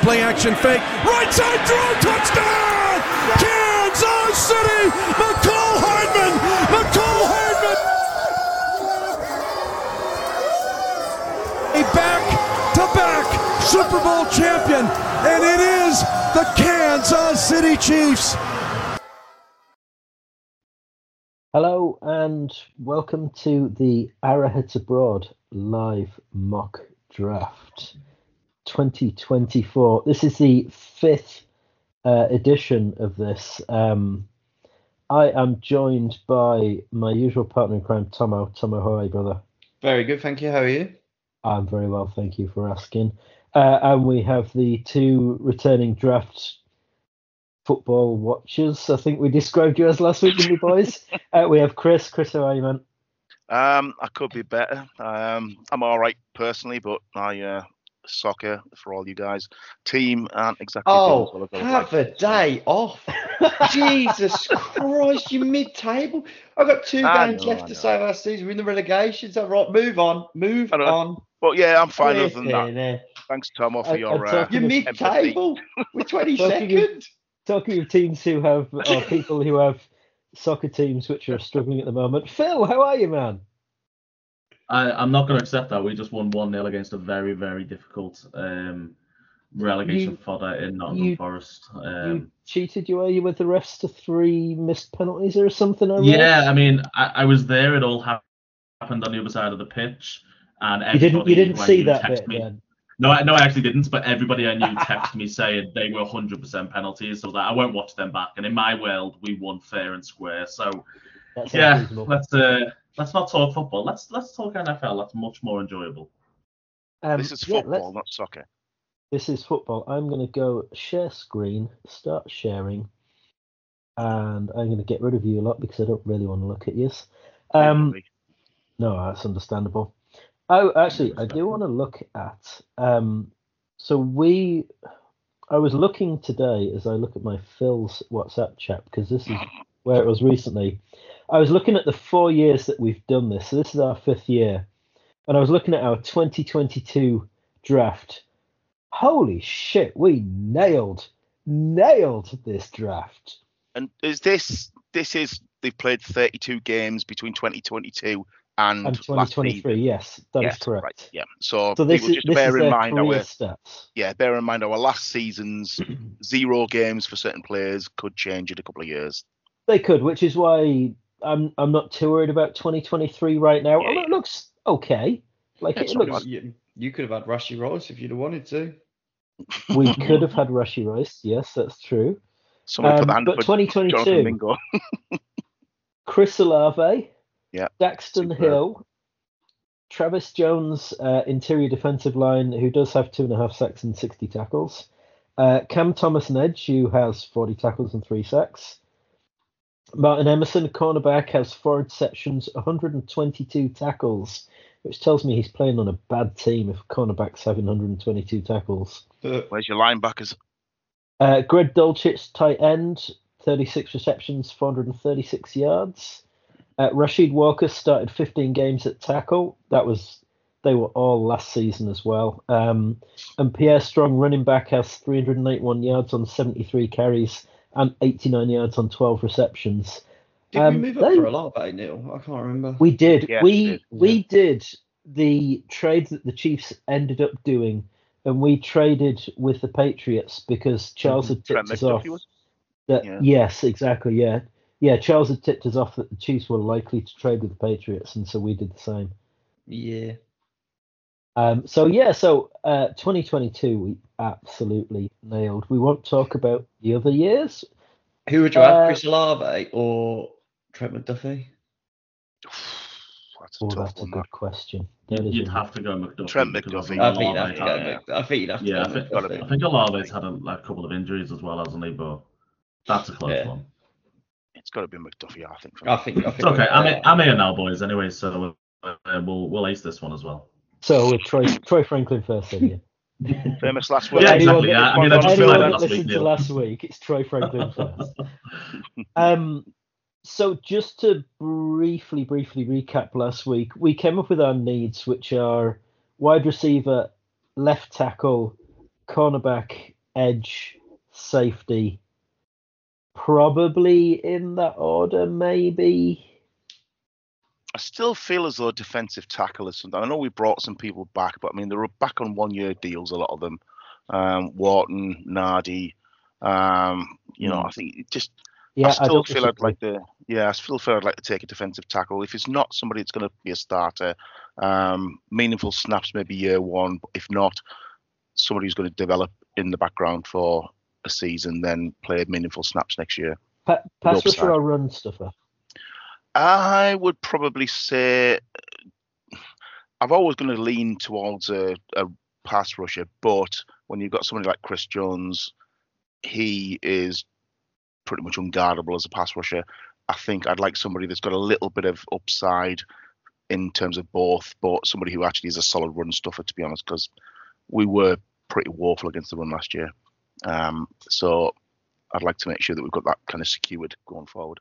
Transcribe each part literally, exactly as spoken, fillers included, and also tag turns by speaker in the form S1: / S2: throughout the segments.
S1: play action fake. Right side throw, touchdown! Kansas City! Mecole Hardman! Mecole Hardman! A back-to-back Super Bowl champion, and it is the Kansas City Chiefs.
S2: Hello and welcome to the Arrowheads Abroad live mock draft twenty twenty-four. This is the fifth uh, edition of this. Um, I am joined by my usual partner in crime, Tomo. Tomo, how are you, brother?
S3: Very good, thank you. How are you?
S2: I'm very well, thank you for asking. Uh, and we have the two returning draft football watchers, I think we described you as last week, didn't we, boys? uh, we have Chris. Chris, how are you, man?
S4: Um, I could be better. Um, I'm all right personally, but my uh, soccer, for all you guys, team aren't exactly.
S3: Oh,
S4: well as
S3: have
S4: like.
S3: a day off. Jesus Christ, you're mid-table. I've got two
S4: I
S3: games
S4: know,
S3: left
S4: I
S3: to
S4: know.
S3: save our season. We're in the relegations. All right, move on. Move
S4: I know.
S3: on.
S4: But yeah, I'm fine other than
S3: Flipping
S4: that.
S3: heck.
S4: Thanks, Tomo, for
S2: I-
S4: your
S2: I'm
S4: uh,
S2: talking-
S3: You're
S4: empathy.
S3: mid-table. We're
S2: Talking of-
S3: twenty-second.
S2: Talking of teams who have, or people who have soccer teams which are struggling at the moment. Phil, how are you, man?
S5: I, I'm not going to accept that. We just won one nil against a very, very difficult um, relegation
S2: You-
S5: fodder in Nottingham
S2: you-
S5: Forest.
S2: You
S5: Um,
S2: cheated, you are you, with the refs to three missed penalties or something? I read?
S5: yeah, I mean, I, I was there. It all hap- happened on the other side of the pitch, and
S2: You
S5: everybody
S2: didn't. You didn't
S5: who I
S2: see
S5: knew
S2: that
S5: texted
S2: bit
S5: me.
S2: then.
S5: No, I, no, I actually didn't. But everybody I knew texted me saying they were one hundred percent penalties. So that I won't watch them back. And in my world, we won fair and square. So
S2: That's
S5: yeah,
S2: unreasonable.
S5: let's uh, let's not talk football. Let's let's talk N F L. That's much more enjoyable.
S2: Um,
S4: This is
S2: yeah,
S4: football,
S2: let's-
S4: not soccer.
S2: This is football. I'm going to go share screen, start sharing, and I'm going to get rid of you a lot because I don't really want to look at you. Um, no, that's understandable. Oh, actually, I do want to look at. Um, so we, I was looking today as I look at my Phil's WhatsApp chat because this is where it was recently. I was looking at the four years that we've done this. So this is our fifth year, and I was looking at our twenty twenty-two draft. Holy shit, we nailed, nailed this draft.
S4: And is this this is they've played thirty-two games between twenty twenty-two and,
S2: And twenty
S4: last
S2: twenty-three,
S4: season?
S2: yes, that is
S4: Yes,
S2: correct.
S4: Right, yeah. So,
S2: So this
S4: people
S2: is
S4: just
S2: this
S4: bear
S2: is
S4: in
S2: their
S4: mind
S2: career
S4: our
S2: stats.
S4: yeah, bear in mind our last season's zero games for certain players could change in a couple of years.
S2: They could, which is why I'm I'm not too worried about twenty twenty-three right now.
S4: Yeah,
S2: Although it looks okay. Like
S4: Yeah,
S2: it
S4: it's not
S2: looks.
S4: bad.
S3: You, you could have had Rushy Royce if you'd have wanted to.
S2: We could have had Rushy Rice. Yes, that's true.
S4: Someone put
S2: Um,
S4: the hand
S2: but
S4: for Jonathan
S2: twenty twenty-two,
S4: Mingo.
S2: Chris Olave,
S4: Yeah,
S2: Daxton
S4: superb.
S2: Hill, Travis Jones, uh, interior defensive line, who does have two and a half sacks and sixty tackles. Uh, Cam Thomas Nedge, who has forty tackles and three sacks. Martin Emerson, cornerback, has four interceptions, one hundred twenty-two tackles, which tells me he's playing on a bad team if cornerbacks having one hundred twenty-two tackles.
S3: But
S4: Where's your linebackers?
S2: Uh, Greg Dulcich, tight end, thirty-six receptions, four hundred thirty-six yards. Uh, Rashid Walker started fifteen games at tackle. That was they were all last season as well. Um, and Pierre Strong, running back, has three hundred eighty-one yards on seventy-three carries and eighty-nine yards on twelve receptions.
S3: did
S2: Um,
S3: we move up
S2: they-
S3: for a lot, eh, Neil? I can't remember.
S2: We did.
S4: Yes,
S2: we
S4: we did.
S2: we did the trade that the Chiefs ended up doing, and we traded with the Patriots because Charles had
S4: Trent
S2: tipped us off.
S4: McDuffie was.
S2: That
S4: Yeah.
S2: yes, exactly, yeah, yeah. Charles had tipped us off that the Chiefs were likely to trade with the Patriots, and so we did the same.
S3: Yeah.
S2: Um, so yeah, so uh, twenty twenty-two we absolutely nailed. We won't talk about the other years.
S3: Who would you have,
S2: Uh,
S3: Chris Olave or Trent McDuffie?
S4: That's a
S2: Oh,
S4: tough
S2: that's a
S4: one.
S2: good
S4: that.
S2: question. That is
S5: You'd
S2: a-
S5: have to go McDuffie.
S4: Trent
S5: because
S4: McDuffie.
S5: I
S3: I think you'd have to
S5: Olave
S3: go.
S5: had-
S4: yeah.
S3: Mc- I think you'd have to
S5: Yeah, I
S3: go.
S5: think,
S4: gotta
S3: McDuffie.
S5: I think Olave's had a, like, a couple of injuries as well, hasn't he? But that's a close
S3: Yeah.
S5: one.
S4: It's got to be McDuffie, I think. for
S3: I
S4: me.
S3: think. I
S5: It's
S3: think
S5: okay. I'm,
S3: uh,
S5: I'm here now, boys. Anyway, so uh, we'll we'll ace this one as well.
S2: So with Troy Troy Franklin first, then, yeah.
S4: Famous last
S2: For
S4: word.
S5: Yeah,
S2: anyone
S5: exactly.
S2: that-
S5: Yeah, I mean, I
S2: for
S5: just
S2: anyone
S5: realised
S2: that
S5: last week,
S2: listened to
S5: Neil.
S2: last week, it's Troy Franklin first. Um, so just to briefly, briefly recap last week, we came up with our needs, which are wide receiver, left tackle, cornerback, edge, safety, probably in that order, maybe.
S4: I still feel as though defensive tackle is something. I know we brought some people back, but I mean, they're back on one-year deals, a lot of them. Um, Wharton, Nardi, um, you know,
S3: Mm.
S4: I think it just,
S2: Yeah,
S4: I
S2: I
S4: still
S2: don't
S4: feel I'd
S2: disagree.
S4: like to, yeah, I still feel I'd like to take a defensive tackle. If it's not somebody that's going to be a starter, um, meaningful snaps maybe year one, but if not, somebody who's going to develop in the background for a season, then play meaningful snaps next year.
S2: Pa- pass
S4: upside.
S2: rusher or run stuffer?
S4: I would probably say I'm always going to lean towards a, a pass rusher, but when you've got somebody like Chris Jones, he is pretty much unguardable as a pass rusher. I think I'd like somebody that's got a little bit of upside in terms of both, but somebody who actually is a solid run stuffer, to be honest, because we were pretty woeful against the run last year. Um, so I'd like to make sure that we've got that kind of secured going forward.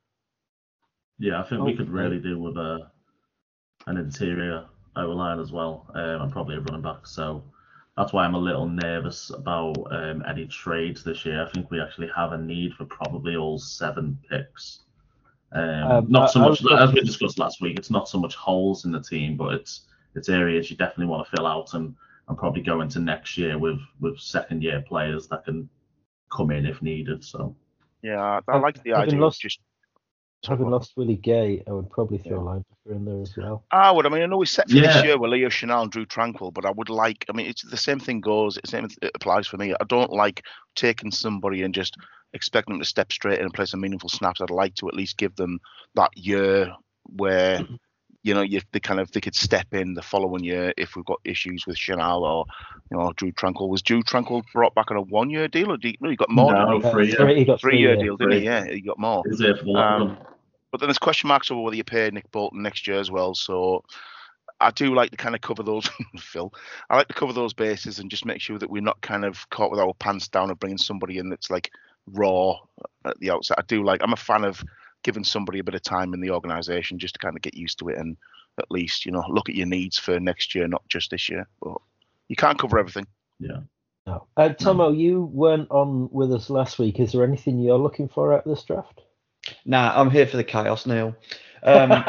S5: Yeah, I think we could
S2: Okay.
S5: really do with a an interior O-line as well, um, and probably a running back. So that's why I'm a little nervous about um, any trades this year. I think we actually have a need for probably all seven picks. Um,
S2: Um,
S5: not
S2: I-
S5: so
S2: I
S5: much,
S2: was-
S5: as we discussed last week, it's not so much holes in the team, but it's it's areas you definitely want to fill out and, and probably go into next year with, with second year players that can come in if needed. So
S4: Yeah, I, I
S2: Have-
S4: like the
S2: having
S4: idea
S2: lost-
S4: of just.
S2: Having lost Willie Gay, I would probably throw
S4: Yeah.
S2: linebacker in there as well.
S4: I would. I mean, I know we set for
S5: Yeah.
S4: this year with Leo Chenal and Drew Tranquil, but I would like. I mean, it's the same thing goes. The same it applies for me. I don't like taking somebody and just expecting them to step straight in and play some meaningful snaps. I'd like to at least give them that year where, you know, you, they kind of they could step in the following year if we've got issues with Chenal or, you know, Drew Tranquil. Was Drew Tranquil brought back on a one-year deal, or did he, no, he got more?
S5: No,
S4: didn't he?
S2: Uh,
S5: free, yeah.
S2: three, he got three,
S4: Three-year
S2: yeah.
S4: deal, didn't he?
S5: Three.
S4: Yeah, he got more.
S5: is there for the long
S4: Um,
S5: run.
S4: But then there's question marks over whether you pay Nick Bolton next year as well. So I do like to kind of cover those, Phil. I like to cover those bases and just make sure that we're not kind of caught with our pants down and bringing somebody in that's like raw at the outset. I do like, I'm a fan of giving somebody a bit of time in the organisation just to kind of get used to it and at least, you know, look at your needs for next year, not just this year. But you can't cover everything.
S5: Yeah.
S2: No. Uh, Tomo, you weren't on with us last week. Is there anything you're looking for out of this draft?
S3: Nah, I'm here for the chaos, Neil. Um,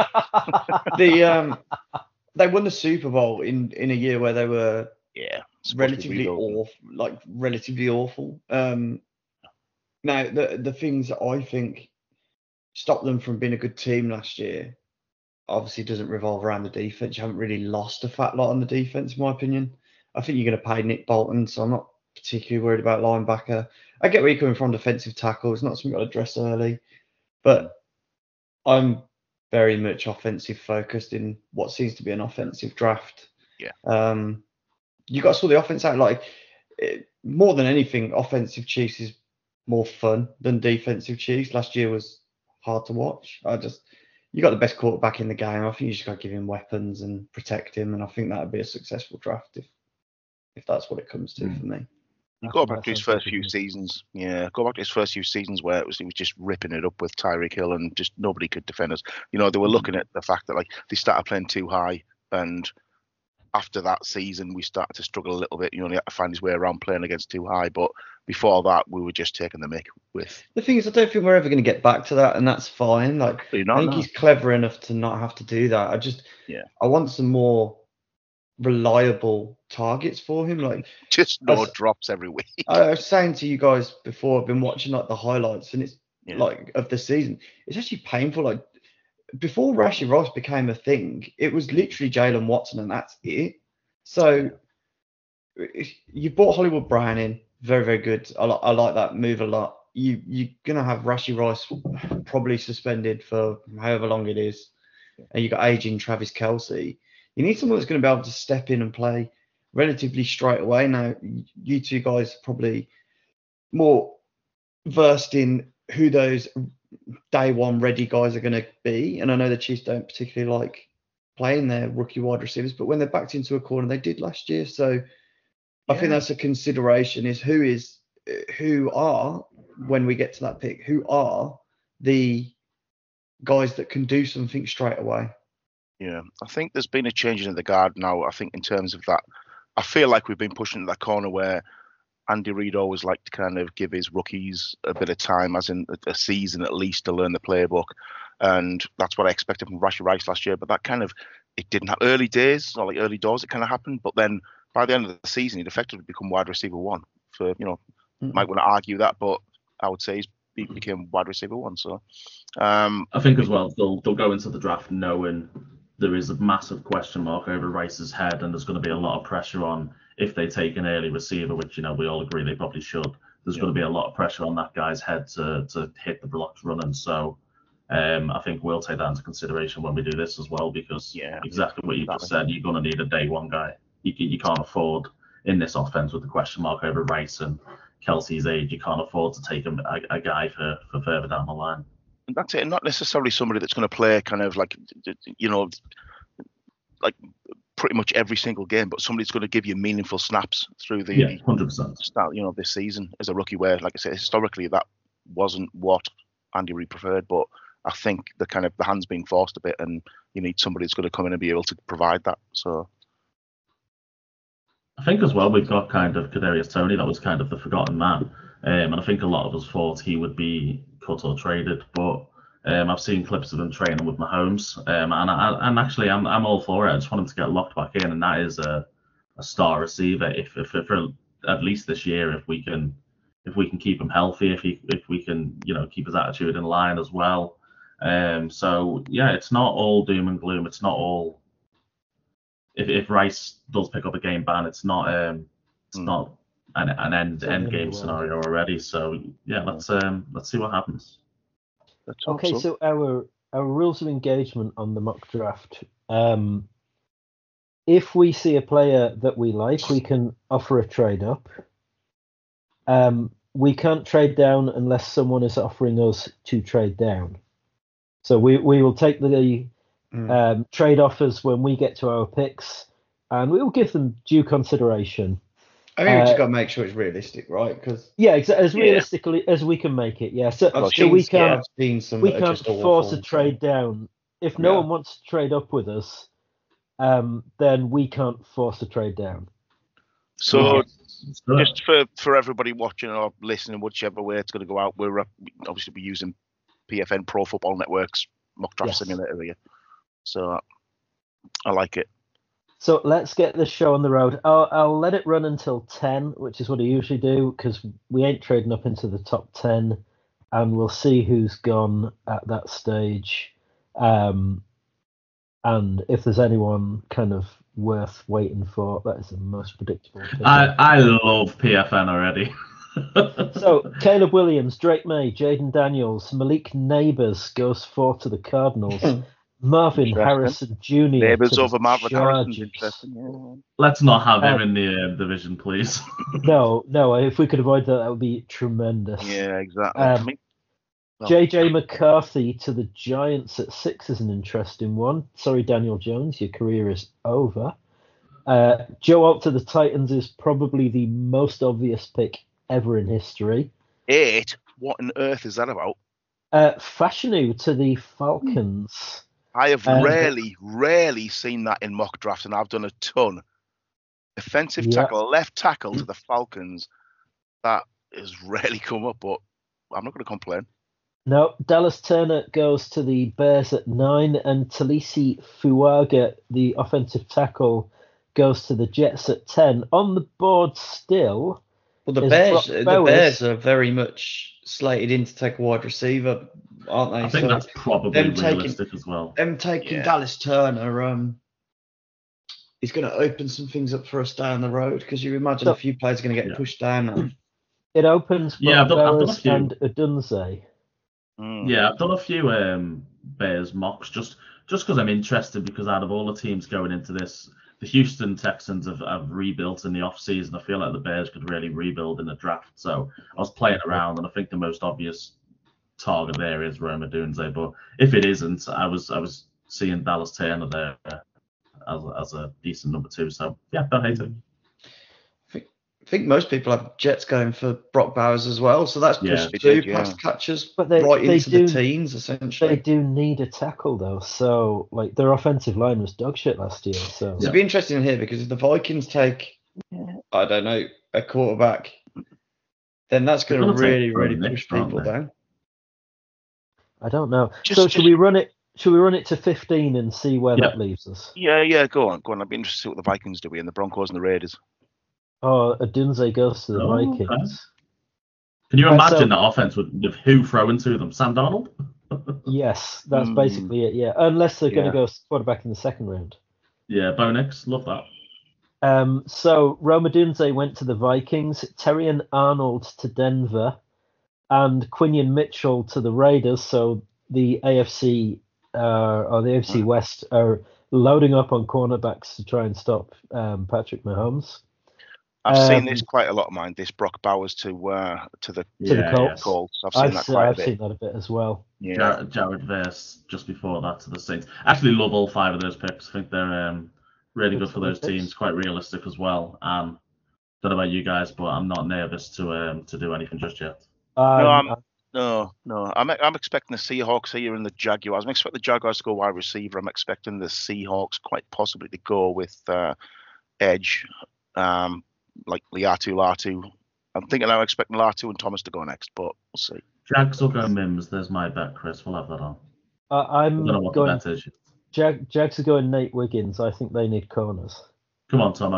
S3: the um, they won the Super Bowl in, in a year where they were
S4: Yeah. it's supposed to be
S3: relatively
S4: rebuilding.
S3: awful, like relatively awful. Um, now the the things that I think stopped them from being a good team last year obviously doesn't revolve around the defense. You haven't really lost a fat lot on the defense, in my opinion. I think you're going to pay Nick Bolton, so I'm not particularly worried about linebacker. I get where you're coming from, defensive tackle. It's not something you've got to address early, but I'm very much offensive focused in what seems to be an offensive draft.
S4: Yeah.
S3: Um, you got to sort the offense out. Like it, more than anything, offensive Chiefs is more fun than defensive Chiefs. Last year was hard to watch. I just you got the best quarterback in the game. I think you just got to give him weapons and protect him, and I think that would be a successful draft if if that's what it comes to
S5: Mm.
S3: for me.
S4: You go
S2: That
S4: back to his
S2: sounds like
S4: first
S2: a
S4: few
S2: good-
S4: seasons. Yeah, go back to his first few seasons where it was he was just ripping it up with Tyreek Hill and just nobody could defend us. You know, they were looking at the fact that like they started playing too high, and after that season we started to struggle a little bit. You know, he had to find his way around playing against too high. But before that, we were just taking the mick with.
S3: The thing is, I don't think we're ever going to get back to that, and that's fine. Like
S4: You're
S3: I
S4: not,
S3: think
S4: no.
S3: he's clever enough to not have to do that. I just
S4: Yeah.
S3: I want some more reliable targets for him. Like
S4: Just no
S3: That's-
S4: drops every week.
S3: I was saying to you guys before, I've been watching like the highlights, and it's
S4: Yeah.
S3: like of the season. It's actually painful. Like before Rashee Rice became a thing, it was literally Jalen Watson, and that's it. So you brought Hollywood Brown in, very very good. I, li- I like that move a lot. You you're gonna have Rashee Rice probably suspended for however long it is, and you got aging Travis Kelce. You need someone that's going to be able to step in and play relatively straight away. Now, you two guys are probably more versed in who those day one ready guys are going to be. And I know the Chiefs don't particularly like playing their rookie wide receivers, but when they're backed into a corner, they did last year. So I think
S4: Yeah.
S3: that's a consideration is who is, who are, when we get to that pick, who are the guys that can do something straight away.
S4: Yeah, I think there's been a change in the guard now. I think in terms of that, I feel like we've been pushing to that corner where Andy Reid always liked to kind of give his rookies a bit of time, as in a season at least, to learn the playbook. And that's what I expected from Rashie Rice last year. But that kind of, it didn't have early days, or like early doors, it kind of happened. But then by the end of the season, he'd effectively become wide receiver one. For, you know, mm-hmm. might want to argue that, but I would say he became wide receiver one. So um,
S5: I think as well, they'll, they'll go into the draft knowing there is a massive question mark over Rice's head, and there's going to be a lot of pressure on if they take an early receiver, which, you know, we all agree they probably should. There's yeah. going to be a lot of pressure on that guy's head to to hit the blocks running. So um, I think we'll take that into consideration when we do this as well, because yeah, exactly what you just said, you're going to need a day one guy. You, you can't afford, in this offense with the question mark over Rice and Kelsey's age, you can't afford to take a, a, a guy for, for further down the line.
S4: That's it. Not necessarily somebody that's going to play kind of like, you know, like pretty much every single game, but somebody's going to give you meaningful snaps through the
S5: yeah, one hundred percent
S4: start, you know, this season as a rookie, where, like I said, historically that wasn't what Andy Reid preferred, but I think the kind of the hand's being forced a bit, and you need somebody that's going to come in and be able to provide that. So
S5: I think as well we've got kind of Kadarius Toney, that was kind of the forgotten man, um, and I think a lot of us thought he would be cut or traded, but Um, I've seen clips of him training with Mahomes, um, and I, and actually I'm I'm all for it. I just want him to get locked back in, and that is a, a star receiver. If, if if for at least this year, if we can if we can keep him healthy, if he if we can you know keep his attitude in line as well. Um, so yeah, it's not all doom and gloom. It's not all. If if Rice does pick up a game ban, it's not um it's mm. not an an end end game scenario already. So yeah, let's um let's see what happens.
S2: Okay, so. so our our rules of engagement on the mock draft. Um, if we see a player that we like, we can offer a trade up. Um, we can't trade down unless someone is offering us to trade down. So we, we will take the mm. um, trade offers when we get to our picks, and we will give them due consideration.
S3: I mean, uh, we just got to make sure it's realistic, right? Because
S2: yeah, exactly, as realistically yeah. as we can make it. Yeah, so, so we can't we can't force a trade down. If no yeah. one wants to trade up with us, um, then we can't force a trade down.
S4: So, yeah. just for, for everybody watching or listening, whichever way it's going to go out, we're uh, obviously we're using P F N Pro Football Network's mock draft yes. simulator here. So I like it.
S2: So let's get this show on the road. I'll, I'll let it run until ten, which is what I usually do, because we ain't trading up into the top ten, and we'll see who's gone at that stage. Um, and if there's anyone kind of worth waiting for, that is the most predictable thing.
S5: I, I love P F N already.
S2: So Caleb Williams, Drake May, Jaden Daniels, Malik Neighbors goes four to the Cardinals. Marvin Harrison Junior
S4: Neighbors over Marvin Harrison. Yeah.
S5: Let's not have him um, in the uh, division, please.
S2: no, no. If we could avoid that, that would be tremendous.
S4: Yeah, exactly.
S2: Um, no. J J McCarthy to the Giants at six is an interesting one. Sorry, Daniel Jones, your career is over. Uh, Joe Alt to the Titans is probably the most obvious pick ever in history.
S4: Eight? What on earth is that about?
S2: Uh, Fashanu to the Falcons.
S4: I have um, rarely, rarely seen that in mock draft, and I've done a ton. Defensive yeah. tackle, left tackle to the Falcons. That has rarely come up, but I'm not going to complain.
S2: No, Dallas Turner goes to the Bears at nine, and Talisi Fuaga, the offensive tackle, goes to the Jets at ten. On the board still.
S3: Well, the Bears, the Bears are very much slated in to take a wide receiver, aren't they?
S5: I think so that's probably realistic taking, as well.
S3: Them taking yeah. Dallas Turner, um, is going to open some things up for us down the road, because you imagine so, a few players are going to get yeah. pushed down now.
S2: It opens for yeah, Bears and Odunze.
S5: Mm. Yeah, I've done a few um, Bears mocks just just because I'm interested, because out of all the teams going into this, the Houston Texans have, have rebuilt in the offseason. I feel like the Bears could really rebuild in the draft. So I was playing around, and I think the most obvious target there is Rome Odunze. But if it isn't, I was I was seeing Dallas Turner there as, as a decent number two. So yeah, don't hate it.
S3: I think most people have Jets going for Brock Bowers as well, so that's
S5: yeah,
S3: pushed two yeah. pass catchers but they, right they into do, the teens, essentially.
S2: They do need a tackle, though, so like their offensive line was dog shit last year. So
S3: it'll be interesting here, because if the Vikings take, I don't know, a quarterback then that's going to
S5: They're gonna take
S3: really, really
S5: Roman
S3: push
S5: Reigns, aren't
S3: people
S5: they?
S3: down.
S2: I don't know.
S4: Just-
S2: so
S4: just-
S2: should we run it? Should we run it to fifteen and see where
S5: Yeah.
S2: that leaves us?
S4: Yeah, yeah, go on, go on. I'd be interested to see what the Vikings do and the Broncos and the Raiders.
S2: Oh, Adunze goes to the
S5: Oh, okay.
S2: Vikings.
S5: Can you
S2: Uh,
S5: imagine
S2: so-
S5: that offense with, with who throwing to them? Sam Darnold?
S2: Yes, that's
S4: Hmm.
S2: basically it. Yeah, unless they're going
S4: Yeah.
S2: to go quarterback in the second round.
S5: Yeah, Bo Nix, love that.
S2: Um, so Rome Odunze went to the Vikings, Terrion Arnold to Denver, and Quinion Mitchell to the Raiders. So the A F C uh, or the A F C West are loading up on cornerbacks to try and stop um, Patrick Mahomes.
S4: I've
S2: Um,
S4: seen this quite a lot of mine. This Brock Bowers to uh, to the
S2: To the
S5: Yeah,
S2: Colts.
S4: Colts. I've seen
S2: I've,
S4: that
S2: se-
S4: quite
S2: I've
S4: a bit.
S2: seen that a bit as well.
S4: Yeah.
S5: Jared, Jared Verse just before that to the Saints. Actually, love all five of those picks. I think they're um, really good for those
S2: Excellent picks.
S5: teams. Quite realistic as well. Um, don't know about you guys, but I'm not nervous to um, to do anything just yet.
S4: No,
S2: Um,
S4: I'm, no, no. I'm I'm expecting the Seahawks here and the Jaguars. I'm expecting the Jaguars to go wide receiver. I'm expecting the Seahawks quite possibly to go with uh, edge, um, like Liatu Latu. I'm thinking I'm expecting Latu and Thomas to go next, but we'll see.
S5: Jags will go Mims. There's my bet, Chris. We'll have that on.
S2: I,
S5: I
S2: I'm
S5: don't know what
S2: going.
S5: the bet is yet.
S2: Jag, Jags are going Nate Wiggins. I think they need corners.
S5: Come on, Tomo.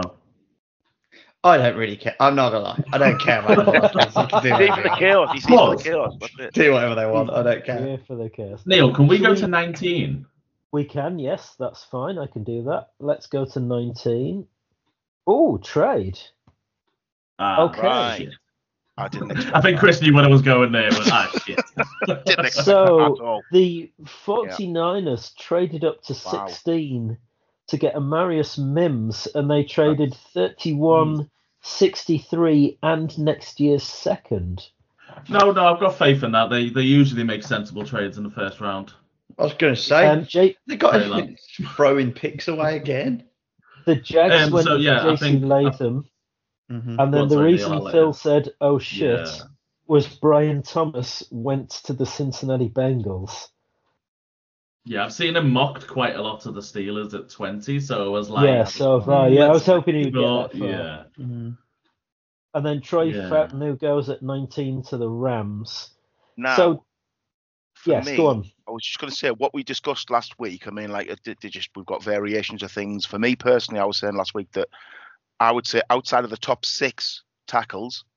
S3: I don't really care. I'm not gonna lie. I don't care about the Vikings. You can do
S4: He's here for
S3: whatever,
S4: the
S3: you
S4: chaos. He's here for
S5: What?
S4: the chaos. That's it.
S3: do whatever they want. I don't care.
S2: Yeah, for the cast.
S5: Neil, can we
S2: Should
S5: go
S2: we-
S5: to nineteen?
S2: We can, yes, that's fine. I can do that. Let's go to nineteen. Oh, trade.
S5: Ah,
S2: Okay.
S4: Right.
S5: shit.
S4: I didn't expect
S5: I think
S4: that.
S5: Chris knew when I was going there. But, ah, shit.
S4: Didn't expect
S2: So
S4: that at all.
S2: the 49ers traded up to
S4: Wow.
S2: sixteen to get a Marius Mims, and they traded thirty-one, sixty-three, and next year's second.
S5: No, no, I've got faith in that. They they usually make sensible trades in the first round.
S3: I was gonna say
S2: Um, Jake,
S3: they got
S5: Very long.
S3: throwing picks away again.
S2: the Jags
S5: Um,
S2: went
S5: so,
S2: to
S5: yeah, I
S2: Jason
S5: think-
S2: Latham,
S3: Mm-hmm.
S2: and then
S5: What's
S2: the
S5: that, Neil?
S2: reason
S5: I'll let
S2: Phil
S5: you-
S2: said, "Oh shit,"
S5: Yeah.
S2: was Brian Thomas went to the Cincinnati Bengals.
S5: Yeah, I've seen him mocked quite a lot to the Steelers at twenty, so I was like,
S2: Yeah, so far. Yeah, I was hoping he'd get
S5: But,
S2: that far.
S5: yeah,
S2: And then Troy
S5: Yeah.
S2: Fatnu goes at nineteen to the Rams.
S4: Now,
S2: so,
S4: for
S2: yes,
S4: me,
S2: go on.
S4: I was just going to say what we discussed last week. I mean, like, it, it just we've got variations of things. For me personally, I was saying last week that I would say outside of the top six tackles,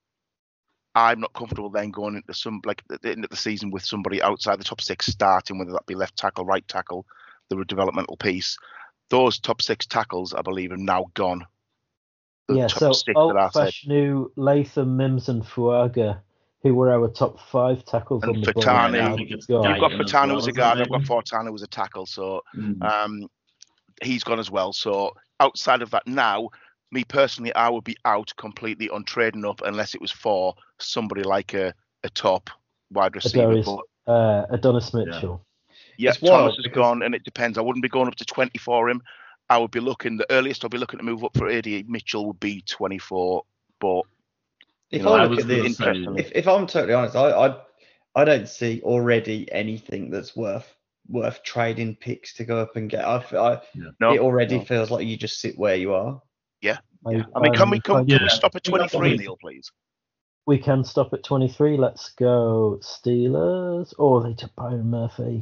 S4: I'm not comfortable then going into some like the, the end of the season with somebody outside the top six starting, whether that be left tackle, right tackle, the developmental piece. Those top six tackles, I believe, are now gone. The
S2: Yeah,
S4: top
S2: so
S4: six
S2: Alt,
S4: that I said.
S2: Fashnu, Latham, Mims, and Fuaga, who were our top five tackles
S4: And
S2: on the
S4: Fatani.
S2: board.
S5: I
S2: are
S5: think it's
S2: gone.
S4: You've got
S5: Guyton as
S4: Fatanu
S5: well,
S4: as a
S5: isn't
S4: guard,
S5: it,
S4: I've got
S5: maybe?
S4: Fortanu as a tackle, so
S5: Mm.
S4: um, he's gone as well. So outside of that now, me personally, I would be out completely on trading up unless it was for somebody like a, a top wide receiver.
S2: Adarius,
S4: But
S2: uh, Adonis Mitchell.
S4: yeah,
S3: It's wild
S4: Thomas is
S3: because-
S4: gone, and it depends. I wouldn't be going up to twenty for him. I would be looking, the earliest I'll be looking to move up for A D Mitchell would be twenty-four. But
S3: If
S4: You know,
S3: I
S5: I
S3: look
S5: was
S3: at
S5: gonna
S3: this,
S5: say,
S4: interestingly-
S3: if, if I'm totally honest, I, I I don't see already anything that's worth worth trading picks to go up and get. I, I
S4: no,
S3: it already
S4: no.
S3: feels like you just sit where you are.
S4: I mean, can we
S2: um,
S4: come,
S2: I-
S4: can we
S5: Yeah.
S4: stop at
S5: I think that's
S4: twenty-three,
S5: what we-
S4: Neil, please?
S2: We can stop at twenty-three. Let's go Steelers. Oh, they took Byron Murphy.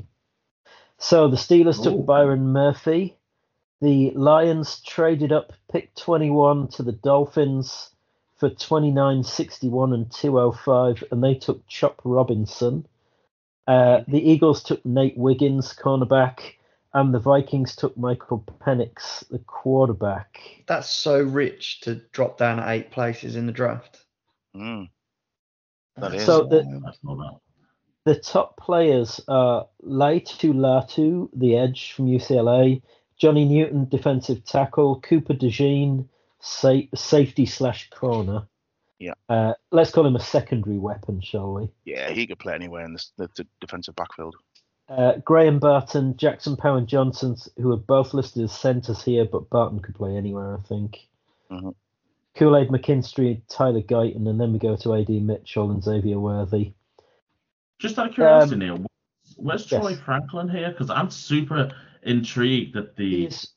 S2: So the Steelers
S5: Ooh.
S2: took Byron Murphy. The Lions traded up pick twenty-one to the Dolphins for twenty-nine, sixty-one, and two oh five, and they took Chop Robinson. Uh, the Eagles took Nate Wiggins, cornerback, and the Vikings took Michael Penix, the quarterback.
S3: That's so rich to drop down eight places in the draft.
S4: Mm. That
S3: That's
S4: is.
S2: So the-
S3: wild.
S5: That's not bad.
S2: The top players are Laitu Latu, the edge from U C L A, Johnny Newton, defensive tackle, Cooper DeJean, sa- safety slash corner.
S4: Yeah.
S2: Uh, let's call him a secondary weapon, shall we?
S4: Yeah, he could play anywhere in this, the, the defensive backfield.
S2: Uh, Graham Barton, Jackson Power Johnson, who are both listed as centers here, but Barton could play anywhere, I think.
S4: Mhm.
S2: Kool-Aid McKinstry, Tyler Guyton, and then we go to A D Mitchell and Xavier Worthy.
S5: Just out of curiosity,
S2: Um,
S5: Neil, where's
S2: yes.
S5: Troy Franklin here? Because I'm super intrigued that the
S2: He's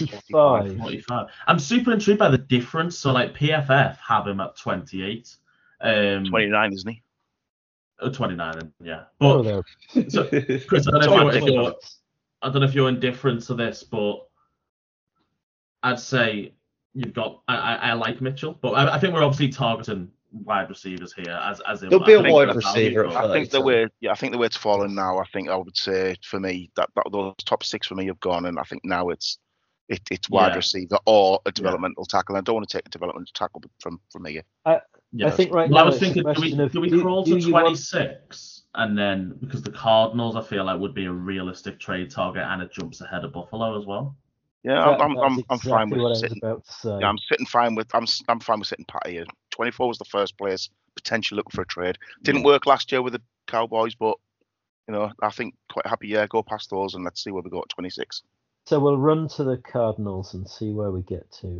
S2: forty-five.
S5: forty-five. I'm super intrigued by the difference. So like P F F have him at twenty-eight, Um,
S4: twenty-nine, isn't he?
S5: Oh, twenty-nine, yeah.
S2: Oh,
S5: But
S2: there.
S5: so, Chris, I don't, know if
S4: Someone
S5: you're, if
S4: take
S5: you're, I don't know if you're indifferent to this, but I'd say you've got. I, I, I like Mitchell, but I, I think we're obviously targeting wide receivers here, as as in,
S3: There'll be
S5: I
S3: a
S5: think
S3: wide
S5: the
S3: receiver
S5: value,
S3: at
S5: but-
S4: I think the
S3: thirty-two.
S4: way, yeah, I think the way it's fallen now. I think I would say for me that, that those top six for me have gone, and I think now it's it, it's wide
S5: Yeah.
S4: receiver or a developmental tackle. I don't want to take a developmental tackle from from me.
S5: Yeah.
S2: I think right
S5: well,
S2: now
S5: I was
S2: it's a
S5: thinking, do we,
S2: question of
S5: do we
S2: do-
S5: crawl
S2: do
S5: to
S2: you want-
S5: twenty-six, and then because the Cardinals, I feel like would be a realistic trade target, and it jumps ahead of Buffalo as well.
S4: Yeah,
S2: That-
S4: I'm I'm,
S2: that's
S4: I'm, I'm fine
S2: exactly
S4: with
S2: what I was
S4: sitting.
S2: about to say.
S4: Yeah, I'm sitting fine with I'm I'm fine with sitting pat here. twenty-four was the first place, potentially looking for a trade. Didn't
S5: Yeah.
S4: work last year with the Cowboys, but you know I think quite happy. Yeah, go past those and let's see where we go at twenty-six.
S2: So we'll run to the Cardinals and see where we get to.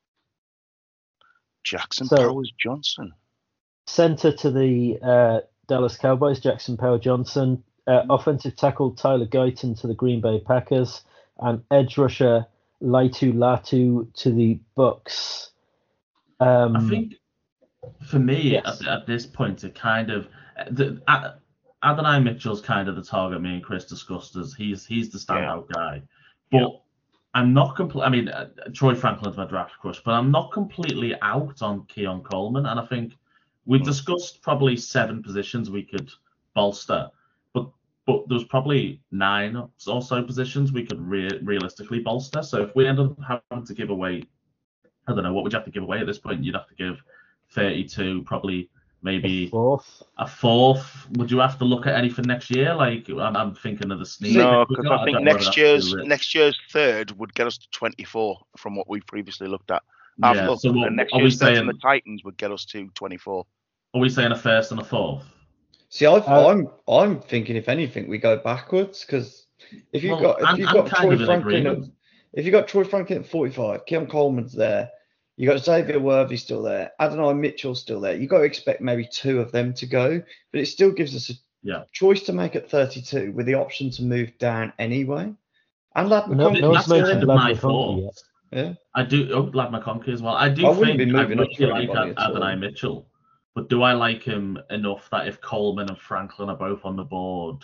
S4: Jackson
S2: So-
S4: Powers Johnson.
S2: Center to the uh, Dallas Cowboys, Jackson Power Johnson. Uh, offensive tackle Tyler Guyton to the Green Bay Packers, and edge rusher Laitu Latu to the Bucks. Um,
S5: I think for me
S2: yes.
S5: at, at this point, it kind of the, Ad- Adonai Mitchell's kind of the target me and Chris discussed as he's he's the standout guy, but
S4: Yeah.
S5: I'm not complete. I mean, uh, Troy Franklin's my draft crush, but I'm not completely out on Keon Coleman, and I think we discussed probably seven positions we could bolster, but but there's probably nine or so positions we could re- realistically bolster. So if we end up having to give away, I don't know, what would you have to give away at this point? You'd have to give thirty-two, probably maybe
S2: fourth.
S5: a fourth. Would you have to look at anything next year? Like I'm, I'm thinking of the sneak.
S4: No,
S5: we've
S4: because
S5: got.
S4: I think
S5: don't know whether
S4: next
S5: that's
S4: year's
S5: too rich.
S4: next year's third would get us to twenty-four from what we previously looked at. I've
S5: Yeah.
S4: looked,
S5: So what,
S4: and next
S5: are we
S4: year's third from
S5: saying?
S4: the Titans would get us to twenty-four.
S5: Are we saying a first and a fourth?
S3: See, I've,
S2: Uh,
S3: I'm I'm thinking if anything we go backwards because if you've
S5: Well,
S3: got if
S5: I'm-
S3: you've
S5: I'm
S3: got
S5: kind
S3: Troy
S5: of in
S3: Franklin at,
S5: agreement.
S3: if you've got Troy Franklin at forty-five, Keon Coleman's there, you got Xavier Worthy still there, Adonai Mitchell still there. You got to expect maybe two of them to go, but it still gives us a
S5: Yeah.
S3: choice to make at thirty-two with the option to move down anyway. And Lad
S2: No,
S3: McConkey's
S2: no one's
S5: That's
S3: still
S2: mentioned
S5: kind
S3: there.
S5: of
S2: Lad
S5: my
S2: McConkey
S5: thought.
S2: yet.
S3: Yeah.
S5: I do. Oh, Lad McConkey as well. I do
S3: I wouldn't
S5: think
S3: be
S5: I
S3: moving up
S5: really
S3: for
S5: like
S3: anybody at all.
S5: Adonai Mitchell, but do I like him enough that if Coleman and Franklin are both on the board,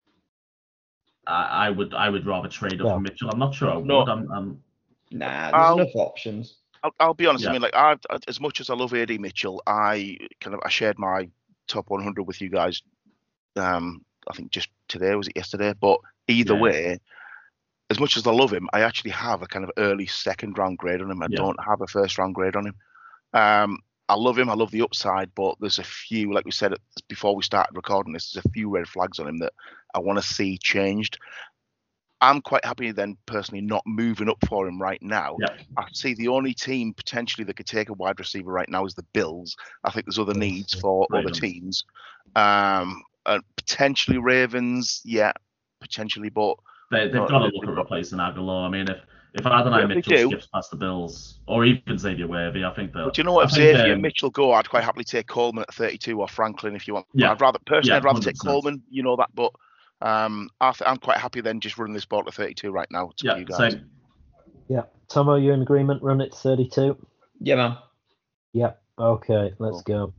S5: I, I would I would rather trade up
S2: No.
S5: for Mitchell. I'm not sure I would.
S4: No.
S5: I'm, I'm
S3: Nah, there's
S4: I'll-
S3: enough options.
S4: I'll, I'll be honest.
S5: Yeah.
S4: I mean, like, I as much as I love A D Mitchell, I kind of I shared my top one hundred with you guys. Um, I think just today was it yesterday? But either
S5: Yeah.
S4: way, as much as I love him, I actually have a kind of early second round grade on him. I
S5: Yeah.
S4: don't have a first round grade on him. Um, I love him. I love the upside, but there's a few, like we said before we started recording this, there's a few red flags on him that I want to see changed. I'm quite happy then personally not moving up for him right now.
S5: yeah.
S4: I see the only team potentially that could take a wide receiver right now is the Bills. I think there's other
S2: Bills,
S4: needs
S2: yeah.
S4: for
S5: Ravens.
S4: other teams. Um, and potentially Ravens, yeah, potentially, but
S5: They, they've
S4: No,
S5: got to
S4: they've
S5: look at
S4: got-
S5: replacing Aguilar. I mean, if if Adonai
S4: Yeah, they
S5: Mitchell
S4: do.
S5: skips past the Bills, or even Xavier Worthy, I think that.
S4: but you know what? If
S5: I think,
S4: Xavier
S5: um,
S4: Mitchell go, I'd quite happily take Coleman at thirty-two or Franklin if you want.
S5: Yeah.
S4: I'd rather personally,
S5: Yeah,
S4: I'd rather
S5: one hundred
S4: take
S5: percent.
S4: Coleman. You know that, but um, I th- I'm quite happy then just running this ball to thirty-two right now. To
S5: Yeah,
S4: you guys.
S5: same.
S2: Yeah. Tomo, you in agreement? Run it to thirty-two?
S3: Yeah, man.
S2: Yep. Okay, let's go.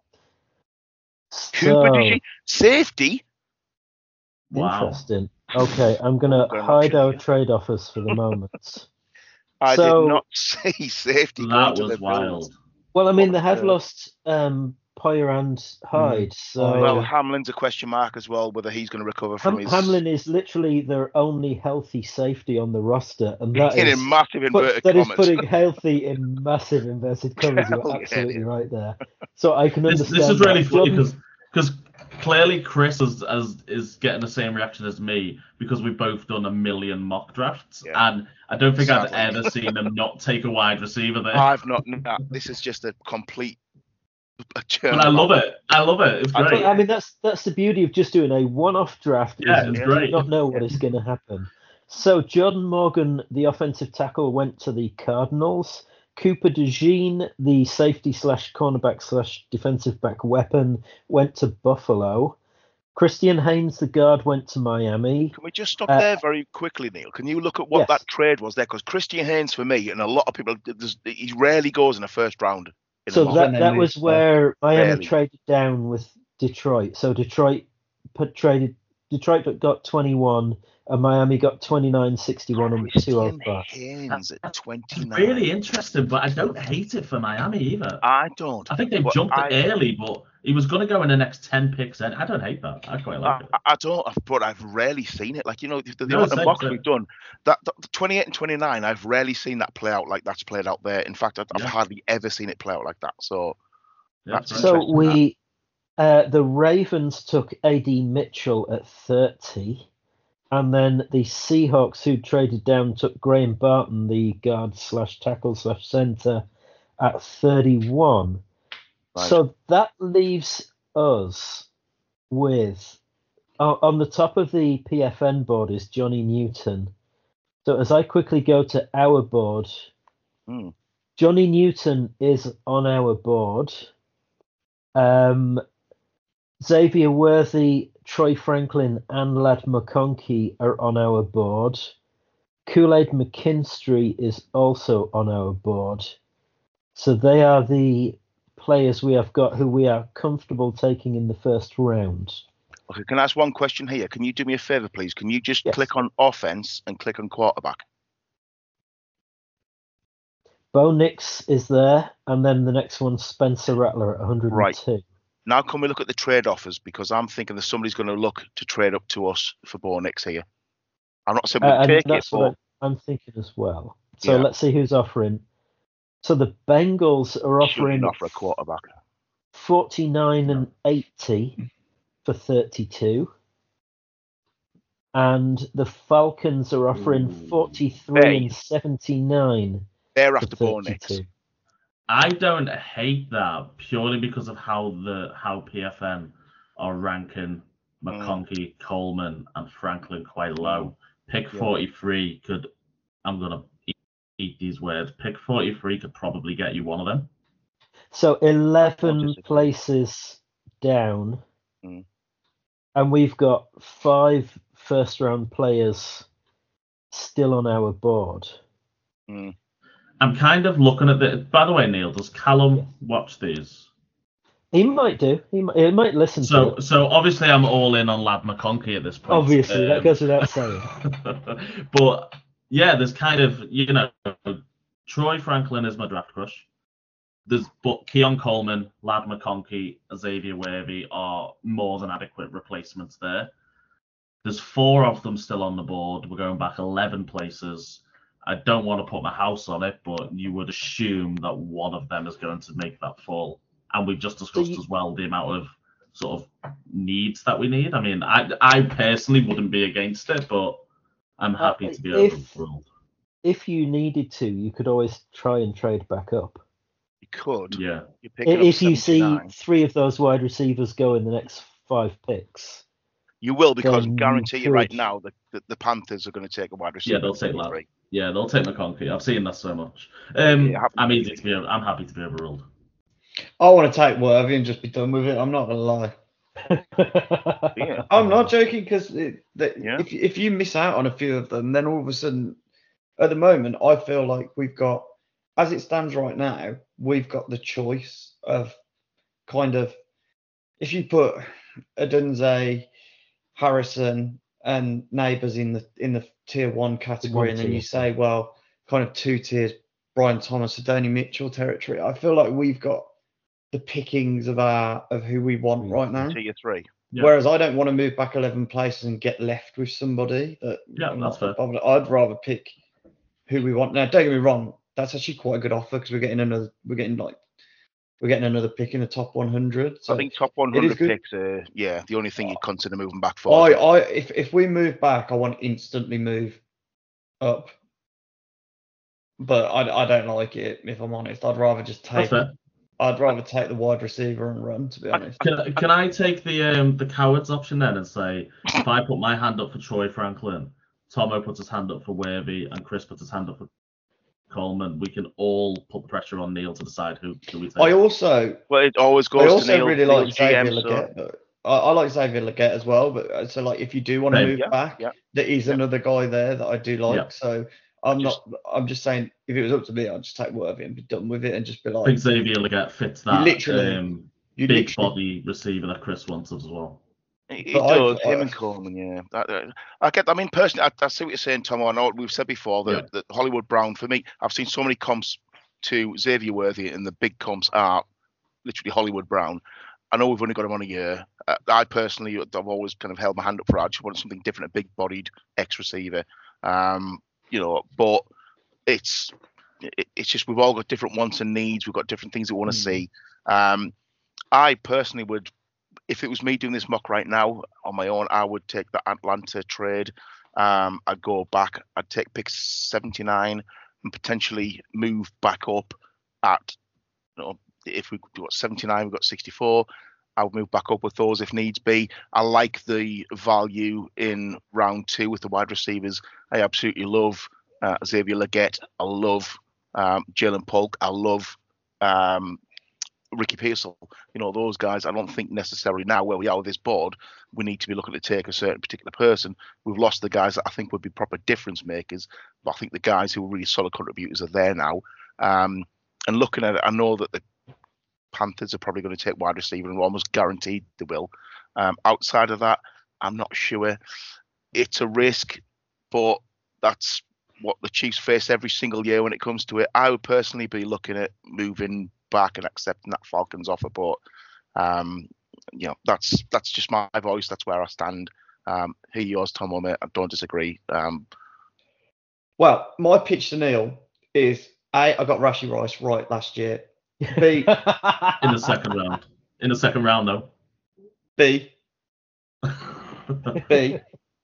S4: Cooper
S2: So,
S4: Digi- safety.
S5: Wow.
S2: interesting. Okay, I'm going to
S4: Got an
S2: hide
S4: option
S2: our
S4: here.
S2: trade offers for the moment.
S4: I
S2: So-
S4: did not see safety going
S5: That
S4: to
S5: was
S4: the Bills.
S5: wild.
S2: Well, I mean, they have
S4: Uh,
S2: lost um, Poyer and Hyde, so
S3: Oh,
S4: Well,
S3: yeah.
S4: Hamlin's a question mark as well, whether he's going to recover from
S2: Ham-
S4: his
S2: Hamlin is literally their only healthy safety on the roster, and that
S4: in
S2: is
S4: massive
S2: put,
S4: inverted
S2: that is
S4: commas.
S2: putting healthy in massive inverted commas. You're
S4: Hell yeah,
S2: absolutely
S4: yeah.
S2: right there. So I can
S5: This,
S2: understand.
S5: this is really
S2: that.
S5: funny
S2: Jordan-
S5: because because clearly Chris is, is is getting the same reaction as me because we've both done a million mock drafts,
S4: Yeah.
S5: and I don't think
S4: Sadly.
S5: I've ever seen them not take a wide receiver there.
S4: I've not. Nah, this is just a complete. A churn
S5: But I
S4: of-
S5: love it. I love it. It's
S4: I
S5: great.
S2: But, I mean, that's that's the beauty of just doing a one-off draft.
S5: Yeah,
S2: is
S5: it's
S2: you
S5: great.
S2: don't know what is going to happen. So Jordan Morgan, the offensive tackle, went to the Cardinals. Cooper DeJean, the safety slash cornerback slash defensive back weapon, went to Buffalo. Christian Haynes, the guard, went to Miami.
S4: Can we just stop
S2: Uh,
S4: there very quickly, Neil? Can you look at what
S2: yes.
S4: that trade was there? Because Christian Haynes, for me, and a lot of people, there's- he rarely goes in a first round. in a
S2: So
S4: month.
S2: that
S3: And then
S2: that
S3: moved
S2: was
S3: back.
S2: where Miami
S4: Barely.
S2: traded down with Detroit. So Detroit put traded Detroit got twenty-one, and Miami got twenty-nine, sixty-one, and two oh
S4: Christian
S2: five.
S4: Haynes at
S5: It's
S4: twenty-nine.
S5: really interesting, but I don't hate it for Miami either.
S4: I don't.
S5: I think they've
S4: but
S5: jumped
S4: I,
S5: it early, but he was going to go in the next ten picks. And I don't hate that. I quite like
S4: I,
S5: it.
S4: I don't, but I've rarely seen it. Like, you know, the, the
S5: No,
S4: amount of
S5: same,
S4: mocks
S5: same.
S4: we've done, that, that the twenty-eight and twenty-nine, I've rarely seen that play out like that's played out there. In fact, I've, I've
S5: Yeah.
S4: hardly ever seen it play out like that. So
S5: Yeah,
S4: that's
S5: it's
S2: So
S4: interesting.
S2: we uh, the Ravens took A D Mitchell at thirty, and then the Seahawks, who traded down, took Graham Barton, the guard slash tackle slash center, at thirty-one.
S4: Right.
S2: So that leaves us with uh, on the top of the P F N board is Johnny Newton. So as I quickly go to our board,
S4: Hmm.
S2: Johnny Newton is on our board. Um, Xavier Worthy, Troy Franklin, and Lad McConkey are on our board. Kool-Aid McKinstry is also on our board. So they are the players we have got who we are comfortable taking in the first round.
S4: Okay, can I ask one question here? Can you do me a favor, please? Can you just
S2: Yes.
S4: click on offense and click on quarterback?
S2: Bo Nix is there, and then the next one's Spencer Rattler at one hundred two.
S4: Right. Now can we look at the trade offers? Because I'm thinking that somebody's going to look to trade up to us for Bo Nix here. I'm not saying
S2: Uh,
S4: we'll
S2: and
S4: take it,
S2: that's what
S4: but
S2: I'm, I'm thinking as well. So
S4: Yeah.
S2: let's see who's offering. So the Bengals are offering
S4: shouldn't offer a quarterback.
S2: forty-nine and eighty for thirty-two. And the Falcons are offering
S5: Ooh.
S2: forty-three
S4: Hey.
S2: and seventy-nine
S4: They're
S2: for
S4: after Bo Nix.
S2: thirty-two.
S5: I don't hate that purely because of how the how P F N are ranking McConkey, Coleman, and Franklin quite low. Pick
S2: Yeah.
S5: forty-three could. I'm gonna eat, eat these words. Pick forty-three could probably get you one of them.
S2: So eleven
S4: disagree.
S2: places down.
S4: Mm.
S2: And we've got five first round players still on our board.
S4: Mm.
S5: I'm kind of looking at the. By the way, Neil, does Callum watch these?
S2: He might do. He might, he might listen to
S5: So,
S2: it.
S5: so obviously, I'm all in on Lad McConkey at this point.
S2: Obviously, that
S5: Um,
S2: goes without saying.
S5: But yeah, there's kind of, you know, Troy Franklin is my draft crush. There's but Keon Coleman, Lad McConkey, Xavier Worthy are more than adequate replacements there. There's four of them still on the board. We're going back eleven places. I don't want to put my house on it, but you would assume that one of them is going to make that fall. And we've just discussed
S2: you-
S5: as well the amount of sort of needs that we need. I mean, I I personally wouldn't be against it, but I'm happy
S2: Uh,
S5: to be
S2: if-
S5: overruled.
S2: If you needed to, you could always try and trade back up.
S4: You could.
S5: Yeah.
S4: You're picking up
S2: If you see
S4: seventy-nine.
S2: three of those wide receivers go in the next five picks.
S4: You will, because
S2: then
S4: I
S2: you
S4: guarantee you right
S2: could-
S4: now that the, the Panthers are going to take a wide receiver.
S5: Yeah, they'll
S4: at
S5: take Lad.
S4: thirty-three.
S5: Yeah, they'll take McConkey. I've seen that so much. Um,
S4: Yeah, it happens
S5: I'm
S4: every
S5: easy
S4: week.
S5: to be. I'm happy to be overruled.
S3: I want to take Worthy and just be done with it. I'm not gonna lie.
S4: Yeah.
S3: I'm not joking because
S4: Yeah.
S3: if if you miss out on a few of them, then all of a sudden, at the moment, I feel like we've got, as it stands right now, we've got the choice of kind of, if you put Adunze, Harrison, and Neighbours in the in the tier one category,
S2: one
S3: and then
S2: tier.
S3: you say, well, kind of two tiers, Brian Thomas, Adonai Mitchell territory. I feel like we've got the pickings of our of who we want
S2: Mm.
S3: right now.
S4: Tier three.
S5: Yeah.
S3: Whereas I don't want to move back eleven places and get left with somebody that
S5: Yeah,
S3: I'm
S5: that's
S3: not
S5: fair.
S3: bothered. I'd rather pick who we want. Now, don't get me wrong, that's actually quite a good offer because we're getting another, we're getting like, we're getting another pick in the top one hundred. So
S4: I think top one
S3: it is
S4: hundred
S3: good.
S4: picks are, yeah, the only thing you'd consider moving back for.
S3: I, I, if if we move back, I want to instantly move up. But I, I don't like it, if I'm honest. I'd rather just
S5: That's
S3: take,
S5: fair.
S3: I'd rather take the wide receiver and run, to be honest.
S5: Can, can I take the um, the cowards option then and say, if I put my hand up for Troy Franklin, Tomo puts his hand up for Worthy, and Chris puts his hand up for Coleman, we can all put the pressure on Neil to decide who, who we take.
S3: I also,
S4: Well, it always goes
S3: I
S4: to
S3: also
S4: Neil,
S3: really
S4: Neil
S3: like Xavier
S4: G M, so
S3: Leggett, but I, I like Xavier Leggett as well. But uh, so like, if you do want to
S5: Same.
S3: move
S4: Yeah,
S3: back,
S4: yeah,
S3: there is
S4: yeah.
S3: another guy there that I do like.
S5: Yeah.
S3: So I'm
S4: Just-
S3: not. I'm just saying, if it was up to me, I'd just take Worthy and be done with it, and just be
S5: I
S3: like,
S5: think Xavier Leggett fits
S3: You
S5: that
S3: literally-
S5: um,
S3: you
S5: big
S3: literally-
S5: body receiver that Chris wants as well.
S4: He, he
S3: But I-
S4: does. Him
S3: I-
S4: and Coleman, yeah. That, uh, I get. I mean, personally, I, I see what you're saying, Tom. I know what we've said before that,
S5: Yeah.
S4: that Hollywood Brown. For me, I've seen so many comps to Xavier Worthy, and the big comps are literally Hollywood Brown. I know we've only got him on a year. Uh, I personally, I've always kind of held my hand up for. I just wanted something different, a big-bodied ex-receiver. Um, you know, but it's it, it's just we've all got different wants and needs. We've got different things we want to
S3: Mm.
S4: see. Um, I personally would, if it was me doing this mock right now on my own, I would take the Atlanta trade. Um, I'd go back. I'd take pick seventy-nine and potentially move back up at, you know, if we got seventy-nine, we've got sixty-four. I would move back up with those if needs be. I like the value in round two with the wide receivers. I absolutely love uh, Xavier Leggett. I love um, Jalen Polk. I love um, Ricky Pearsall. You know, those guys. I don't think necessarily now where we are with this board, we need to be looking to take a certain particular person. We've lost the guys that I think would be proper difference makers. But I think the guys who are really solid contributors are there now. Um, and looking at it, I know that the Panthers are probably going to take wide receiver, and we're almost guaranteed they will. Um, outside of that, I'm not sure. It's a risk, but that's what the Chiefs face every single year when it comes to it. I would personally be looking at moving back and accepting that Falcons offer, but um, you know, that's that's just my voice. That's where I stand. Um, hear yours, Tom, on it. I don't disagree. Um,
S3: Well, my pitch to Neil is A, I got Rashee Rice right last year. B,
S5: In the second round. In the second round, though.
S3: B, B,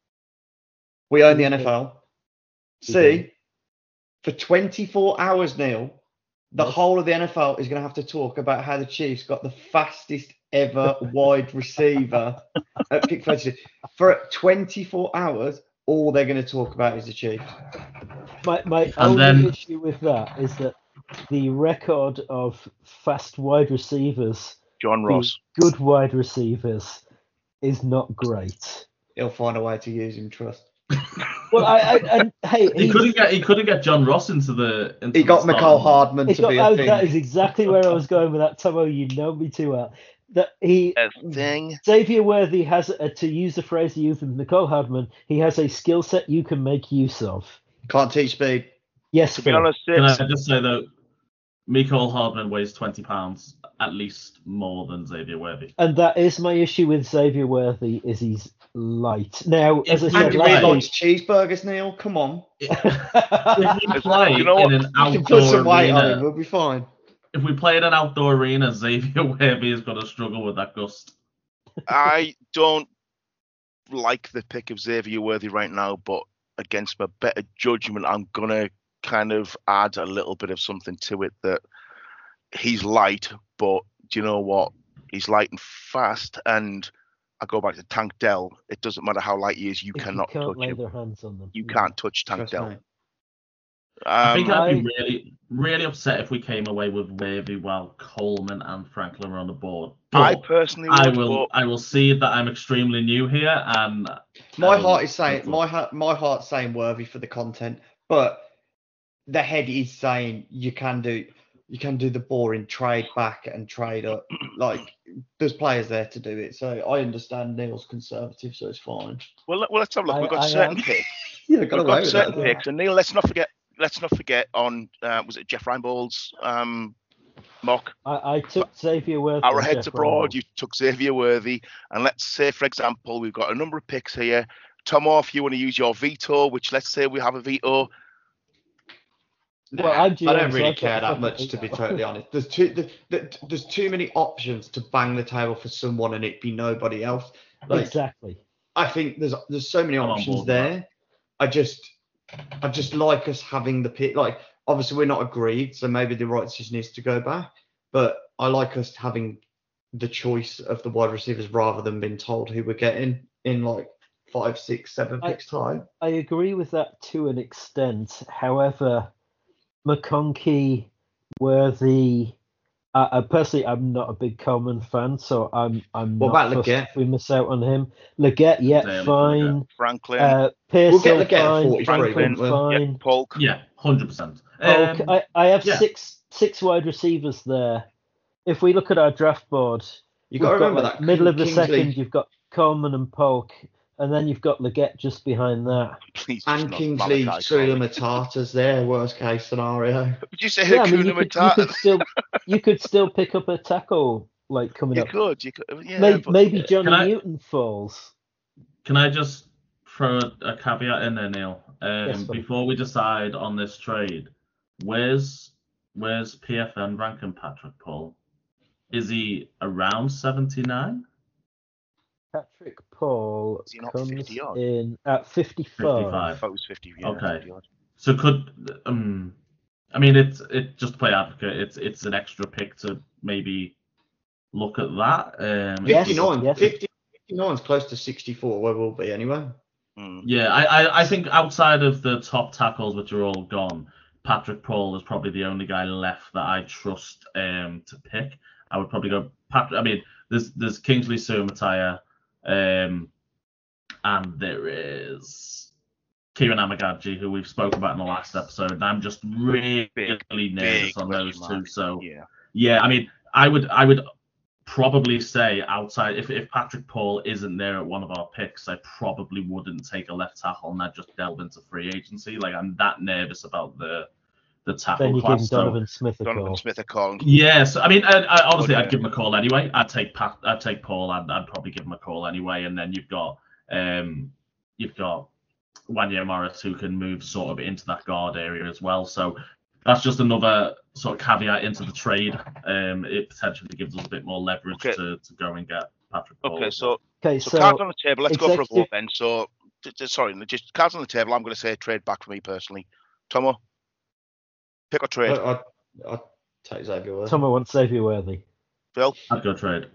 S3: we own the N F L. C, for twenty-four hours, Neil, the
S2: Yes.
S3: whole of the N F L is going to have to talk about how the Chiefs got the fastest ever wide receiver at pick thirty-two. For twenty-four hours, all they're going to talk about is the Chiefs.
S2: My my
S5: And
S2: only
S5: then-
S2: issue with that is that the record of fast wide receivers,
S4: John
S2: the
S4: Ross.
S2: good wide receivers, is not great.
S3: He'll find a way to use him, trust.
S2: Well, I, I and hey,
S5: He
S2: he's-
S5: couldn't get he couldn't get John Ross into the. Into
S3: He
S5: the
S3: got
S5: starting
S3: McCall
S5: lineup.
S3: Hardman
S2: he's
S3: to
S2: got-
S3: be a
S2: oh,
S3: thing.
S2: that is exactly where I was going with that, Tomo. You know me too well. That he
S4: A thing.
S2: Xavier Worthy has, a, to use the phrase he used with Nicole Hardman, he has a skill set you can make use of.
S3: Can't teach speed.
S2: Yes,
S4: To be
S2: Phil.
S4: honest,
S5: Can
S4: it's,
S5: I just say though, Mecole Hardman weighs twenty pounds at least more than Xavier Worthy.
S2: And that is my issue with Xavier Worthy, is he's light. Now, as I
S5: If
S2: said
S3: Andy
S5: you
S2: last
S3: Reid
S5: like-
S2: week,
S3: likes cheeseburgers, Neil. Come on.
S5: If we play
S4: You know what?
S5: in an
S3: You can put
S5: outdoor
S3: some weight on him.
S5: arena,
S3: We'll be fine.
S5: if we play in an outdoor arena, Xavier Worthy is going to struggle with that gust.
S4: I don't like the pick of Xavier Worthy right now, but against my better judgment, I'm gonna kind of add a little bit of something to it that he's light, but do you know what? He's light and fast, and I go back to Tank Dell. It doesn't matter how light he is, you
S2: if
S4: cannot
S2: you can't
S4: touch
S2: lay
S4: him.
S2: their hands on them.
S4: You
S2: yeah.
S4: can't touch Tank
S3: Trust
S4: Dell.
S3: me.
S5: I think
S4: Um,
S5: I'd
S2: I-
S5: be really, really upset if we came away with Worthy while Coleman and Franklin were on the board.
S4: I
S5: But
S4: personally
S5: I
S4: would,
S5: will,
S4: but
S5: I will see that I'm extremely new here, and
S3: My
S5: I will
S3: heart is saying
S5: go
S3: my heart my heart's saying Worthy for the content, but the head is saying you can do you can do the boring trade back and trade up. Like there's players there to do it. So I understand Neil's conservative, so it's fine.
S4: well, let- well, let's have a look.
S2: I-
S4: We've got
S2: I
S4: certain
S2: am.
S4: picks.
S3: Yeah, got
S4: We've
S3: away
S4: got
S3: with
S4: certain
S3: that. as well.
S4: picks, and Neil, let's not forget. Let's not forget on uh, was it Jeff Reinbold's um, mock?
S2: I, I took Xavier Worthy.
S4: Our
S2: and
S4: heads
S2: Jeff
S4: abroad.
S2: Reinbold.
S4: You took Xavier Worthy, and let's say, for example, we've got a number of picks here. Tom, if you want to use your veto, which let's say we have a veto.
S2: Well, I'm
S3: I
S2: G M,
S3: don't
S2: so
S3: really
S2: I've got
S3: care that
S2: fucking
S3: much, to be
S2: veto.
S3: totally honest. There's too there's, there- there's too many options to bang the table for someone and it be nobody else. Like
S2: Exactly.
S3: I think there's there's so many
S5: I'm on
S3: options
S5: board with
S3: there. I just I just like us having the pick. Like obviously we're not agreed, so maybe the right decision is to go back. But I like us having the choice of the wide receivers rather than being told who we're getting in like five, six, seven
S2: I-
S3: picks time.
S2: I agree with that to an extent. However, McConkey, Worthy, I, I personally, I'm not a big Coleman fan, so I'm I'm
S3: What
S2: not
S3: about
S2: fussed
S3: Leggett?
S2: if we miss out on him. Leggett, yeah,
S5: Daly,
S2: fine.
S4: Franklin,
S2: Uh,
S3: We'll get
S2: Pearson,
S3: Leggett at
S2: fine.
S3: forty-three,
S2: Franklin,
S3: won't we?
S2: fine.
S4: yeah, Polk.
S5: Yeah, one hundred percent.
S2: Polk,
S5: Um,
S2: I, I have
S5: yeah.
S2: six six wide receivers there. If we look at our draft board,
S3: You got to
S2: we've got,
S3: remember
S2: like,
S3: that
S2: middle of the
S3: Kingsley
S2: second, you've got Coleman and Polk, and then you've got Leggett just behind that.
S4: Please, just
S3: and
S4: not
S3: Kingsley
S4: Malachi
S3: Sula
S4: Corley.
S3: Matata's there. Worst case scenario.
S4: Did you say
S2: Yeah, I mean,
S4: Hakuna
S2: you could, you
S4: Matata?
S2: could still you could still pick up a tackle like coming
S4: You
S2: up.
S4: could, you could, yeah.
S2: maybe
S4: but
S2: maybe Johnny
S5: Can I-
S2: Newton falls.
S5: Can I just throw a, a caveat in there, Neil? Um,
S2: Yes, buddy.
S5: before we decide on this trade, where's where's P F N ranking Patrick Paul? Is he around seventy-nine?
S2: Patrick Paul
S4: Is he not
S2: comes
S4: fifty odd?
S2: in at fifty-five.
S5: fifty-five.
S4: I thought it was fifty. Yeah,
S5: Okay.
S4: fifty odd.
S5: So could um, I mean it's it just to play advocate. It's it's an extra pick to maybe look at that. Um,
S2: Yes,
S3: fifty-nine.
S2: yes.
S3: fifty, fifty-nine is close to sixty-four, where we'll be anyway.
S4: Mm.
S5: Yeah, I, I, I think outside of the top tackles, which are all gone, Patrick Paul is probably the only guy left that I trust um, to pick. I would probably go Patrick. I mean, there's there's Kingsley Suamataia, um, and there is Kieran Amagaji, who we've spoken about in the last episode. And I'm just really,
S4: Big,
S5: really nervous
S4: big
S5: on those
S4: question
S5: two.
S4: mark.
S5: So
S4: Yeah.
S5: yeah, I mean, I would I would probably say outside if, if Patrick Paul isn't there at one of our picks, I probably wouldn't take a left tackle and I'd just delve into free agency. Like I'm that nervous about the the tackle
S2: Then you
S5: class.
S2: give
S5: so-
S2: Donovan Smith a
S4: Donovan
S2: call.
S4: Smith a call.
S5: Yes, I mean, I, I, obviously,
S4: Oh, yeah.
S5: I'd give him a call anyway. I'd take Pat, I'd take Paul. I'd, I'd probably give him a call anyway. And then you've got, um, you've got Wanya Morris who can move sort of into that guard area as well. So that's just another sort of caveat into the trade. Um, it potentially gives us a bit more leverage
S4: Okay.
S5: to, to go and get Patrick Paul.
S4: Okay,
S5: as well.
S4: so
S2: Okay,
S4: so,
S2: so
S4: cards on the table. Let's go for a
S2: executive-
S4: vote then. So, j- j- sorry, just cards on the table. I'm going to say trade back for me personally. Tomo, pick or trade.
S3: I, I'd, I'd take Xavier Worthy.
S2: Tomo wants Xavier Worthy.
S4: Phil,
S5: I'd go trade.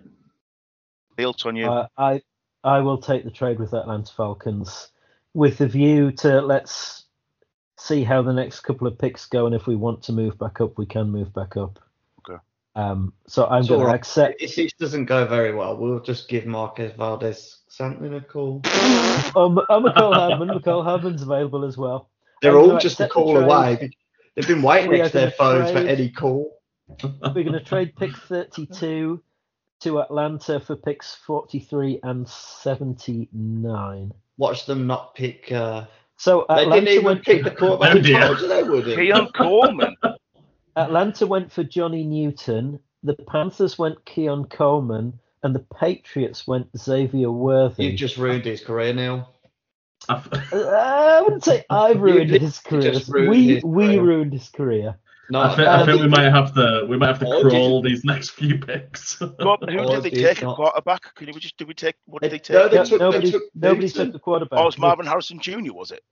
S4: Neil, it's on you.
S2: Uh, I I will take the trade with Atlanta Falcons with the view to let's see how the next couple of picks go, and if we want to move back up, we can move back up.
S4: Okay.
S2: Um. So I'm
S3: It's
S2: going
S3: all
S2: to
S3: right.
S2: accept.
S3: If this doesn't go very well, we'll just give Marquez Valdez something a call.
S2: Oh, oh McCall Hardman. McCall Hardman's available as well.
S3: They're
S2: I'm
S3: all
S2: gonna
S3: just a
S2: accept the
S3: call
S2: trade.
S3: away. They've been waiting
S2: We
S3: next to
S2: are
S3: their
S2: gonna
S3: phones for
S2: trade-
S3: any call.
S2: We're going to trade pick thirty-two to Atlanta for picks forty-three and seventy-nine.
S3: Watch them not pick. Uh,
S2: So
S3: they
S2: Atlanta
S3: didn't even
S2: went
S3: pick
S2: for,
S3: the quarterback.
S5: Oh,
S3: I
S5: dear.
S3: told you they wouldn't.
S4: Keon Coleman.
S2: Atlanta went for Johnny Newton. The Panthers went Keon Coleman, and the Patriots went Xavier Worthy.
S3: You've just ruined his career, Neil.
S5: I've-
S2: Uh, I wouldn't say I ruined
S3: You
S2: his
S3: just
S2: career.
S3: ruined
S2: We
S3: his
S2: we
S3: career.
S2: ruined his career.
S3: No,
S5: I, think, I
S2: um,
S5: think we might have to we might have to
S3: Oh, did
S5: crawl these next few picks.
S4: Go- Who
S3: Oh,
S4: did they
S3: it's
S4: take? A
S3: not-
S4: quarterback? Can you just did we take? What did they
S3: No,
S4: take?
S3: they
S2: No,
S3: took-
S2: nobody
S3: took
S2: nobody
S3: Newton.
S2: took the quarterback.
S4: Oh, it was Marvin Harrison Junior Was it?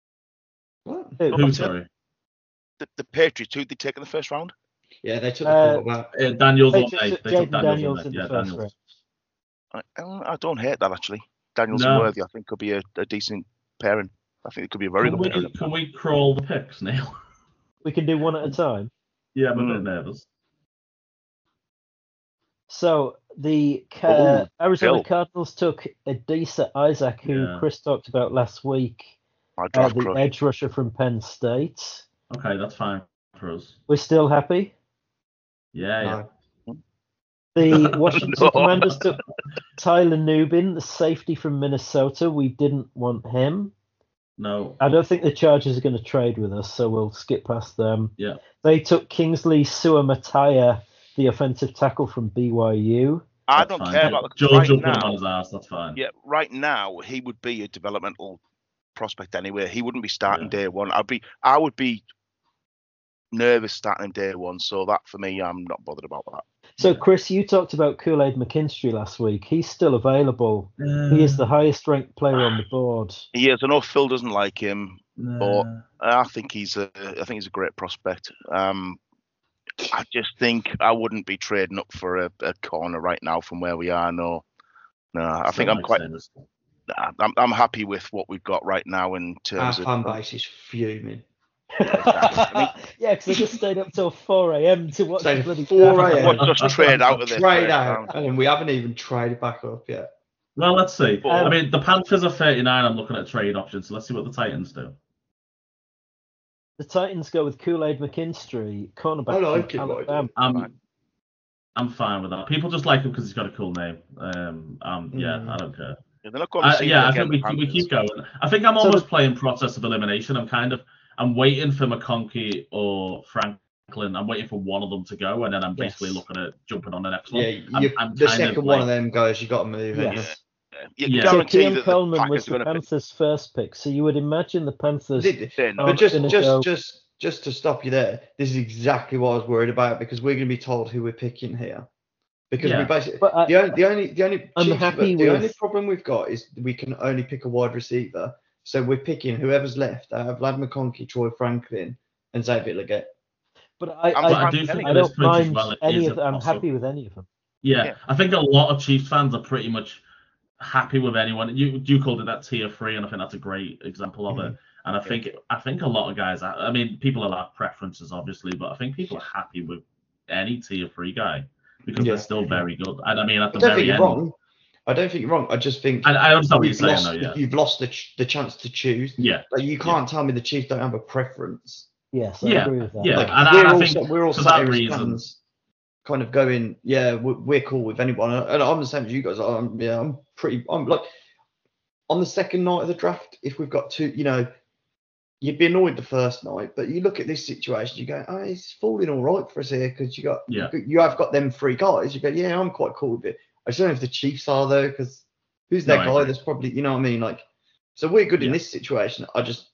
S3: What?
S2: Who?
S5: Who,
S4: that's it.
S5: sorry?
S4: The, the Patriots. Who did they take in the first round?
S3: Yeah, they took the
S2: Uh,
S3: quarterback.
S5: Uh, Daniels on
S2: Patriots
S5: eight.
S2: took
S5: They took
S2: Jaden
S5: Daniels,
S2: Daniels
S5: on
S2: in
S5: eight.
S2: the
S5: Yeah,
S2: first
S5: Daniels.
S2: round.
S4: I, I don't hate that actually. Daniels
S5: No.
S4: and Worthy, I think, could be a, a decent pairing. I think it could be a very
S5: Can
S4: good
S5: we,
S4: pairing.
S5: can we crawl the picks, Neil?
S2: We can do one at a time.
S5: Yeah, I'm a
S4: Mm.
S5: bit nervous.
S2: So the uh,
S4: Oh,
S2: Arizona
S4: Bill.
S2: Cardinals took Adisa Isaac, who
S5: Yeah.
S2: Chris talked about last week,
S4: My
S2: uh,
S4: draft
S2: the
S4: crush.
S2: edge rusher from Penn State.
S5: Okay, that's fine for us.
S2: We're still happy.
S5: Yeah, yeah.
S3: No.
S2: The Washington
S4: No.
S2: Commanders took Tyler Nubin, the safety from Minnesota. We didn't want him.
S5: No.
S2: I don't think the Chargers are going to trade with us, so we'll skip past them.
S5: Yeah.
S2: They took Kingsley Suamataia, the offensive tackle from B Y U.
S4: I
S5: That's
S4: don't
S5: fine.
S4: care about the
S5: George
S4: right
S5: will put him on
S4: now.
S5: his ass. That's fine.
S4: Yeah, right now he would be a developmental prospect anyway. He wouldn't be starting
S5: Yeah.
S4: day one. I'd be, I would be nervous starting him day one. So that for me, I'm not bothered about that.
S2: So, Chris, you talked about Kool-Aid McKinstry last week. He's still available. He is the highest ranked player on the board.
S4: He is. I know Phil doesn't like him.
S5: Nah.
S4: I think he's a, I think he's a great prospect. Um, I just think I wouldn't be trading up for a, a corner right now from where we are. No, no. I think
S5: Still
S4: I'm
S5: makes
S4: quite.
S5: sense.
S4: nah, I'm I'm happy with what we've got right now in
S3: Our
S4: terms
S3: fan
S4: of.
S3: base is fuming.
S4: I mean,
S2: yeah, because I just stayed up till four a.m. to watch
S3: Stayed
S2: the bloody
S3: four
S2: draft.
S3: a.m.
S4: What, just trade out of this
S3: Trade
S4: first
S3: out,
S4: round.
S3: and then we haven't even traded back up yet.
S5: Well, let's see.
S4: Um,
S5: I mean, the Panthers are thirty-nine. I'm looking at trade options. So let's see what the Titans do.
S2: The Titans go with Kool-Aid McKinstry, cornerback
S3: I like
S2: from
S3: it,
S2: Alabama.
S5: I'm,
S4: Fine.
S5: I'm fine with that. People just like him because he's got a cool name. Um, um, yeah,
S3: Mm.
S5: I don't care.
S4: Yeah, they're not going to
S5: I,
S4: see
S5: yeah, I
S4: again,
S5: think we,
S4: the
S5: we keep
S4: Panthers.
S5: going. I think I'm
S2: So
S5: almost
S2: the-
S5: playing process of elimination. I'm kind of I'm waiting for McConkey or Franklin. I'm waiting for one of them to go, and then I'm basically
S2: Yes.
S5: looking at jumping on the next one.
S3: Yeah,
S5: I'm,
S3: you,
S5: I'm
S3: the
S5: kind
S3: second
S5: of
S3: one
S5: like,
S3: of them goes, you got to move. haven't
S2: Yes.
S4: You
S5: Yeah.
S2: So
S4: guarantee
S2: Keon
S4: that the
S2: Coleman was
S4: Packers
S2: the
S4: are going to pick.
S2: Panthers' first pick, so you would imagine the Panthers.
S3: you? Did-
S4: They're not.
S3: But just,
S2: gonna
S3: just,
S2: go-
S3: just, just to stop you there, this is exactly what I was worried about because we're going to be told who we're picking here. Because
S5: Yeah.
S3: we basically
S2: But I-
S3: the only, the only, the only,
S2: I'm
S3: Chiefs-
S2: happy
S3: the
S2: with-
S3: only problem we've got is we can only pick a wide receiver. So we're picking whoever's left out of Vlad McConkey, Troy Franklin, and Xavier Legette.
S2: But I,
S4: I'm
S2: I,
S5: but I
S4: fine
S5: do
S4: with
S5: think
S4: any
S2: I
S5: at
S4: of
S5: this
S2: don't
S5: point as
S2: mind
S5: well, it
S2: any
S5: is
S2: of them. I'm
S5: possible.
S2: happy with any of them.
S5: Yeah,
S4: Yeah.
S5: I think a lot of Chiefs fans are pretty much happy with anyone. You you called it that tier three, and I think that's a great example of it. And I think I think a lot of guys. are- I mean, people will have preferences, obviously, but I think people are happy with any tier three guy because
S3: Yeah.
S5: they're still very good. And I mean, at
S3: I
S5: the
S3: don't think
S5: very
S3: you're
S5: end,
S3: wrong. I don't think you're wrong. I just think
S5: I, I understand what you're
S3: you've
S5: saying,
S3: lost,
S5: though. Yeah,
S3: you've lost the, ch- the chance to choose.
S5: yeah,
S3: Like you can't tell me the Chiefs don't have a preference.
S2: Yes, I
S5: Yeah,
S2: agree with that.
S5: yeah.
S3: Like
S5: and I-
S3: we're,
S5: I
S3: all,
S5: think
S3: sa- we're all
S5: for
S3: sat
S5: that
S3: here as
S5: reason-
S3: fans kind of going, yeah, we're, we're cool with anyone. And I'm the same as you guys. I'm, yeah, I'm pretty. I'm like on the second night of the draft. If we've got two, you know, you'd be annoyed the first night, but you look at this situation, you go, oh, it's falling all right for us here because you got,
S5: Yeah.
S3: you, you have got them three guys. You go, yeah, I'm quite cool with it. I just don't know if the Chiefs are though, because who's
S5: No,
S3: that
S5: I
S3: guy
S5: agree.
S3: that's probably, you know what I mean? Like, so we're good in
S5: Yeah.
S3: this situation. I just,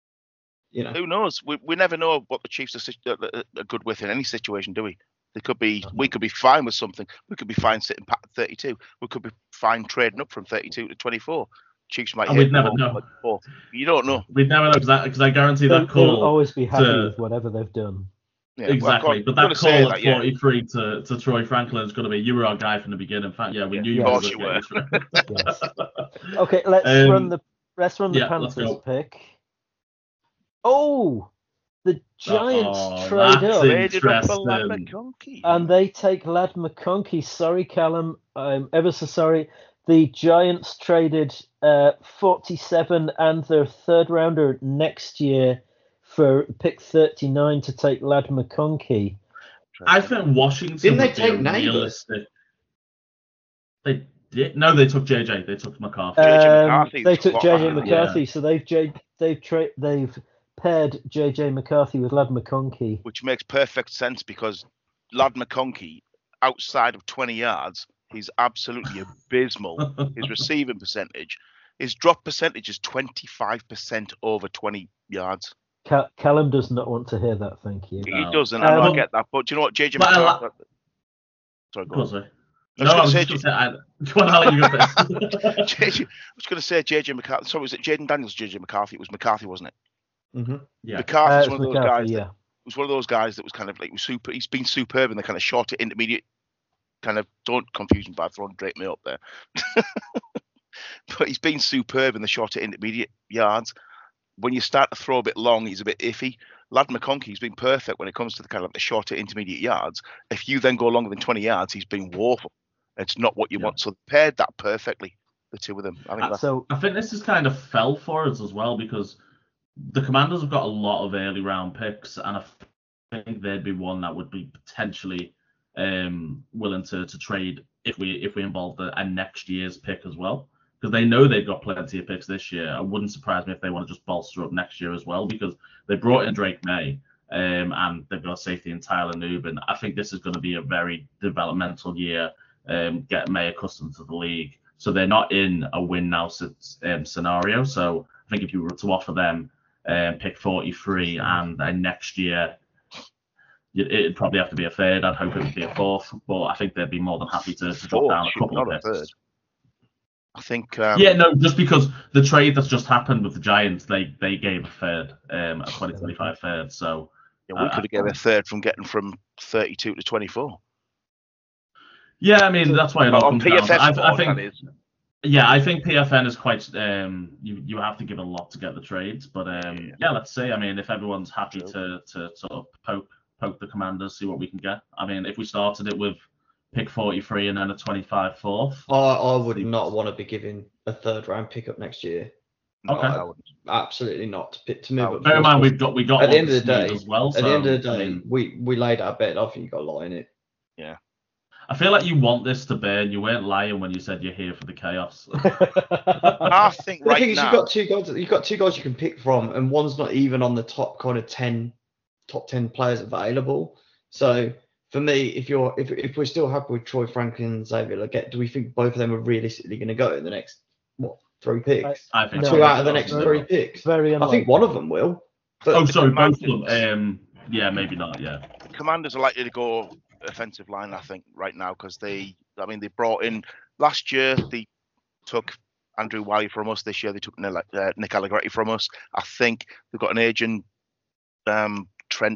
S3: you know,
S4: Who knows? We, we never know what the Chiefs are, sit- are, are good with in any situation, do we? They could be. We could be fine with something. We could be fine sitting pat at thirty-two. We could be fine trading up from thirty-two to twenty-four. Chiefs might.
S5: And
S4: hit
S5: we'd never
S4: more,
S5: know.
S4: like four. You don't know.
S5: we'd never know because I guarantee
S2: They'll,
S5: that
S2: they'll
S5: call
S2: always be happy
S5: to-
S2: with whatever they've done.
S4: Yeah, well, I've
S5: exactly.
S4: got-
S5: but
S4: gotta
S5: that
S4: say
S5: call
S4: that,
S5: at
S4: yeah.
S5: forty-three to, to Troy Franklin is going to be you were our guy from the beginning. In fact, yeah, we
S4: Yeah,
S5: knew you
S2: of
S5: were
S2: course
S4: you
S5: gonna
S4: were.
S5: get it.
S2: Yes. Okay, let's
S5: Um,
S2: run the let's run the
S5: yeah, let's
S2: Panthers
S5: go.
S2: pick. Oh, the Giants
S5: Oh,
S2: trade
S5: that's
S2: up
S5: it.
S4: Traded up for Lad
S5: Interesting.
S4: McConkey.
S2: and they take Lad McConkey. Sorry, Callum. I'm ever so sorry. The Giants traded uh, forty-seven and their third rounder next year for pick thirty-nine to take Lad McConkey.
S5: I think Washington
S3: Didn't they
S5: would be
S3: take
S5: a
S3: Neighbors?
S5: realistic. They did. No, they took J J. They took McCarthy.
S4: J J
S2: Um,
S4: McCarthy
S2: they
S4: was
S2: took
S4: what
S2: J J
S4: happened.
S2: McCarthy, so they've J, they've tra- they've paired J J McCarthy with Lad McConkey.
S4: Which makes perfect sense because Lad McConkey, outside of twenty yards, he's absolutely abysmal. His receiving percentage, his drop percentage is twenty-five percent over twenty yards.
S2: Cal- Callum does not want to hear that. Thank you.
S4: He
S5: No.
S4: doesn't. I know
S2: Um,
S4: I get that, but do you know what, J J
S5: But I
S4: McCarthy?
S5: like-
S4: Sorry, go
S5: Go on,
S4: on.
S5: sorry.
S4: I
S5: No,
S4: was
S5: I
S4: going
S5: was
S4: to say,
S5: just going to say. I- Go on, I'll let you go first.
S4: J J, I was going to say J J McCarthy. Sorry, was it Jaden Daniels? J J McCarthy. It was McCarthy, wasn't it?
S3: mm-hmm.
S5: Yeah.
S2: Uh,
S4: McCarthy's
S2: it's
S4: one of those
S2: McCarthy,
S4: guys.
S2: yeah.
S4: That, was one of those guys that was kind of like was super. He's been superb in the kind of shorter intermediate. Kind of don't confuse him by throwing Drake May up there. But he's been superb in the shorter intermediate yards. When you start to throw a bit long, he's a bit iffy. Lad McConkey's been perfect when it comes to the kind of the shorter intermediate yards. If you then go longer than twenty yards, he's been woeful. It's not what you
S5: Yeah.
S4: want. So they paired that perfectly, the two of them. I think that's
S2: So
S5: I think this has kind of fell for us as well because the Commanders have got a lot of early round picks, and I think they'd be one that would be potentially um, willing to, to trade if we if we involved a, a next year's pick as well, because they know they've got plenty of picks this year. It wouldn't surprise me if they want to just bolster up next year as well, because they brought in Drake May um, and they've got safety in Tyler Nubin. I think this is going to be a very developmental year, um, get May accustomed to the league. So they're not in a win now um, scenario. So I think if you were to offer them um, pick forty-three and uh, next year, it'd probably have to be a third. I'd hope it would be a fourth, but I think they'd be more than happy to, to drop
S4: Fourth,
S5: down a
S4: shoot,
S5: couple
S4: not
S5: of
S4: a
S5: picks.
S4: third. I think. Um,
S5: Yeah, no, just because the trade that's just happened with the Giants, they they gave a third, um, a twenty twenty-five third. So
S4: yeah, we
S5: uh,
S4: could have given a third from getting from thirty-two to twenty-four.
S5: yeah, I mean that's why it all
S4: On
S5: comes down.
S4: P F F
S5: to- I, I
S4: board,
S5: think
S4: that is.
S5: Yeah, I think P F N is quite. Um, you you have to give a lot to get the trades, but um, yeah. yeah, let's see. I mean, if everyone's happy True. to to sort of poke poke the Commanders, see what we can get. I mean, if we started it with pick forty-three and then a twenty-five fourth.
S3: I I would not want to be giving a third round pick up next year.
S5: Okay.
S3: I, absolutely not to, to move up.
S5: Bear in mind, we've got we got
S3: at the end of the day
S5: as well.
S3: At
S5: so,
S3: the end of the day,
S5: I mean,
S3: we we laid our bet. I think you got a lot in it.
S4: Yeah.
S5: I feel like you want this to burn. You weren't lying when you said you're here for the chaos.
S4: I think right
S3: the thing is,
S4: now,
S3: you've got two guys. You've got two guys you can pick from, and one's not even on the top kind of ten, top ten players available. So for me, if you're if if we're still happy with Troy Franklin and Xavier Legette, do we think both of them are realistically going to go in the next what three picks?
S5: I, I think
S3: two
S5: no,
S3: out of the next three picks.
S2: Very
S3: I think one of them will.
S5: But oh, sorry, both of them. Um, yeah, maybe not. Yeah.
S4: Commanders are likely to go offensive line, I think, right now, because they, I mean, they brought in last year. They took Andrew Wiley from us. This year they took uh, Nick Allegretti from us. I think they've got an agent, um, Trent,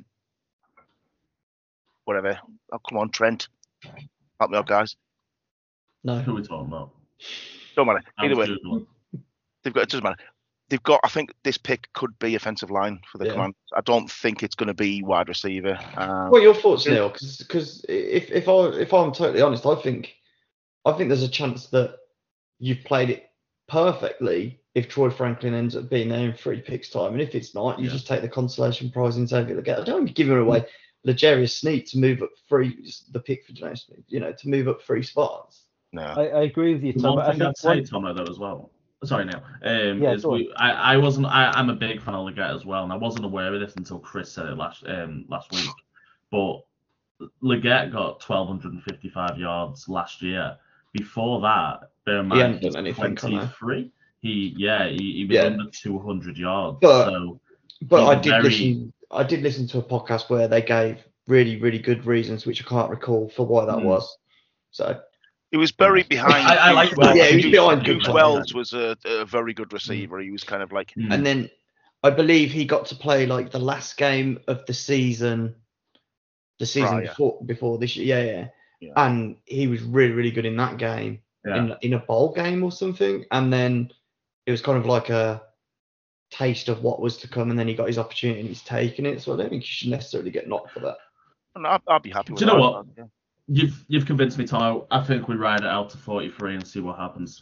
S4: whatever. Oh, come on, Trent, help me out, guys.
S3: No,
S5: who are we talking about?
S4: Don't matter. Either way, they've got. It doesn't matter. They've got. I think this pick could be offensive line for the yeah. Commanders. I don't think it's going to be wide receiver. Um,
S3: what are your thoughts, Neil? Because if if I if I'm totally honest, I think I think there's a chance that you've played it perfectly if Troy Franklin ends up being there in three picks time, and if it's not, you yeah. just take the consolation prize in Xavier Legette. I don't give it away. L'Jarius Sneed to move up three, the pick for Jalen Sneed, you know, to move up three spots.
S4: No,
S2: I, I agree with you, Tom.
S5: One
S2: I
S5: thing
S2: think
S5: I'd say, Tom, though, as well. Sorry, Neil. Um,
S2: yeah,
S5: is we, I, I wasn't. I, I'm a big fan of Legette as well, and I wasn't aware of this until Chris said it last um, last week. But Legette got twelve fifty-five yards last year. Before that, bear in mind,
S3: he hadn't done
S5: twenty-three. He yeah, he, he was
S3: yeah.
S5: under two hundred yards.
S3: But
S5: so
S3: but I did
S5: very...
S3: listen. I did listen to a podcast where they gave really really good reasons, which I can't recall for why that mm. was. So.
S4: He was buried behind.
S5: I, I like
S3: that. Yeah, he was behind.
S4: Duke Wells was a, a very good receiver. He was kind of like.
S3: And then I believe he got to play like the last game of the season, the season
S4: Prior.
S3: before before this year. Yeah, yeah,
S4: yeah.
S3: And he was really really good in that game,
S5: yeah.
S3: in in a bowl game or something. And then it was kind of like a taste of what was to come. And then he got his opportunity and he's taken it. So I don't think you should necessarily get knocked for that.
S4: No, I'll, I'll be happy with
S5: that.
S4: Do
S5: you know
S4: that.
S5: what? Yeah. You've you've convinced me, Tom. I think we ride it out to forty-three and see what happens.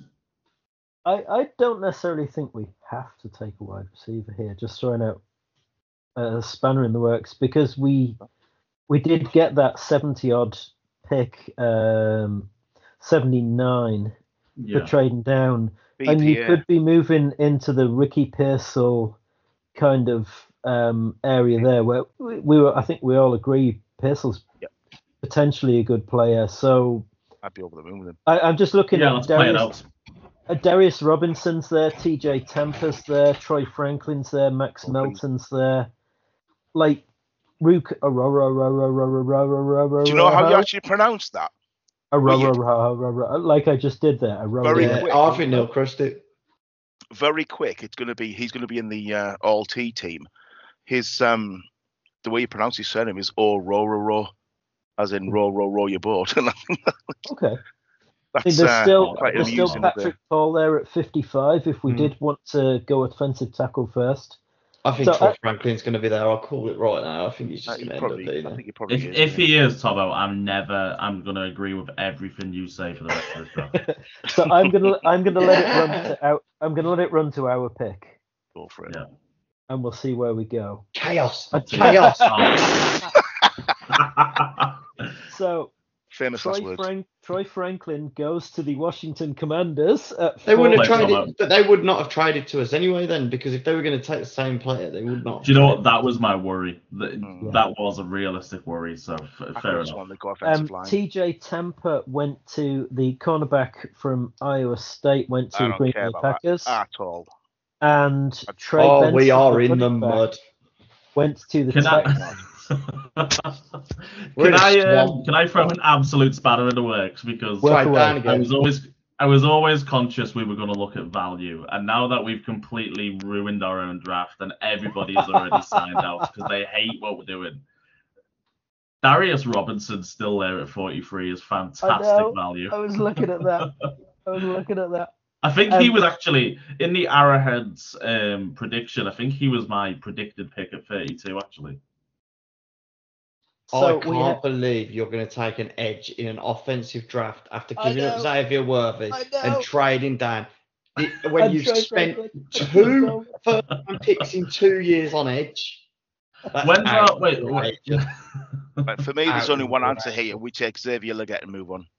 S2: I, I don't necessarily think we have to take a wide receiver here. Just throwing out a spanner in the works because we we did get that seventy odd pick, um, seventy-nine
S5: yeah.
S2: for trading down,
S4: B P A.
S2: And you could be moving into the Ricky Pearsall kind of um, area there, where we, we were. I think we all agree Pearsall's
S4: yep.
S2: potentially a good player. So
S4: I'd be over the moon with him.
S2: I, I'm just looking
S5: yeah,
S2: at
S5: let's
S2: Darius,
S5: play it out.
S2: uh, Darius Robinson's there, T J Temper's there, Troy Franklin's there, Max Melton's there, like Rook Aurora.
S4: Do you know how you actually pronounce that?
S2: Aurora, like I just did there.
S4: Very
S3: yeah,
S4: quick.
S3: I think they'll crushed it.
S4: Very quick. It's going to be. He's going to be in the uh, All T team. His um, the way you pronounce his surname is Aurora, as in row, row, row your boat.
S2: Okay.
S4: That's,
S2: there's
S4: uh,
S2: still
S4: quite
S2: there's still
S4: amusing,
S2: Patrick Paul there at fifty-five. If we
S3: Hmm.
S2: did want to go offensive tackle first,
S3: I think
S2: So
S3: Troy
S2: I-
S3: Franklin's going to be there. I'll call it right now. I think he's
S4: Uh,
S3: just
S4: he
S3: going to end up
S4: probably,
S3: being
S4: I
S3: there.
S4: think he probably
S5: If
S4: is.
S5: if
S4: yeah.
S5: he is, Tobo, I'm never. I'm gonna agree with everything you say for the rest of the show.
S2: so I'm gonna I'm gonna let it run to our I'm gonna let it run to our pick,
S4: Go for it.
S5: Yeah.
S2: and we'll see where we go.
S3: Chaos.
S2: Uh,
S3: Chaos.
S2: So
S4: Famous
S2: Troy,
S4: last words.
S2: Frank, Troy Franklin goes to the Washington Commanders. At
S3: They wouldn't have
S5: Like,
S3: traded
S5: Tomo.
S3: it, but they would not have traded to us anyway then, because if they were going to take the same player, they would not.
S5: Do you know what? That was my worry. That,
S4: Mm.
S5: that was a realistic worry. So f-
S4: I
S5: fair
S4: just
S5: enough.
S4: wanted to go offensive
S2: Um,
S4: line.
S2: T J Temper went to the cornerback from Iowa State, went
S4: I
S2: to the
S4: don't
S2: Green
S4: care
S2: Bay
S4: about
S2: Packers,
S4: that at all.
S2: and Trey
S3: Oh,
S2: Benson,
S3: we are
S2: the
S3: in the
S2: running back,
S3: mud.
S2: went to the
S5: Can
S2: Texans.
S5: I?
S3: We're
S5: can
S3: in a
S5: I um,
S3: swamp.
S5: can I throw an absolute spanner in the works because
S2: Work
S3: Right
S2: away.
S3: down
S5: I
S3: again.
S5: was always I was always conscious we were going to look at value, and now that we've completely ruined our own draft and everybody's already signed out because they hate what we're doing. Darius Robinson's still there at forty-three is
S2: I know.
S5: fantastic value.
S2: I was looking at that. I was looking at that.
S5: I think he
S2: Um,
S5: was actually in the Arrowheads um, prediction. I think he was my predicted pick at thirty-two, actually.
S2: So
S3: I
S2: we
S3: can't
S2: have,
S3: believe you're going to take an edge in an offensive draft after
S2: I
S3: giving up
S2: know.
S3: Xavier Worthy
S2: I know.
S3: and trading down. The- When
S2: And
S3: you've
S2: Trey
S3: spent
S2: Franklin.
S3: two first round picks in two years on edge. That's
S5: When's our wait?
S3: outrageous.
S5: wait.
S4: Right, for me, there's only one answer
S3: Outrageous.
S4: here. We take Xavier Leggett and move on.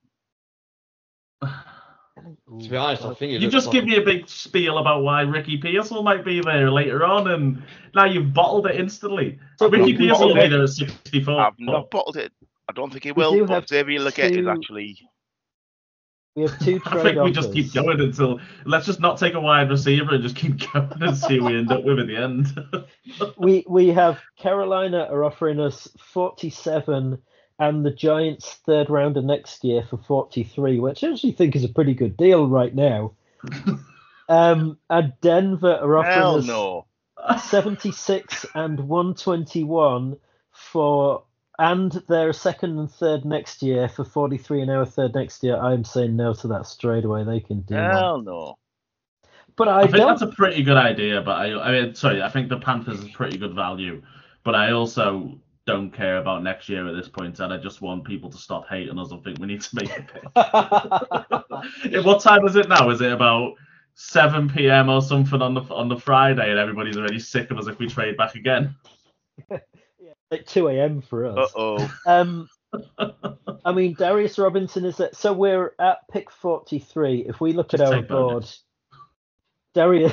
S3: To be honest, I think it
S5: You
S3: looks
S5: just
S3: like
S5: give me a big spiel about why Ricky Pearsall might be there later on, and now you've bottled it instantly.
S2: So
S5: Ricky
S2: we-
S5: Pearsall will
S2: we-
S5: be there at sixty-four.
S4: I've not bottled it. I don't think he
S2: We
S4: will,
S2: do
S4: but
S2: have
S4: Xavier Leggett is
S2: two-
S4: actually.
S2: We have two
S5: I
S2: trade
S5: think we
S2: offers.
S5: just keep going until let's just not take a wide receiver and just keep going and see who we end up with at the end.
S2: We we have Carolina are offering us forty-seven and the Giants third rounder next year for forty-three, which I actually think is a pretty good deal right now. um, and Denver are offering
S4: Hell
S2: us
S4: no.
S2: seventy-six and one twenty-one for and their second and third next year for forty-three and our third next year. I'm saying no to that straight away. They can do that.
S4: Hell no.
S2: But I,
S5: I think
S2: don't.
S5: that's a pretty good idea, but I, I mean, sorry, I think the Panthers is pretty good value, but I also don't care about next year at this point, and I just want people to stop hating us and think we need to make a pick. What time is it now? Is it about seven p.m. or something on the on the Friday, and everybody's already sick of us if we trade back again?
S2: At two a.m. for us.
S4: Uh-oh.
S2: Um, I mean, Darius Robinson is at, so we're at pick forty-three. If we look
S5: Just
S2: at our
S5: take
S2: board,
S5: bonus.
S2: Darius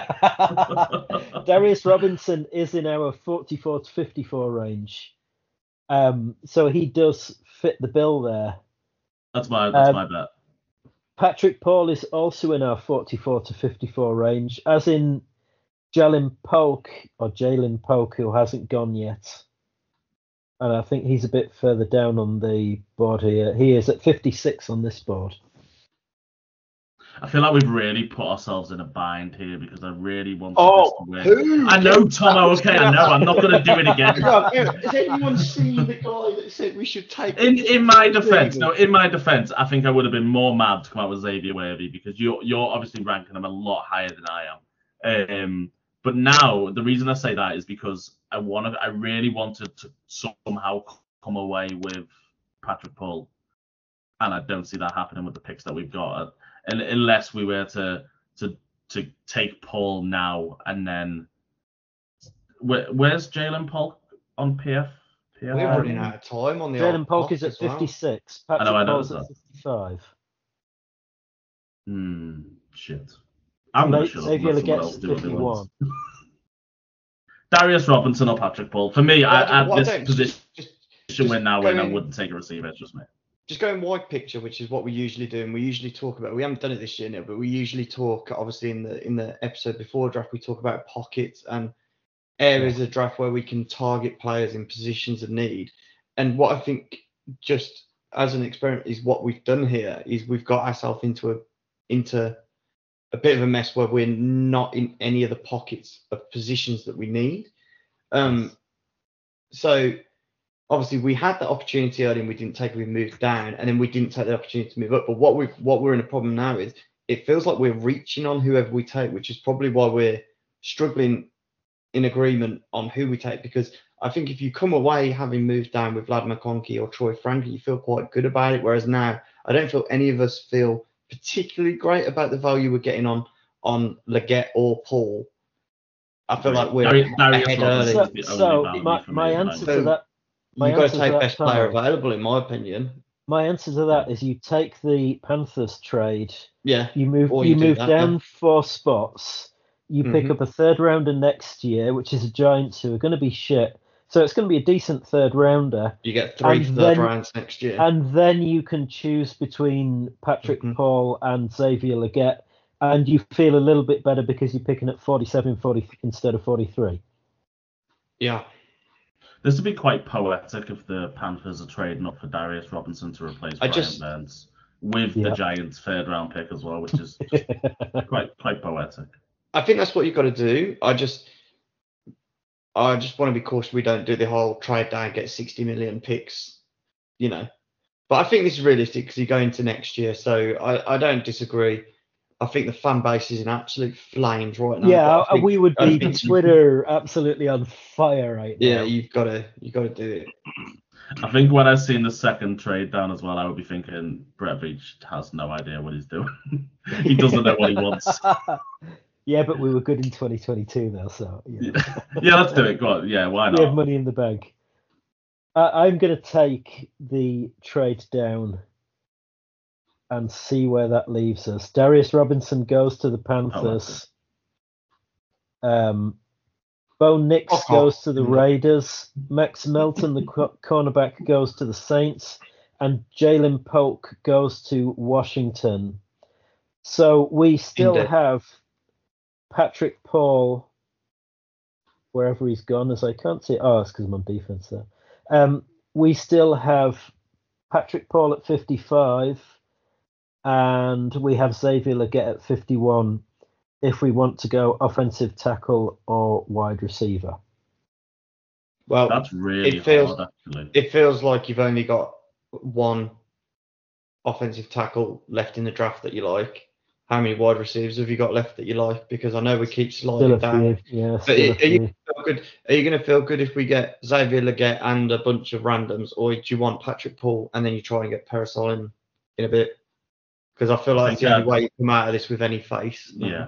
S2: Darius Robinson is in our forty-four to fifty-four range. Um, so he does fit the bill there.
S5: That's my that's
S2: Um,
S5: my bet.
S2: Patrick Paul is also in our forty-four to fifty-four range, as in Jalen Polk or Jalen Polk, who hasn't gone yet. And I think he's a bit further down on the board here. He is at fifty-six on this board.
S5: I feel like we've really put ourselves in a bind here because I really wanted
S3: Oh,
S5: this to win.
S3: who?
S5: I know, Tom. Okay, I know. I'm not going to do it again.
S3: Has anyone seen the guy that said we should take?
S5: In in my defense, no, in my defense, I think I would have been more mad to come out with Xavier Worthy because you're you're obviously ranking him a lot higher than I am. Um, but now the reason I say that is because I wanted, I really wanted to somehow come away with Patrick Paul, and I don't see that happening with the picks that we've got. And unless we were to to to take Paul now and then, where, where's Jalen Polk on P F? P F?
S3: We're running out of time on the.
S2: Jalen
S3: old
S2: Polk
S3: clock
S2: is at
S3: as well.
S2: fifty-six.
S5: I
S2: Patrick
S5: know, I know
S2: Paul's
S5: that.
S2: at fifty-five.
S5: Hmm. Shit. I'm gonna
S2: Mate,
S5: shut up.
S2: Xavier
S5: and let someone
S2: Leggett's
S5: else do what they want.
S2: fifty-one.
S5: Darius Robinson or Patrick Paul. For me,
S3: Well,
S5: I, at
S3: well, I
S5: this
S3: don't-
S5: position
S3: Just, just
S5: we're now in, I
S3: going-
S5: wouldn't take a receiver. It's just me.
S3: just going wide picture, which is what we usually do, and we usually talk about. We haven't done it this year, now, but we usually talk. Obviously, in the in the episode before draft, we talk about pockets and areas of draft where we can target players in positions of need. And what I think, just as an experiment, is what we've done here is we've got ourselves into a into a bit of a mess where we're not in any of the pockets of positions that we need. Um, so. Obviously, we had the opportunity early and we didn't take it, we moved down, and then we didn't take the opportunity to move up. But what we what we're in a problem now is it feels like we're reaching on whoever we take, which is probably why we're struggling in agreement on who we take. Because I think if you come away having moved down with Vlad McConkey or Troy Franklin, you feel quite good about it. Whereas now, I don't feel any of us feel particularly great about the value we're getting on on Leggett or Paul. I feel like we're
S5: Darius- Darius
S3: ahead
S5: Robinson
S3: early.
S5: is
S2: So,
S5: the only
S2: so
S5: value
S2: my,
S5: for me
S2: my
S5: at the
S2: answer
S5: moment.
S2: to that my
S3: You've got
S2: answer
S3: to take
S2: that,
S3: best player
S2: Tom,
S3: available, in my opinion.
S2: My answer to that is you take the Panthers trade,
S3: Yeah.
S2: you move
S3: Or
S2: you,
S3: you do
S2: move
S3: that,
S2: down
S3: yeah.
S2: four spots, you pick
S3: Mhm.
S2: up a third rounder next year, which is a Giants who are going to be shit. So it's going to be a decent third rounder,
S3: You get three
S2: And
S3: third
S2: then-
S3: rounds next year.
S2: and then you can choose between Patrick
S3: Mhm.
S2: Paul and Xavier Leggett, and you feel a little bit better because you're picking at forty-seven, forty instead of forty-three.
S3: Yeah.
S5: This would be quite poetic if the Panthers are trading up for Darius Robinson to replace
S3: I
S5: Brian
S3: just-
S5: Burns with
S2: Yeah.
S5: the Giants' third round pick as well, which is just quite quite poetic.
S3: I think that's what you've got to do. I just I just want to be cautious we don't do the whole trade down, get sixty million picks, you know. But I think this is realistic because you go into next year. So I, I don't disagree. I think the fan base is in absolute flames right now.
S2: Yeah,
S3: but I think-
S2: we would
S3: I
S2: be
S3: think you-
S2: Twitter absolutely on fire right now.
S3: Yeah, you've got to you got to do it.
S5: I think when I seen the second trade down as well, I would be thinking Brett Veach has no idea what he's doing. He doesn't know what he wants.
S2: Yeah, but we were good in twenty twenty-two though, so you know.
S5: Yeah, let's do it. Go on. Yeah, why
S2: We have
S5: not?
S2: money in the bank. Uh, I'm going to take the trade down and see where that leaves us. Darius Robinson goes to the Panthers. Um, Bo Nix
S3: Oh,
S2: goes to the
S3: mm.
S2: Raiders. Max Melton, the co- cornerback, goes to the Saints. And Jalen Polk goes to Washington. So we still
S3: Indeed.
S2: have Patrick Paul, wherever he's gone, as I can't see. Oh, it's because I'm on defense there. Um, we still have Patrick Paul at fifty-five, and we have Xavier Legette at fifty-one if we want to go offensive tackle or wide receiver.
S3: Well,
S5: That's really
S3: it feels-
S5: hard, actually.
S3: it feels like you've only got one offensive tackle left in the draft that you like. How many wide receivers have you got left that you like? Because I know we keep
S2: Still
S3: sliding
S2: a
S3: down.
S2: few, yeah.
S3: But
S2: Still a
S3: are you
S2: few.
S3: feel good? Are you going to feel good if we get Xavier Legette and a bunch of randoms, or do you want Patrick Paul and then you try and get Parasol in in a bit? Because I feel
S5: I
S3: like it's
S5: think
S3: the only
S5: that-
S3: way you come out of this with any face.
S5: Yeah.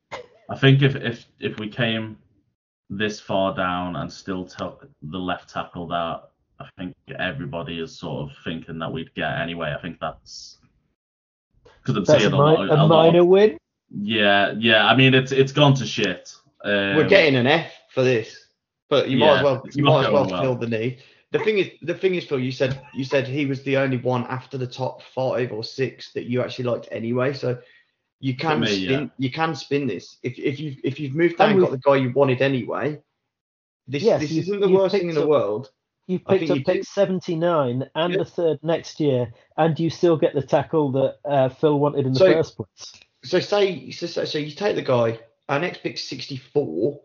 S5: I think if if if we came this far down and still took the left tackle that I think everybody is sort of thinking that we'd get anyway, I think that's because I'd
S2: That's
S5: see
S2: a,
S5: it a lot.
S2: mi-
S5: a
S2: a
S5: lot
S2: minor
S5: of-
S2: win.
S5: Yeah, yeah. I mean, it's it's gone to shit. Um,
S3: We're getting an F for this, but you might
S5: Yeah,
S3: as well
S5: it's
S3: you
S5: not
S3: might as well
S5: going well.
S3: fill the need. The thing is, the thing is, Phil, you said you said he was the only one after the top five or six that you actually liked anyway. So you can
S5: me,
S3: spin
S5: yeah.
S3: you can spin this if if you if you've moved down
S2: And
S3: and got
S2: we've-
S3: the guy you wanted anyway. This
S2: Yes,
S3: this
S2: you-
S3: isn't the
S2: you've
S3: worst thing in
S2: picked
S3: the
S2: up-
S3: world.
S2: You've
S3: I
S2: picked
S3: think
S2: up
S3: you
S2: pick
S3: do.
S2: seventy-nine and
S3: Yeah.
S2: a third next year, and you still get the tackle that uh, Phil wanted in the
S3: So-
S2: first place.
S3: So say so, so so you take the guy. Our next pick's sixty-four.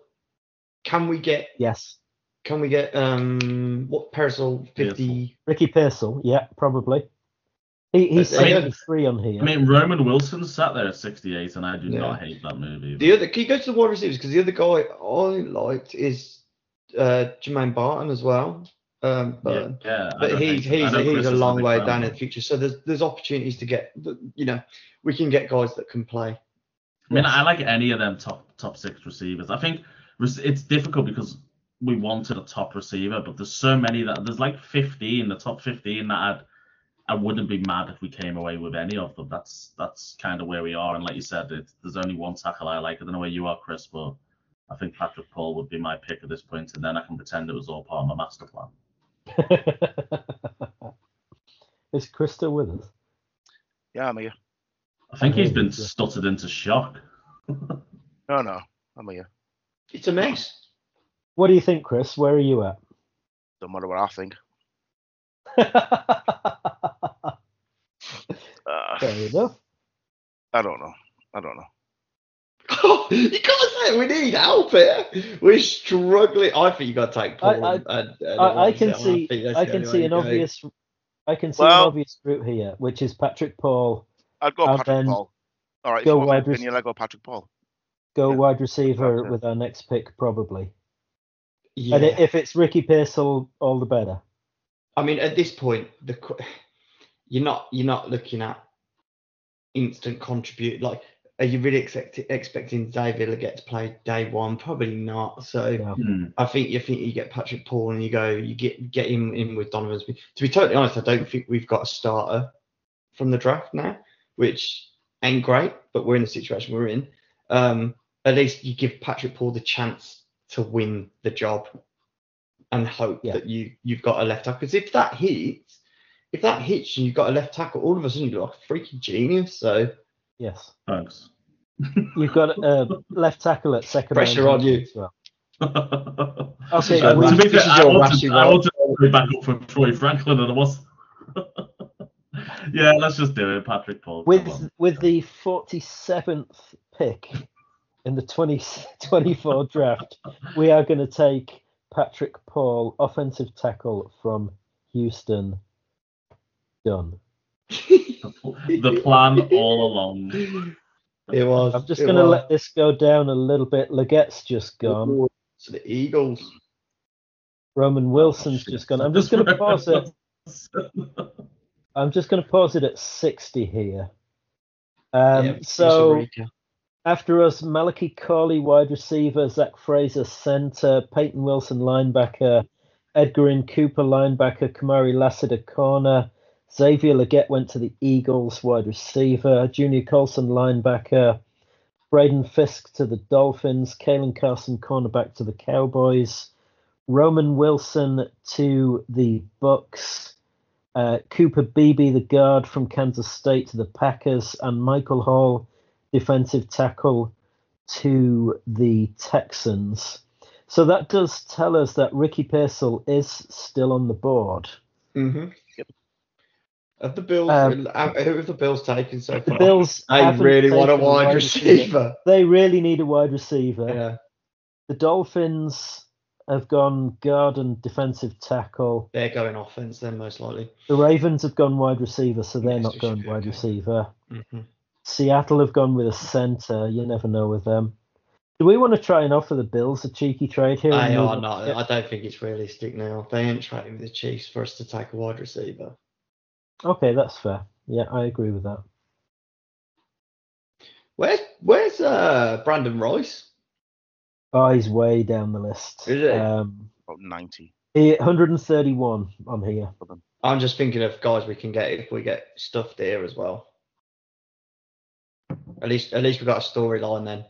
S3: Can we get
S2: Yes.
S3: can we get um what Parasol fifty?
S2: Ricky Pearsall, yeah, probably. He, he's
S3: But they-
S2: seventy-three on here.
S5: I mean, Roman Wilson sat there at sixty-eight, and I do
S3: Yeah.
S5: not hate that movie.
S3: The other, can you go to the wide receivers? Because the other guy I liked is uh, Jermaine Barton as well. Um,
S5: yeah,
S3: but
S5: yeah, I
S3: but
S5: don't
S3: he's
S5: hate it. I
S3: he's
S5: know
S3: he's
S5: Chris
S3: a
S5: is
S3: long
S5: big
S3: way
S5: fan,
S3: down in
S5: but-
S3: the future. So there's there's opportunities to get, you know, we can get guys that can play.
S5: I mean, I like any of them top top six receivers. I think rec- it's difficult because we wanted a top receiver, but there's so many that there's like fifteen, the top fifteen that I'd I wouldn't be mad if we came away with any of them. That's that's kind of where we are. And like you said, it's, there's only one tackle I like. I don't know where you are, Chris, but I think Patrick Paul would be my pick at this point, and then I can pretend it was all part of my master plan.
S2: Is Chris still with us?
S4: Yeah, I'm here.
S5: I think
S2: I
S5: he's
S2: heard
S5: been
S2: you, yeah.
S5: stuttered into shock.
S4: No, no, I'm here.
S3: It's a mess.
S2: What do you think, Chris? Where are you at?
S4: Don't matter what I think. Uh,
S2: Fair enough.
S4: I don't know. I don't know.
S3: You can't say we need help here. We're struggling. I think you got to take Paul.
S2: I- I-
S3: and, and
S2: I, I can
S3: I
S2: see
S3: think that's
S2: I
S3: the
S2: can
S3: only
S2: see
S3: way
S2: an
S3: to go.
S2: obvious I can see
S4: Well-
S2: an obvious route here, which is Patrick Paul,
S4: I'd go
S2: And
S4: Patrick
S2: then
S4: Paul. All right, if
S2: go
S4: you want my
S2: wide rec-
S4: opinion, I'd go Patrick Paul.
S2: go
S4: Yeah,
S2: wide receiver
S4: that's it.
S2: with our next pick probably.
S3: Yeah.
S2: And i- if it's Ricky Pearsall, all the better.
S3: I mean, at this point, the qu- you're not you're not looking at instant contribute. Like, are you really expect, expecting Xavier Legette to play day one? Probably not. So
S2: No.
S5: Hmm.
S3: I think you think you get Patrick Paul and you go you get get him in with Donovan Smith. To be totally honest, I don't think we've got a starter from the draft now, which ain't great, but we're in the situation we're in. Um, at least you give Patrick Paul the chance to win the job and hope
S2: Yeah.
S3: that you you've got a left tackle. Because if that hits, if that hits and you've got a left tackle, all of a sudden you look like a freaking genius. So
S2: Yes.
S5: Thanks.
S2: You've got a left tackle at second.
S3: Pressure
S2: round
S3: on you.
S2: as well.
S3: This is
S2: Okay,
S3: your
S2: we-
S5: to be
S3: this
S5: fair,
S3: is
S5: I
S3: your
S5: wanted,
S3: Rashi
S5: I
S3: role.
S5: wanted to go back up for Troy Franklin, and I was. Yeah, let's just do it, Patrick Paul. come
S2: with
S5: on.
S2: with the forty-seventh pick in the twenty twenty-four draft, we are going to take Patrick Paul, offensive tackle from Houston. Done.
S5: The plan all along.
S3: It was.
S2: I'm just
S3: it
S2: going to
S3: was.
S2: let this go down a little bit. Legette's just gone.
S3: Ooh, to the Eagles.
S2: Roman Wilson's
S5: shit.
S2: just gone. I'm just going to pause it. I'm just going to pause it at sixty here. Um,
S3: Yeah,
S2: so
S3: Rica.
S2: after us, Malachi Corley, wide receiver, Zach Fraser, center, Peyton Wilson, linebacker, Edgarin Cooper, linebacker, Kamari Lassiter, corner, Xavier Legette went to the Eagles, wide receiver, Junior Colson, linebacker, Braden Fisk to the Dolphins, Kalen Carson, cornerback to the Cowboys, Roman Wilson to the Bucks, uh, Cooper Beebe, the guard from Kansas State to the Packers, and Michael Hall, defensive tackle to the Texans. So that does tell us that Ricky Pearsall is still on the board.
S3: Mm-hmm.
S4: Yep.
S3: Have the Bills?
S2: Um,
S3: who have the Bills taken so
S2: The
S3: far?
S2: Bills
S3: They
S2: haven't
S3: really want a
S2: taken
S3: wide receiver.
S2: They really need a wide receiver.
S3: Yeah,
S2: The Dolphins have gone guard and defensive tackle.
S3: they're going offense then most likely.
S2: The Ravens have gone wide receiver, so they're
S3: Yes,
S2: not
S3: we should
S2: going
S3: be
S2: wide
S3: okay.
S2: receiver.
S3: Mm-hmm.
S2: Seattle have gone with a center. You never know with them. Do we want to try and offer the Bills a cheeky trade here? and
S3: They
S2: move
S3: are
S2: on?
S3: not. I don't think it's realistic now. They ain't trading with the Chiefs for us to take a wide receiver.
S2: Okay, that's fair. Yeah, I agree with that.
S3: Where's Where's uh, Brandon Royce?
S2: Oh, he's way down the list.
S3: Is he?
S2: Um,
S4: About ninety.
S2: he, one hundred thirty-one on here.
S3: I'm just thinking of guys we can get if we get stuffed here as well. At least, at least we've got a storyline then.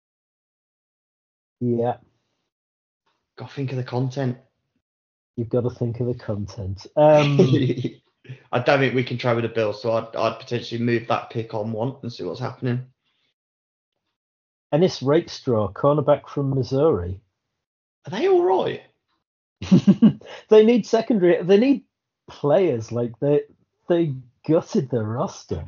S2: Yeah,
S3: Got to think of the content.
S2: you've got to think of the content. Um,
S3: I don't think we can trade with the Bills, so I'd, I'd potentially move that pick on one and see what's happening.
S2: Ennis Rakestraw, cornerback from Missouri.
S3: Are they all right?
S2: They need secondary. They need players. Like they they gutted their roster.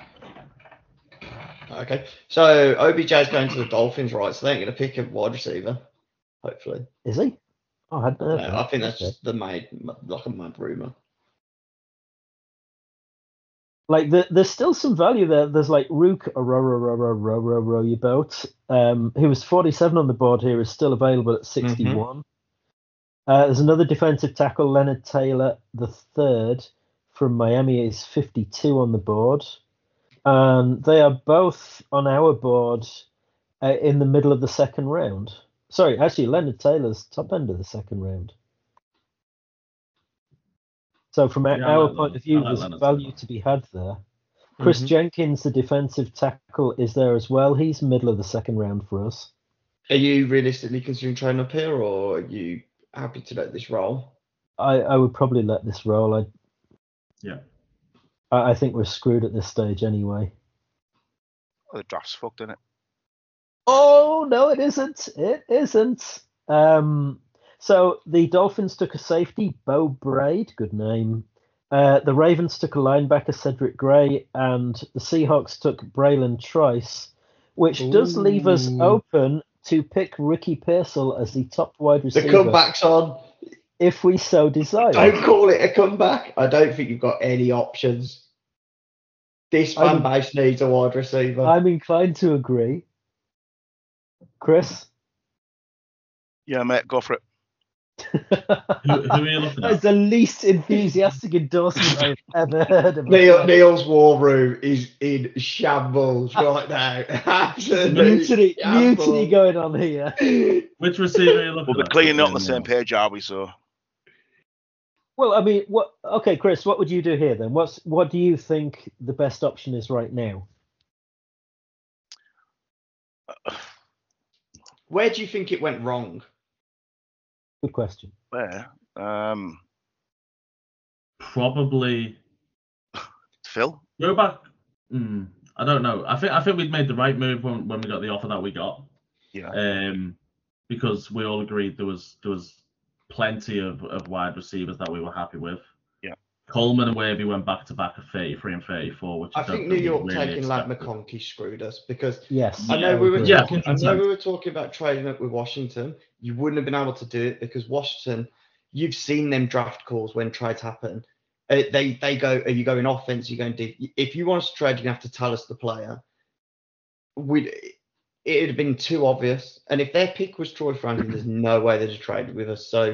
S3: Okay, so O B J's going to the Dolphins, right? So they ain't going to pick a wide receiver, hopefully.
S2: Is he? Oh, I hadn't heard
S3: No,
S2: that.
S3: I think that's
S2: Okay.
S3: just the made like a mad rumor.
S2: Like the, there's still some value there. There's like Rook row row row row row row row your boat. Um, who was forty-seven on the board here is still available at sixty-one. Uh, there's another defensive tackle, Leonard Taylor the third from Miami, is fifty-two on the board, and they are both on our board uh, in the middle of the second round. Sorry, actually, Leonard Taylor's top end of the second round. So from our,
S5: Yeah, I
S2: our
S5: like
S2: point
S5: Leonard-
S2: of view,
S5: I like
S2: there's
S5: Leonard
S2: value
S5: Taylor.
S2: to be had there. Chris
S3: Mhm.
S2: Jenkins, the defensive tackle, is there as well. He's middle of the second round for us.
S3: Are you realistically considering trading up here, or are you happy to let this roll?
S2: I, I would probably let this roll. I,
S5: Yeah.
S2: I I think we're screwed at this stage anyway.
S4: Well, the draft's fucked, isn't it?
S2: Oh no, it isn't. It isn't. Um, so the Dolphins took a safety, Bo Braid, good name. Uh, the Ravens took a linebacker, Cedric Gray, and the Seahawks took Braylon Trice, which does leave us
S3: Ooh.
S2: open to pick Ricky Pearsall as the top wide
S3: The
S2: receiver
S3: comeback's on.
S2: if we so desire.
S3: Don't call it a comeback. I don't think you've got any options. This
S2: I
S3: fan
S2: would-
S3: base needs a wide receiver.
S2: I'm inclined to agree. Chris?
S4: Yeah, mate, go for it.
S5: Who, who are you looking
S2: That's
S5: at?
S2: the least enthusiastic endorsement I've ever heard of.
S3: Neil, Neil's war room is in shambles right now. Absolutely
S2: Mutiny,
S3: shambles.
S2: mutiny going on here.
S5: Which receiver are you looking
S4: We'll be
S5: at?
S4: clearly not on the
S5: Yeah.
S4: same page, are we? So
S2: Well, I mean, what? Okay, Chris, what would you do here then? What's what do you think the best option is right now?
S3: Where do you think it went wrong?
S2: Good question.
S4: where? Um,
S5: Probably
S4: Phil.
S5: go back. Hmm, I don't know. I think I think we'd made the right move when, when we got the offer that we got.
S4: Yeah.
S5: Um, because we all agreed there was there was plenty of, of wide receivers that we were happy with.
S4: Yeah.
S5: Coleman and Wavy went back to back at thirty-three and thirty-four, which
S3: I
S5: don't
S3: think New
S5: we
S3: York
S5: really
S3: taking Lad
S5: expected.
S3: McConkey screwed us because
S2: Yes.
S3: I know
S5: Yeah,
S3: we were
S2: agree.
S5: Yeah,
S3: talking, I know
S5: one hundred percent.
S3: we were talking about trading up with Washington. You wouldn't have been able to do it because Washington, you've seen them draft calls when trades happen. Uh, they they go, are you going offense? Are you going deep? If you want us to trade, you have to tell us the player. we'd it'd have been too obvious. And if their pick was Troy Franklin, there's no way they'd have traded with us. So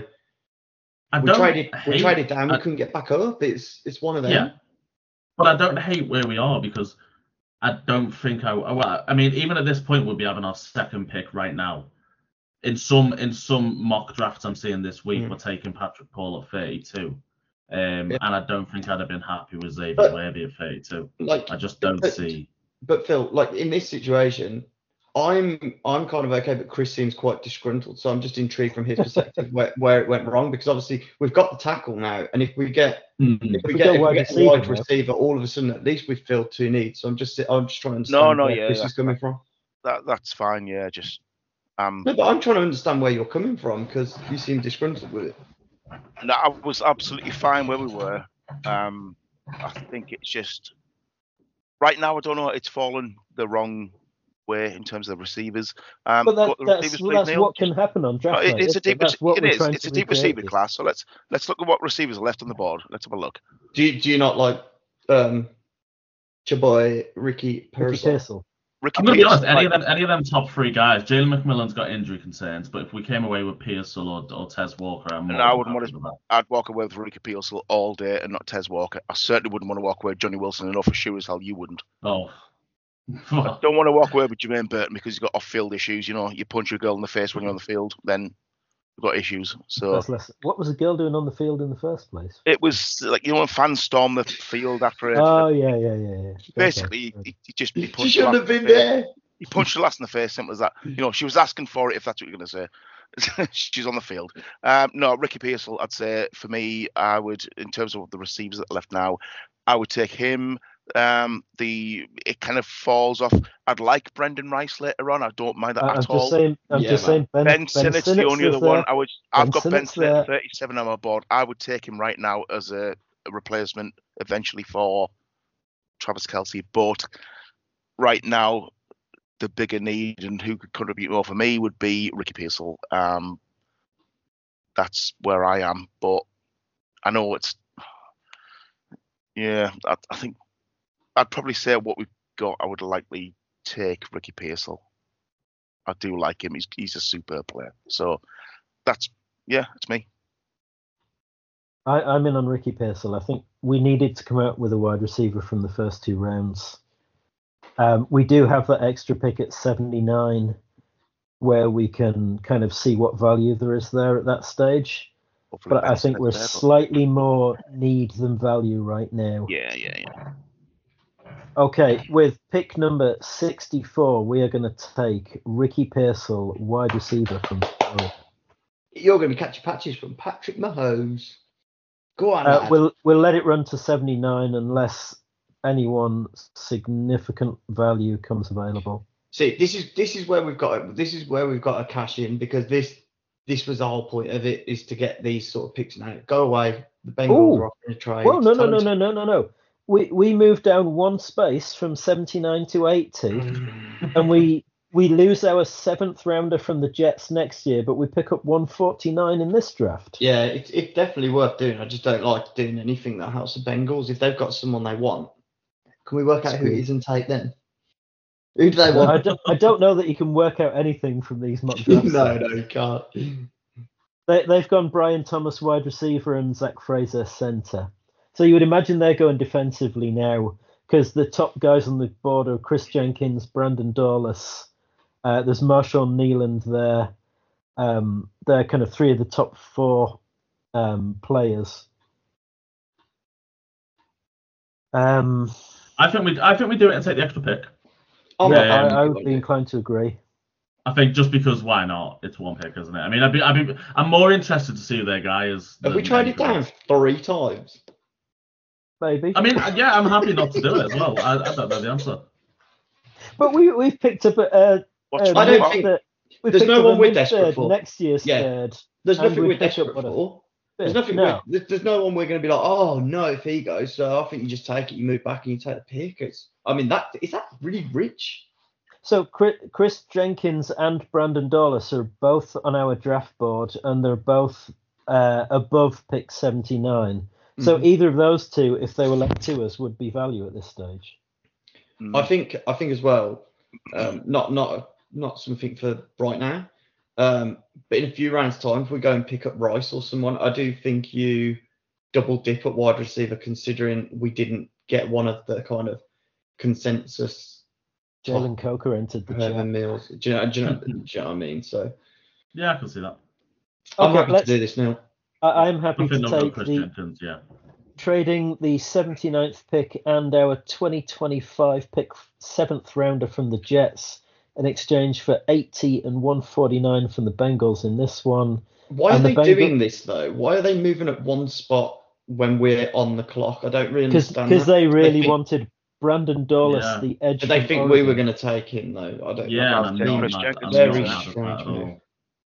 S5: I
S3: we
S5: don't
S3: traded
S5: hate,
S3: we traded down. We
S5: I,
S3: couldn't get back up. It's it's one of them.
S5: Yeah, but I don't hate where we are because I don't think I. Well, I mean, even at this point, we'll be having our second pick right now. In some in some mock drafts I'm seeing this week,
S3: Mm.
S5: we're taking Patrick Paul at thirty-two. Um,
S3: Yeah.
S5: and I don't think I'd have been happy with Xavier
S3: But-
S5: Worthy at thirty-two.
S3: Like
S5: I just don't
S3: but-
S5: see.
S3: But Phil, like in this situation, I'm I'm kind of okay, but Chris seems quite disgruntled. So I'm just intrigued from his perspective where, where it went wrong, because obviously we've got the tackle now, and if we get
S5: Mm.
S3: if we
S2: We
S3: get,
S2: go
S3: if we
S2: wide
S3: get a
S2: receiver
S3: wide
S2: now.
S3: receiver, all of a sudden at least we've filled two needs. So I'm just I'm just trying to understand
S4: no,
S3: where
S4: yeah,
S3: Chris
S4: that's
S3: is coming from.
S4: That that's fine. Yeah, just um.
S3: No, but I'm trying to understand where you're coming from because you seem disgruntled with it.
S4: No, I was absolutely fine where we were. Um, I think it's just right now. I don't know. It's fallen the wrong way in terms of the receivers. Um,
S2: But that,
S4: what the
S2: that's,
S4: receivers
S2: well,
S4: played,
S2: that's
S4: Neil,
S2: what can happen on draft
S4: Uh, it-
S2: night.
S4: it's a
S2: isn't it?
S4: deep.
S2: That's what
S4: It
S2: we're
S4: is.
S2: trying
S4: It's a
S2: to
S4: deep
S2: recreate
S4: receiver
S2: here.
S4: class. So let's let's look at what receivers are left on the board. Let's have a look.
S3: Do you, do you not like um, your boy Ricky
S2: Ricky
S3: Pearsall?
S2: Pearsall.
S4: Ricky
S5: I'm gonna be
S4: Pierce,
S5: honest. Any
S4: like-
S5: of them, any of them top three guys, Jalen McMillan's got injury concerns, but if we came away with Pearsall or, or Tez Walker, I'm more
S4: No, I
S5: than
S4: wouldn't
S5: happy
S4: want
S5: with that.
S4: I'd walk away with Ricky Pearsall all day and not Tez Walker. I certainly wouldn't want to walk away with Johnny Wilson, and know for sure as hell you wouldn't.
S5: Oh,
S4: I don't want to walk away with Jermaine Burton because he's got off-field issues. You know, you punch a girl in the face when you're on the field, then you've got issues. So
S2: That's less. What was the girl doing on the field in the first place?
S4: it was like, you know, when fans storm the field after it.
S2: Oh yeah, yeah, yeah, yeah.
S4: Basically,
S2: Okay.
S4: he, he just he
S3: She
S4: punched
S3: shouldn't
S4: the
S3: have
S4: lass in
S3: been
S4: the face.
S3: there.
S4: He punched the last in the face. Simple as that. You know, she was asking for it. If that's what you're going to say, she's on the field. Um, no, Ricky Pearsall. I'd say for me, I would, in terms of the receivers that are left now, I would take him. Um, the it kind of falls off. I'd like Brendan Rice later on. I don't mind that
S2: I-
S4: at
S2: I'm
S4: all.
S2: just saying. I'm
S3: Yeah,
S2: just
S3: man.
S2: saying. Ben,
S4: Ben
S2: Ben
S4: Sinnott's the
S2: Sinnott's
S4: only other
S2: there.
S4: one. I would. I've
S2: Ben
S4: got Ben
S2: Sinnott's
S4: Sinnott
S2: there.
S4: at thirty-seven on my board. I would take him right now as a, a replacement eventually for Travis Kelce. But right now, the bigger need and who could contribute more for me would be Ricky Pearsall. Um, that's where I am. But I know it's. Yeah, I, I think I'd probably say what we've got. I would likely take Ricky Pearsall. I do like him. He's he's a superb player. So that's yeah, it's me.
S2: I, I'm in on Ricky Pearsall. I think we needed to come out with a wide receiver from the first two rounds. Um, we do have that extra pick at seventy-nine, where we can kind of see what value there is there at that stage.
S4: Hopefully
S2: But I
S4: Ben
S2: think
S4: Sinnott's
S2: we're
S4: there, but-
S2: slightly more need than value right now.
S4: Yeah, yeah, yeah.
S2: Okay, with pick number sixty-four, we are going to take Ricky Pearsall, wide receiver from Florida.
S3: You're going to be catching patches from Patrick Mahomes. Go on,
S2: Uh,
S3: lad.
S2: we'll we'll let it run to seventy-nine unless anyone significant value comes available.
S3: See, this is this is where we've got this is where we've got to cash in, because this this was the whole point of it, is to get these sort of picks now. Go away. The Bengals
S2: Ooh.
S3: are offering a trade.
S2: Well, no, no,
S3: Tell
S2: no,
S3: them
S2: no, no, no, no. We we moved down one space from seventy-nine to eighty,
S3: to-
S2: and we we lose our seventh rounder from the Jets next year, but we pick up one forty-nine in this draft.
S3: Yeah, it's it's definitely worth doing. I just don't like doing anything that helps the Bengals. If they've got someone they want, can we work out who it is and take them? Who do they
S2: I
S3: want?
S2: don't, I don't know that you can work out anything from these mock drafts.
S3: no, no, you can't.
S2: They, they've gone Brian Thomas wide receiver and Zach Fraser center. So you would imagine they're going defensively now, because the top guys on the board are Chris Jenkins, Brandon Dawless. Uh, there's Marshawn Nealand there. Um, they're kind of three of the top four um, players. Um,
S5: I think we I think we do it and take the extra pick.
S3: I'm
S2: yeah,
S3: not-
S2: I, I would be inclined to agree.
S5: I think just because why not? It's one pick, isn't it? I mean, I'd be, I'd be, I'm more interested to see who their guy is.
S3: Have we
S5: than
S3: tried it
S5: anything
S3: down
S5: else.
S3: three times?
S2: Maybe.
S5: I mean, yeah, I'm happy not to do it as well. I, I don't know the answer.
S2: But we, we've picked up a... Uh,
S4: What's
S2: uh,
S3: I don't
S2: mid-
S3: think-
S2: uh, we
S3: there's
S2: picked
S3: no
S2: up
S3: one
S2: a
S3: we're
S2: mid
S3: desperate
S2: third,
S3: for.
S2: Next year's
S3: Yeah.
S2: third.
S3: There's
S2: And
S3: nothing
S2: we
S3: we're
S2: pick up
S3: desperate
S2: what a-
S3: for. There's nothing.
S2: No.
S3: We're, there's, there's no one we're going to be like, oh no, if he goes. So I think you just take it, you move back, and you take the pick. It's. I mean, that is that really rich?
S2: So Chris, Chris Jenkins and Brandon Dawless are both on our draft board, and they're both uh, above pick seventy-nine. So
S3: Mhm.
S2: either of those two, if they were left to us, would be value at this stage.
S4: Mm.
S3: I think. I think as well. Um, not not not something for right now. Um, but in a few rounds' time, if we go and pick up Rice or someone, I do think you double dip at wide receiver, considering we didn't get one of the kind of consensus.
S2: Jalen Coker entered the
S3: Herman
S2: chat.
S3: Mills. Do you know, do you know, do you know what I mean? So
S5: Yeah, I can see that.
S3: I'm
S2: Okay,
S3: happy to
S2: let's-
S3: do this now.
S2: I, I'm happy
S5: Nothing
S2: to
S5: not
S2: take
S5: Chris
S2: the
S5: Jenkins, yeah.
S2: trading the seventy-ninth pick and our twenty twenty-five pick, seventh rounder from the Jets, in exchange for eighty and one forty-nine from the Bengals in this one.
S3: Why are
S2: And the
S3: they
S2: Bengal-
S3: doing this though? Why are they moving at one spot when we're on the clock? I don't really understand.
S2: Because
S3: that.
S2: they really
S3: think,
S2: wanted Brandon Dawless,
S5: Yeah.
S2: the edge.
S3: Did they
S2: from
S3: think
S2: Oregon.
S3: we were going to take him though? I don't.
S5: Yeah,
S3: know.
S5: and I'm
S4: Take
S5: not
S4: Chris
S5: mad,
S4: Jenkins.
S5: I'm not
S3: Very
S5: mad at
S3: strange
S5: that at
S3: move.
S5: all.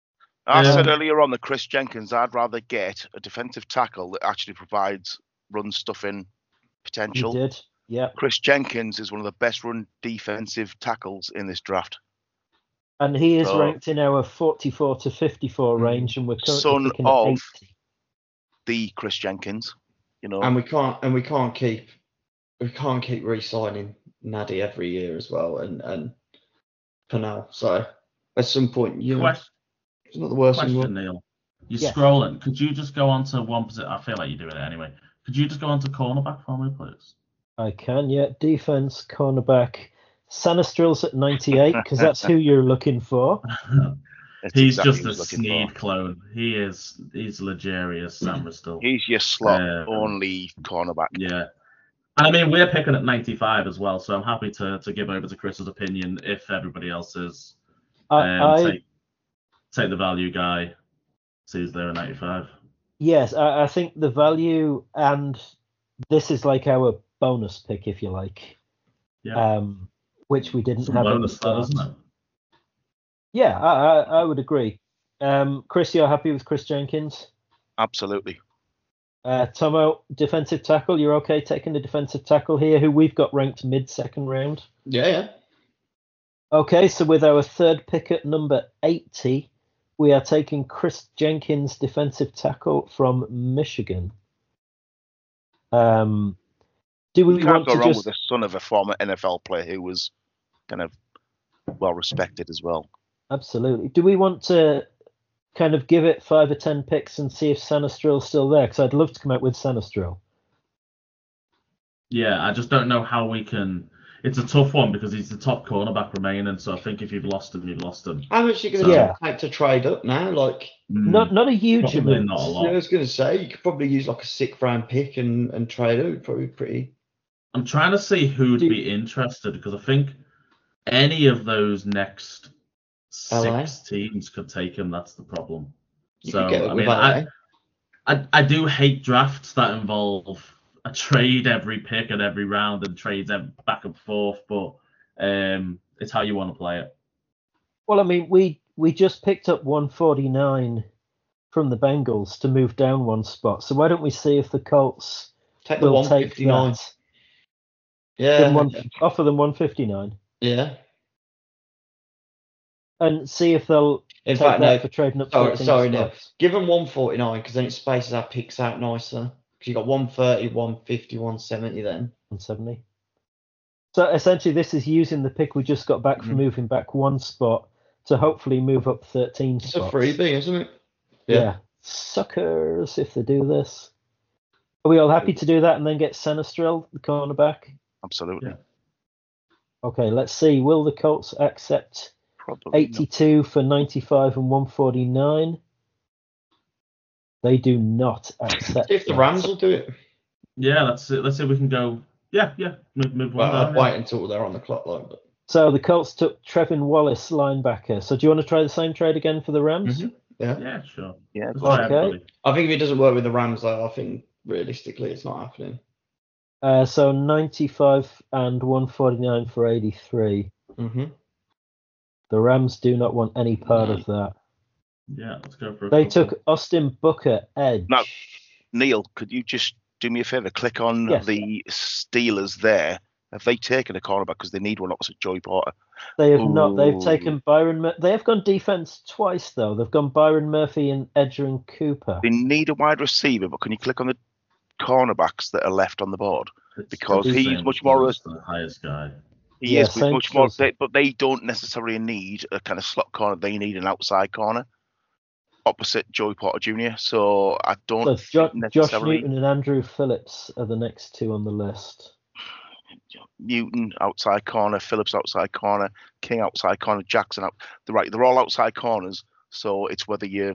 S4: I
S2: Um,
S4: said earlier on the Chris Jenkins, I'd rather get a defensive tackle that actually provides run stuffing
S2: You
S4: potential.
S2: did, yeah.
S4: Chris Jenkins is one of the best run defensive tackles in this draft.
S2: And he is
S4: So-
S2: ranked in our forty-four to fifty-four
S3: Mm.
S2: range, and we're currently
S4: Son
S2: picking at
S4: of-
S2: eighty.
S4: The Chris Jenkins, you know.
S3: And we can't. And we can't keep. We can't keep re-signing Naddy every year as well, and and Pernell. So at some point, you know,
S5: Question,
S3: it's not the worst thing. in the
S5: question
S3: world.
S5: Neil. You're
S2: Yes.
S5: scrolling. Could you just go on to one position? I feel like you're doing it anyway. Could you just go on to cornerback for me, please?
S2: I can, yeah. Defense, cornerback. Sanistril's at ninety-eight, because that's who you're looking for.
S4: That's
S5: He's
S4: exactly
S5: just
S4: what
S5: a
S4: he's looking
S5: Sneed
S4: for.
S5: clone. He is. He's luxurious, Sam Bristol.
S4: He's your slot
S5: Um,
S4: only cornerback.
S5: Yeah. And I mean, we're picking at ninety-five as well, so I'm happy to, to give over to Chris's opinion if everybody else is.
S2: I,
S5: Um,
S2: I
S5: take, take the value guy, sees there at ninety-five.
S2: yes, I, I think the value, and this is like our bonus pick, if you like,
S5: Yeah.
S2: um, which we didn't
S5: Some
S2: have in
S5: bonus
S2: the
S5: that,
S2: first.
S5: isn't it?
S2: Yeah, I, I, I would agree. Um, Chris, you're happy with Chris Jenkins?
S4: Absolutely.
S2: Uh, Tomo, defensive tackle, you're okay taking the defensive tackle here, who we've got ranked mid-second round?
S3: Yeah, yeah.
S2: Okay, so with our third pick at number eighty, we are taking Chris Jenkins, defensive tackle from Michigan. Um, do we
S4: You can't
S2: want
S4: go
S2: to
S4: wrong
S2: just...
S4: with the son of a former N F L player who was kind of well respected as well.
S2: Absolutely. Do we want to kind of give it five or ten picks and see if Sanistril's still there? Because I'd love to come out with Sanistril.
S5: Yeah, I just don't know how we can. It's a tough one because he's the top cornerback remaining, so I think if you've lost him, you've lost him.
S3: How much are you going to
S2: Yeah.
S3: take to trade up now? Like,
S5: Mm,
S2: Not not a huge
S5: probably
S2: amount.
S5: not a
S3: I
S5: lot.
S3: was going to say, you could probably use like a sixth round pick and, and trade it. It'd probably be pretty.
S5: I'm trying to see who'd
S2: Do-
S5: be interested because I think any of those next
S3: L A?
S5: six teams could take him. That's the problem.
S3: You
S5: so
S3: could get it
S5: I
S3: with
S5: mean,
S3: L A.
S5: I, I I do hate drafts that involve a trade every pick and every round and trades ev- back and forth, but um, it's how you want to play it.
S2: Well, I mean, we we just picked up one forty-nine from the Bengals to move down one spot. So why don't we see if the Colts
S3: Take the
S2: will
S3: one
S2: take
S3: fifty-nine.
S2: that? Give them
S3: Yeah,
S2: one, offer them one fifty-nine
S3: yeah.
S2: and see if they'll
S3: In
S2: take
S3: fact,
S2: that
S3: no.
S2: for trading up
S3: Sorry,
S2: thirteen
S3: sorry, no.
S2: spots.
S3: Give them one forty-nine because then it spaces our picks out nicer. Because you got one thirty, one fifty, one seventy then.
S2: one seventy. So essentially, this is using the pick we just got back from
S3: Mhm.
S2: moving back one spot to hopefully move up thirteen
S3: It's
S2: spots.
S3: a freebie, isn't it?
S2: Yeah. Suckers if they do this. Are we all happy to do that and then get Sanistril, the cornerback?
S4: Absolutely.
S5: Yeah.
S2: Okay, let's see. Will the Colts accept
S4: Probably not.
S2: eighty-two for ninety-five and one forty-nine? They do not accept
S3: See if the
S2: that.
S3: Rams will do it.
S5: Yeah, let's let's see if we can go. Yeah, yeah, move, move
S3: Well,
S5: one
S3: I'd
S5: down. yeah.
S3: wait until they're on the clock, like. But
S2: So the Colts took Trevin Wallace, linebacker. So do you want to try the same trade again for the Rams?
S3: Mhm. yeah.
S5: Yeah, sure.
S4: Yeah,
S5: Let's
S4: go
S5: try
S4: on.
S2: Okay.
S5: everybody.
S3: I think if it doesn't work with the Rams, though, I think realistically it's not happening.
S2: Uh, so ninety-five and one forty-nine for eighty-three.
S3: Mm-hmm.
S2: The Rams do not want any part of that.
S5: Yeah, let's go for a
S2: They
S5: couple.
S2: took Austin Booker, edge.
S4: No. Neil, could you just do me a favour? Click on
S2: Yes.
S4: the Steelers there. Have they taken a cornerback because they need one opposite Joey Porter?
S2: They have not. They've
S4: Ooh.
S2: taken Byron. Mur- they have gone defense twice though. They've gone Byron Murphy and Edgerrin Cooper.
S4: They need a wide receiver, but can you click on the cornerbacks that are left on the board?
S5: It's
S4: because
S5: the
S4: he's
S5: same
S4: much more
S5: as the highest guy.
S4: He
S2: Yeah,
S4: is, but much more.
S2: Saints
S4: They, but they don't necessarily need a kind of slot corner. They need an outside corner opposite Joey Porter Junior So I don't
S2: So jo-
S4: think
S2: Josh
S4: necessarily
S2: Newton and Andrew Phillips are the next two on the list.
S4: Newton outside corner, Phillips outside corner, King outside corner, Jackson out. They're right. They're all outside corners. So it's whether you.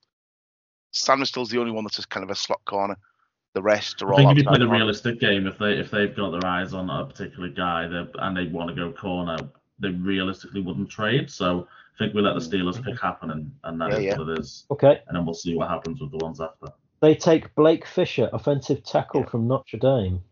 S4: Sandstill's the only one that's just kind of a slot corner. The rest are
S5: I
S4: all
S5: think if you
S4: outside
S5: play the
S4: corners.
S5: realistic game, if they if they've got their eyes on a particular guy they, and they want to go corner, they realistically wouldn't trade. So I think we let the Steelers pick happen, and, and that
S4: Yeah,
S5: is
S4: yeah.
S5: what it is.
S2: Okay.
S5: And then we'll see what happens with the ones after.
S2: They take Blake Fisher, offensive tackle
S4: Yeah.
S2: from Notre Dame.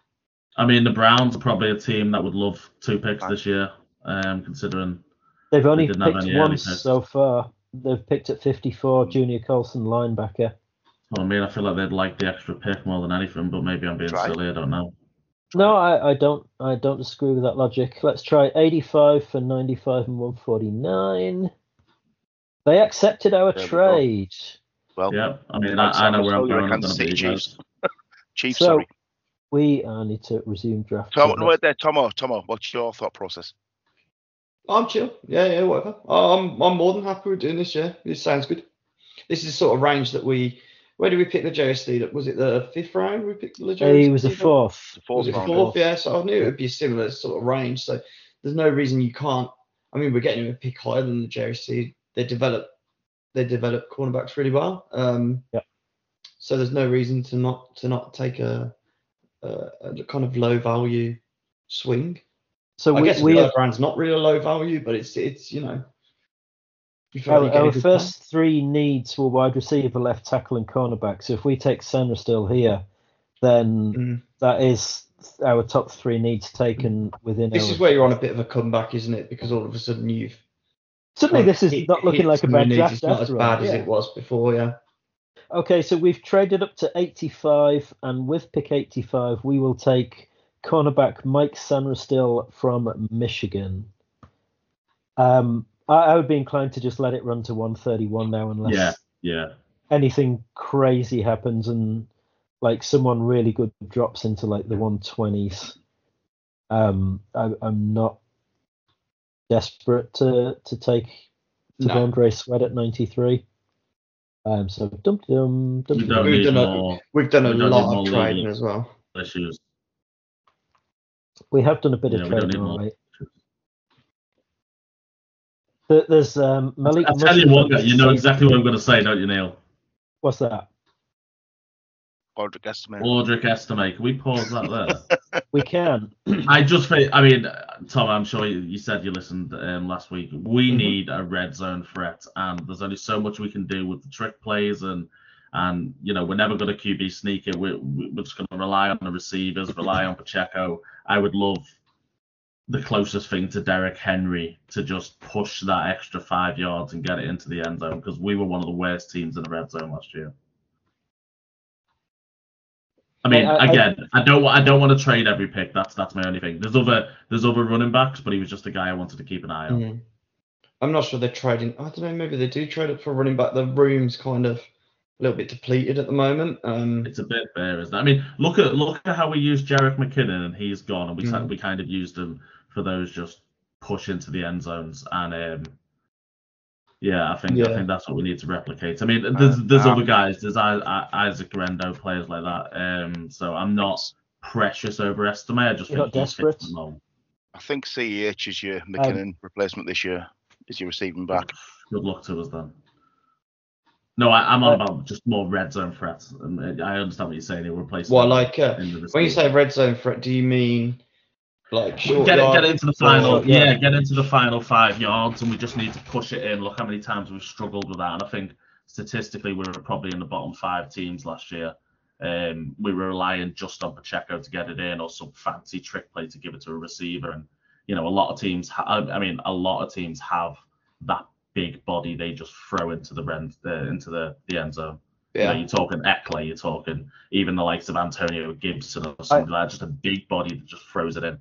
S5: I mean, the Browns are probably a team that would love two picks
S4: Right.
S5: this year, um, considering
S2: They've only
S5: didn't have
S2: picked
S5: any early
S2: once
S5: picks.
S2: so far. They've picked at fifty-four, Junior Colson, linebacker.
S5: I mean, I feel like they'd like the extra pick more than anything, but maybe I'm being
S4: Right.
S5: silly. I don't know.
S2: No, I, I don't I don't disagree with that logic. Let's try eighty-five for ninety-five and one forty-nine. They accepted our
S4: There we go.
S2: trade.
S4: Well,
S5: Yeah, I mean,
S4: like
S5: I, I know
S4: Sam
S5: where I'm
S4: was
S5: going.
S4: told,
S5: I'm
S4: Kansas
S5: going to be
S4: City
S5: you
S4: Chiefs.
S5: guys.
S4: Chiefs,
S2: So
S4: sorry.
S2: we uh, need to resume draft.
S4: Tom,
S2: progress.
S4: wait there, Tomo. Tomo, what's your thought process?
S3: I'm chill. Yeah, yeah, whatever. I'm I'm more than happy with doing this. Yeah, this sounds good. This is the sort of range that we. Where did we pick the J S D? Was it the fifth round? We picked the J S D.
S2: He was a fourth.
S4: The fourth
S3: Was it
S4: round.
S3: fourth? Yeah, so I knew it would be a similar sort of range. So there's no reason you can't. I mean, we're getting a pick higher than the J S D. They develop, they develop cornerbacks really well. Um,
S2: Yeah.
S3: So there's no reason to not to not take a, a, a kind of low value swing.
S2: So
S3: I
S2: we,
S3: guess
S2: we
S3: the
S2: have,
S3: brand's not really a low value, but it's it's you know. You feel like
S2: our,
S3: you're getting
S2: our
S3: a good
S2: first three needs were wide receiver, left tackle, and cornerback. So if we take Sandra still here, then
S3: Mm.
S2: that is our top three needs taken within
S3: This
S2: our.
S3: is where you're on a bit of a comeback, isn't it? Because all of a sudden you've
S2: Suddenly,
S3: kind of
S2: this is
S3: hit-
S2: not looking
S3: hit
S2: like a
S3: some
S2: bad
S3: needs.
S2: draft
S3: It's not as
S2: after all.
S3: bad as
S2: Yeah.
S3: it was before. Yeah.
S2: Okay, so we've traded up to eighty-five, and with pick eighty-five, we will take cornerback Mike Sanderstill from Michigan. Um, I, I would be inclined to just let it run to one thirty-one now, unless
S5: Yeah, yeah.
S2: anything crazy happens and like someone really good drops into like the one twenties. Um, I, I'm not desperate to to take
S3: No.
S2: Devondre Sweat at ninety-three. Um, so dum dum dum.
S5: We don't
S3: We've
S5: need
S3: done a-
S5: more
S3: We've done a
S5: We don't
S3: lot
S5: need
S3: of
S5: more
S3: trading
S5: legal
S3: as well.
S5: issues.
S2: We have done a bit
S5: Yeah,
S2: of
S5: we don't
S2: trading,
S5: need
S2: all
S5: more.
S2: right. There- There's um, Malik.
S5: I tell you
S2: Mushroom
S5: what,
S2: from
S5: you know
S2: Saint-
S5: exactly what I'm going to say, don't you, Neil?
S2: What's that?
S4: Audric Estimate.
S5: Audric Estimate. Can we pause that there?
S2: We can.
S5: I just think, I mean, Tom, I'm sure you, you said you listened um, last week. We
S3: Mhm.
S5: need a red zone threat, and there's only so much we can do with the trick plays, and and you know we're never going to Q B sneak it. We're, we're just going to rely on the receivers, rely on Pacheco. I would love the closest thing to Derrick Henry to just push that extra five yards and get it into the end zone, because we were one of the worst teams in the red zone last year. I mean,
S2: I- I-
S5: again, I don't, I don't want to trade every pick. That's that's my only thing. There's other, there's other running backs, but he was just a guy I wanted to keep an eye on.
S3: Mhm. I'm not sure they're trading. I don't know. Maybe they do trade up for running back. The room's kind of a little bit depleted at the moment. Um,
S5: It's a bit bare, isn't it? I mean, look at look at how we used Jerick McKinnon, and he's gone, and we
S3: Mhm.
S5: we kind of used him for those just push into the end zones, and um, yeah, I think I
S3: Yeah.
S5: think that's what we need to replicate. I mean, there's there's
S4: Uh,
S5: other guys, there's I, I, Isaac Rendo, players like that. Um, so I'm not precious overestimate. I just
S2: You're
S5: think
S2: not
S5: he fits
S2: desperate?
S5: the mold.
S4: I think C E H is your McKinnon replacement this year. Is your receiving back?
S5: Good luck to us then. No, I, I'm on
S2: Uh,
S5: about just more red zone threats. And I understand what you're saying. He'll replace.
S3: well,
S5: them
S3: like uh,
S5: in the
S3: when you
S5: receiver.
S3: say red zone threat, do you mean like short
S5: Get it, get
S3: yard
S5: it into the final,
S2: Short yard.
S5: yeah, get into the final five yards, and we just need to push it in. Look how many times we've struggled with that, and I think statistically we were probably in the bottom five teams last year. Um, we were relying just on Pacheco to get it in, or some fancy trick play to give it to a receiver, and you know a lot of teams. Ha- I mean, a lot of teams have that big body they just throw into the end, uh, into the, the end zone. You know,
S3: Yeah.
S5: you're talking Eckler, you're talking even the likes of Antonio Gibson or something like that, just a big body that just throws it in.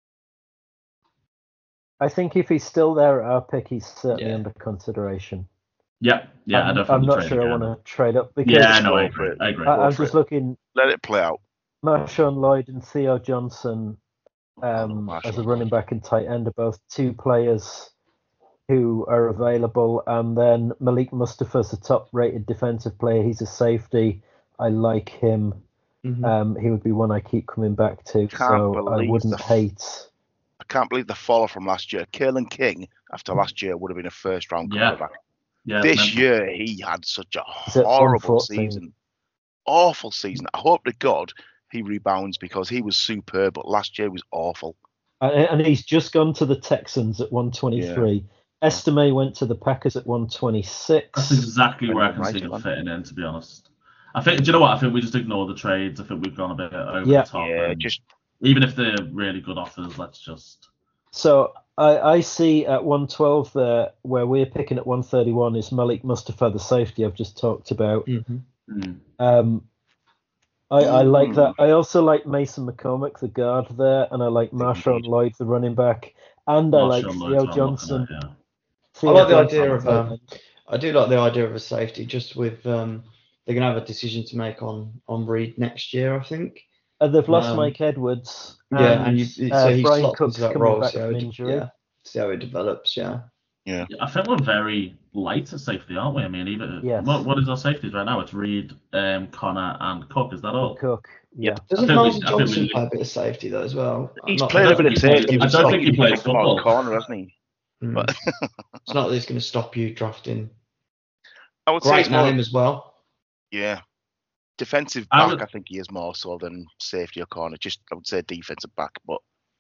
S2: I think if he's still there at our pick, he's certainly
S3: Yeah.
S2: under consideration.
S5: Yeah, yeah,
S2: I'm,
S5: I don't think
S2: I'm
S5: we
S2: not
S5: trade
S2: sure I
S5: again.
S2: want to trade up because
S5: Yeah, no, I
S4: go for
S5: agree.
S4: it.
S5: I agree.
S2: I,
S4: Go
S2: I'm
S4: for
S2: just
S4: it.
S2: looking.
S4: Let it play out.
S2: Marshawn Lloyd and Theo Johnson um,
S4: Marshall
S2: as a
S4: on
S2: running back and tight end are both two players who are available. And then Malik Mustafa's a top-rated defensive player. He's a safety. I like him.
S3: Mhm.
S2: Um, he would be one I keep coming back to.
S4: Can't
S2: So I
S4: believe
S2: wouldn't
S4: the-
S2: hate.
S4: I can't believe the follow from last year. Kalen King, after last year, would have been a first-round
S5: Yeah.
S4: quarterback.
S5: Yeah,
S4: This
S5: mental.
S4: year, he had such a
S2: He's at
S4: horrible
S2: one fourteen.
S4: season. Awful season. I hope to God he rebounds because he was superb, but last year was awful.
S2: Uh, and he's just gone to the Texans at one twenty-three. Estime went to the Packers at one twenty-six.
S5: That's exactly where I can
S4: Right,
S5: see him
S4: man.
S5: fitting in, to be honest. I think, do you know what? I think we just ignore the trades. I think we've gone a bit over
S2: Yeah.
S5: the top.
S4: Yeah,
S5: and
S4: just
S5: even if they're really good offers, let's just.
S2: So I, I see at one twelve there, where we're picking at one thirty-one, is Malik Mustafa, the safety I've just talked about.
S3: Mhm.
S5: Mm.
S2: Um, I, I like
S4: Mm.
S2: that. I also like Mason McCormick, the guard there, and I like Marshawn
S4: Indeed.
S2: Lloyd, the running back, and I like
S5: Marshawn Lloyd's
S2: Theo
S5: what I'm looking
S2: Johnson.
S5: at, yeah.
S2: Theo
S3: I like the
S2: Johnson,
S3: idea of
S2: tight
S3: um,
S2: end.
S3: I do like the idea of a safety, just with um, they're gonna have a decision to make on on Reed next year, I think.
S2: Uh, they've lost
S3: um,
S2: Mike Edwards.
S3: Yeah, and
S2: and
S3: you, so
S2: uh,
S3: he
S2: Brian
S3: slots
S2: Cook's
S3: into that
S2: coming
S3: role.
S2: back
S3: See how,
S2: from
S3: it,
S2: injury.
S3: yeah, see how it develops. Yeah.
S4: yeah.
S5: I think we're very light at safety, aren't we? I mean, even
S2: Yes.
S5: what, what is our safeties right now? It's Reed, um, Connor, and Cook. Is that all?
S2: Cook, yeah.
S3: Doesn't
S5: think we-
S3: Martin
S5: I think
S3: Johnson
S5: we-
S3: play a bit of safety though as well?
S4: He's
S3: Not-
S4: played
S3: I
S4: a
S3: don't
S4: bit of
S3: think
S4: safety.
S3: he's
S5: I
S3: gonna
S5: don't
S3: stop
S5: think
S3: you-
S5: he plays
S4: picked him out of
S5: football.
S4: the corner, hasn't he?
S3: Mm.
S4: But
S3: It's not that it's going to stop you drafting.
S4: I would say
S3: Great
S4: it's more,
S3: name as well.
S4: yeah, defensive
S5: I
S4: back.
S5: would-
S4: I think he is more so than safety or corner. Just I would say defensive back, but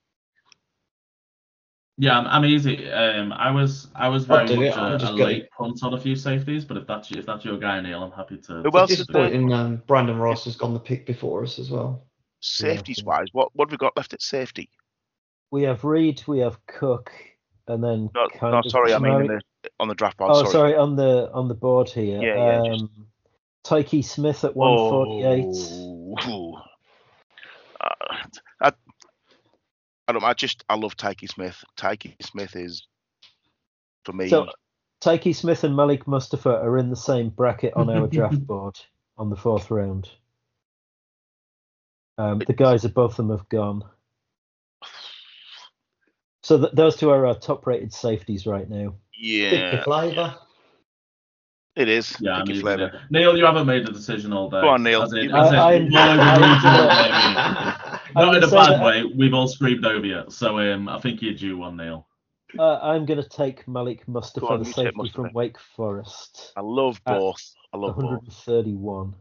S5: Yeah, I'm, I'm easy. Um, I was I was
S3: I'll
S5: very
S3: do
S5: much
S3: it, I'll
S5: a, a
S3: just get
S5: late
S3: it.
S5: punt on a few safeties, but if that's if that's your guy, Neil, I'm happy to.
S4: Who
S5: to
S4: else
S3: It's
S4: is
S5: stick with it.
S3: disappointing. Um, Brandon Ross has gone the pick before us as well.
S4: safeties
S2: yeah.
S4: wise, what what have we got left at safety?
S2: We have Reed, we have Cook, and then
S4: No,
S2: kind
S4: no
S2: of
S4: sorry, I mean in
S2: Mary-
S4: the, on the draft board.
S2: Oh,
S4: sorry.
S2: sorry, on the on the board here.
S4: Yeah, yeah, just-
S2: Um, Tyke Smith at one forty-eight.
S4: Oh. Uh, I, I don't. I just I love Tyke Smith. Tyke Smith is for me.
S2: So Tyke Smith and Malik Mustafa are in the same bracket on our draft board on the fourth round. Um, the guys above them have gone. So th- those two are our top-rated safeties right now.
S3: Pick the
S4: yeah,
S3: flavour.
S4: it is.
S5: Yeah,
S4: Pick
S5: I'm
S4: your
S5: easy
S4: flavour.
S5: there. Neil, you haven't made a decision all day.
S4: Go on, Neil.
S5: As in,
S4: You-
S5: as in,
S2: I- I-
S5: well, over
S2: I-
S5: Reed's all day,
S2: I
S5: Not
S2: would
S5: in a
S2: say
S5: bad
S2: that-
S5: way. We've all screamed over you, so um, I think you're due one, Neil.
S2: Uh, I'm going to take Malik Mustafa,
S4: Go on,
S2: the
S4: you take
S2: safety
S4: Mustafa.
S2: from Wake Forest.
S4: I love
S2: Uh,
S4: both. I love both.
S2: one thirty-one.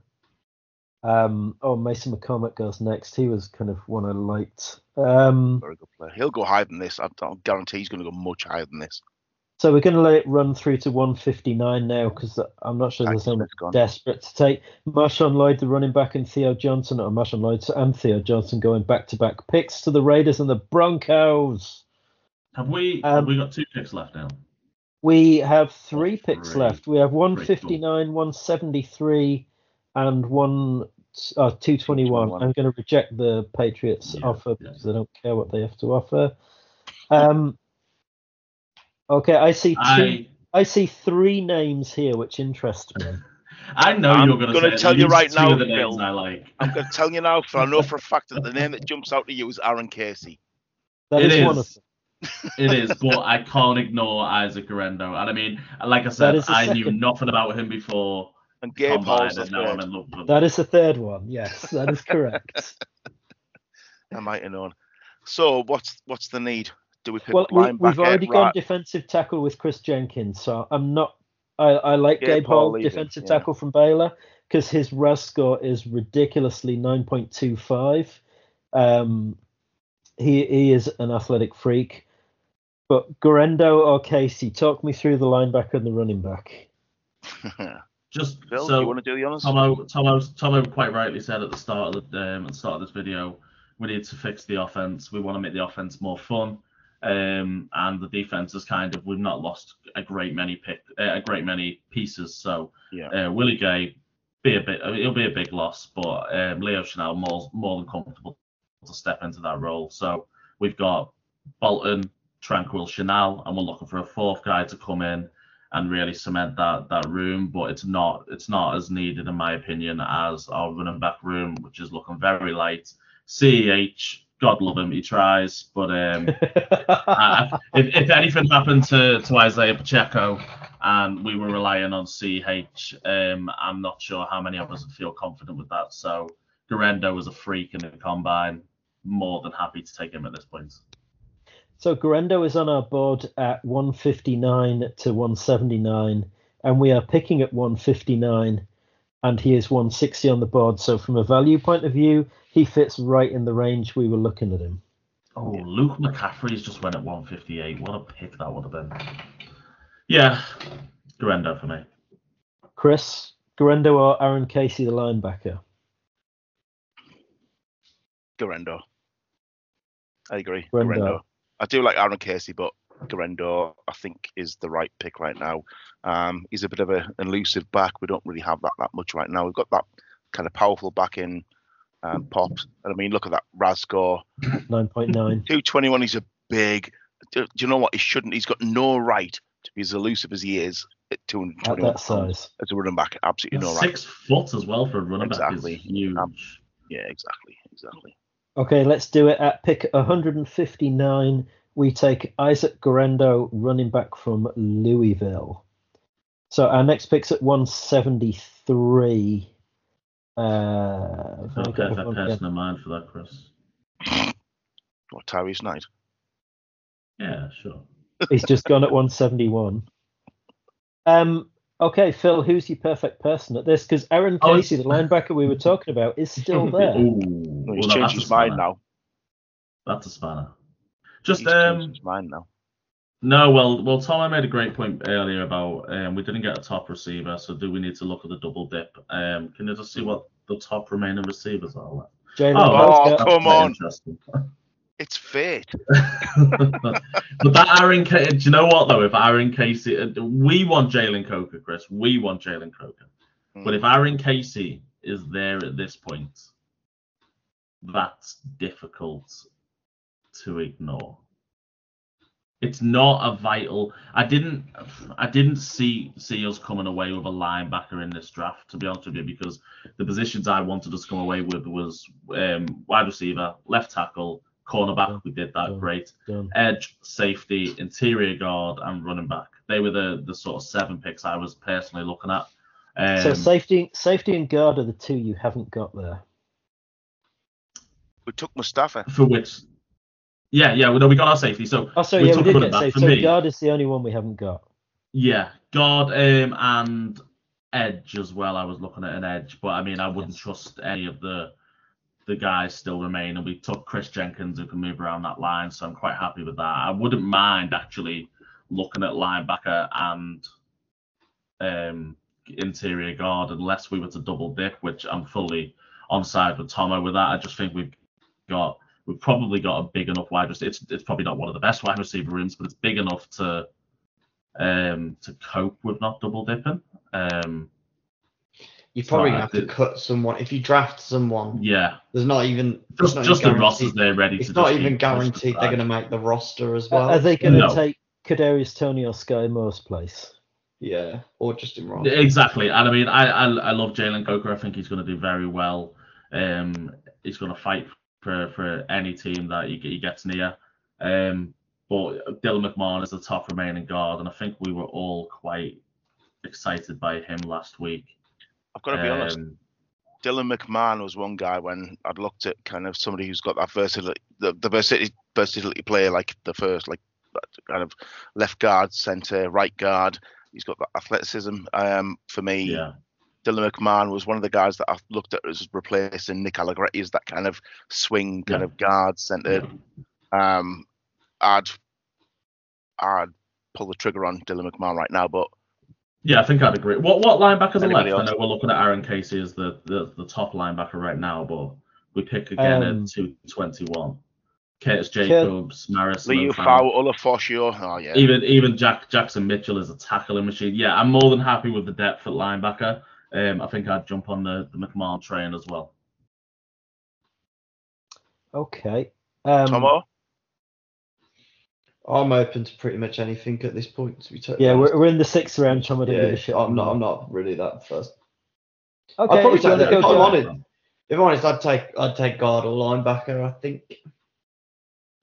S2: Um, oh, Mason McCormick goes next. He was kind of one I liked. Um,
S4: Very good player. He'll go higher than this. I don't guarantee he's going to go much higher than this.
S2: so we're going to let it run through to one fifty-nine now because I'm not sure there's
S4: Tyke
S2: anyone
S4: Smith's gone.
S2: desperate to take Marshawn Lloyd, the running back, and Theo Johnson, or Marshawn Lloyd and Theo Johnson going back-to-back picks to the Raiders and the Broncos.
S5: Have we
S2: Um,
S5: have we got two picks left now?
S2: We have three picks
S5: Three.
S2: left. We have one
S5: Three,
S2: fifty-nine, one seventy-three, and one uh, two twenty-one.
S4: twenty-one.
S2: I'm going to reject the Patriots
S5: Yeah,
S2: offer
S5: yeah.
S2: because I don't care what they have to offer. Um, okay, I see two. I,
S5: I
S2: see three names here which interest me.
S5: I know
S4: I'm
S5: you're going to
S4: gonna
S5: say
S4: tell
S5: at
S4: you
S5: least
S4: right
S5: two
S4: now,
S5: of the names
S4: Phil.
S5: I like.
S4: I'm going to tell you now, because I know for a fact that the name that jumps out to you is Aaron Casey.
S2: That
S5: It
S2: is one of
S5: is.
S2: them.
S5: It is, but I can't ignore Isaac Guerrero. And I mean, like I
S2: That
S5: said,
S2: is the
S5: I knew
S2: second.
S5: nothing about him before
S4: And Gabe
S5: combine,
S4: Hall's the
S5: and now I'm
S4: third.
S5: in love with him.
S2: That is the third one. Yes, that is correct.
S4: I might have known. So what's what's the need? Do we pick
S2: Well, we,
S4: linebacker?
S2: we've already gone
S4: right?
S2: defensive tackle with Chris Jenkins, so I'm not. I, I like
S4: Gabe
S2: Gabe
S4: Hall
S2: Hall,
S4: leaving,
S2: defensive
S4: yeah.
S2: tackle from Baylor, because his R A S score is ridiculously nine point two five. Um, he he is an athletic freak. But Guerendo or Casey, talk me through the linebacker and the running back.
S5: Just
S4: Phil,
S5: so
S4: you want to do the honors?
S5: Tomo, Tomo, Tomo quite rightly said at the start of the um, at the start of this video, we need to fix the offense. We want to make the offense more fun, um, and the defense is kind of we've not lost a great many pick, uh, a great many pieces. So
S4: Yeah.
S5: uh, Willie Gay be a bit, it'll be a big loss, but um, Leo Chanel more more than comfortable to step into that role. So we've got Bolton, Tranquil, Chanel, and we're looking for a fourth guy to come in and really cement that that room, but it's not it's not as needed in my opinion as our running back room, which is looking very light. C E H God love him, he tries. But um, I, if, if anything happened to, to Isaiah Pacheco and we were relying on C H, um, I'm not sure how many of us would feel confident with that. So Guerrero was a freak in the combine. More than happy to take him at this point.
S2: So Guerrero is on our board at one fifty-nine to one seventy-nine, and we are picking at one fifty-nine, and he is one sixty on the board. So from a value point of view, he fits right in the range we were looking at him.
S5: Oh, Luke McCaffrey's just went at one fifty-eight. What a pick that would have been. Yeah, Guerrero for me.
S2: Chris, Guerrero or Aaron Casey, the linebacker?
S4: Guerrero. I agree.
S2: Guerrero.
S4: Guerrero. I do like Aaron Casey, but Guerrero, I think, is the right pick right now. Um, he's a bit of an elusive back. We don't really have that that much right now. We've got that kind of powerful back in um, Pops. And I mean, look at that R A S score.
S2: nine point nine.
S4: two twenty-one, he's a big... Do, do you know what? He shouldn't... He's got no right to be as elusive as he is at two twenty-one.
S2: At that size.
S4: As a running back. Absolutely no right.
S5: Six foot as well for a running
S4: exactly.
S5: back is huge.
S4: Um, yeah, exactly. Exactly.
S2: Okay, let's do it. At pick one fifty-nine, we take Isaac Guerrero, running back from Louisville. So our next pick's at one seventy-three. Uh,
S5: Okay, if I person in mind for that, Chris.
S4: What, Tyrese Knight?
S5: Yeah, sure.
S2: He's just gone at one seventy-one. Um. Okay, Phil, who's your perfect person at this? Because Aaron
S5: Oh,
S2: Casey,
S5: it's-
S2: the linebacker we were talking about, is still there.
S5: Ooh,
S4: No, he's
S5: well,
S4: changed
S5: that's
S4: his
S5: a
S4: mind
S5: spanner.
S4: now.
S5: That's a spanner. Just
S4: He's changed
S5: um,
S4: his mind now.
S5: no, well, well, Tom, I made a great point earlier about um, we didn't get a top receiver, so do we need to look at the double dip? Um, can you just see what the top remaining receivers are left?
S2: Jalen
S4: Oh,
S2: Carter.
S4: come
S5: quite
S4: on.
S5: interesting.
S4: It's fate.
S5: But that Aaron, Ca- do you know what though? If Aaron Casey, uh, we want Jalen Coker, Chris. We want Jalen Coker.
S4: Mm.
S5: But if Aaron Casey is there at this point, that's difficult to ignore. It's not a vital. I didn't. I didn't see see us coming away with a linebacker in this draft, to be honest with you, because the positions I wanted us to come away with was um, wide receiver, left tackle, cornerback. We did that
S2: Done.
S5: great.
S2: Done.
S5: Edge, safety, interior guard, and running back. They were the the sort of seven picks I was personally looking at. Um,
S2: So safety, safety and guard are the two you haven't got there.
S4: We took Mustafa.
S5: for which, yeah, yeah, we know we got our safety. So
S2: Oh, sorry,
S5: we
S2: yeah, we
S5: took
S2: did
S5: running
S2: get
S5: back.
S2: safety.
S5: For
S2: So
S5: me,
S2: guard is the only one we haven't got.
S5: yeah, guard um, and edge as well. I was looking at an edge, but I mean, I wouldn't trust any of the the guys still remain. And we took Chris Jenkins, who can move around that line, so I'm quite happy with that. I wouldn't mind actually looking at linebacker and um, interior guard, unless we were to double dip, which I'm fully on side with Tomo with that. I just think we've got we've probably got a big enough wide receiver. It's it's probably not one of the best wide receiver rooms, but it's big enough to um to cope with not double dipping. Um,
S3: You're probably
S5: So I
S3: gonna have to
S5: did-
S3: cut someone if you draft someone.
S5: yeah,
S3: There's not even
S5: just
S3: not
S5: just the
S3: even
S5: rosters
S3: guaranteed-
S5: there ready
S3: It's
S5: to.
S3: not
S5: just
S3: even
S5: keep pushing
S3: guaranteed they're
S5: aside.
S3: going to make the roster as
S2: Uh,
S3: well.
S2: are they going to
S5: No.
S2: take Kadarius Toney or Sky Moore's place?
S3: Yeah, or Justin Ross.
S5: Exactly, and I mean, I I, I love Jalen Coker. I think he's going to do very well. Um, he's going to fight for, for any team that he, he gets near. Um, but Dylan McMahon is the top remaining guard, and I think we were all quite excited by him last week.
S4: I've got to be honest.
S5: Um,
S4: Dylan McMahon was one guy when I'd looked at kind of somebody who's got that versatility, the, the versatility, versatility player, like the first, like that kind of left guard, centre, right guard. He's got that athleticism. Um, for me,
S5: yeah,
S4: Dylan McMahon was one of the guys that I looked at as replacing Nick Allegretti as that kind of swing, kind
S5: Yeah.
S4: of guard centre. Um, I'd, I'd pull the trigger on Dylan McMahon right now, but
S5: yeah, I think I'd agree. What what linebackers are
S4: Anybody
S5: left?
S4: else?
S5: I know we're looking at Aaron Casey as the, the, the top linebacker right now, but we pick again
S2: Um,
S5: at two twenty-one. Curtis Jacobs, Maris,
S4: Leo
S5: Lofan.
S4: Fau, Olafosio, oh yeah.
S5: Even even Jack Jackson Mitchell is a tackling machine. Yeah, I'm more than happy with the depth at linebacker. Um, I think I'd jump on the, the McMahon train as well.
S2: Okay. Um,
S4: Tomo?
S3: I'm open to pretty much anything at this point. To be totally
S2: Yeah,
S3: honest.
S2: we're, we're in the sixth round. Tom, I don't
S3: yeah,
S2: give a shit.
S3: I'm not. I'm not really that first.
S2: Okay,
S3: I'd probably
S2: if you wanna
S3: take,
S2: go
S3: if I'm
S2: guard-
S3: honest, if I'm honest, I'd take I'd take guard or linebacker. I think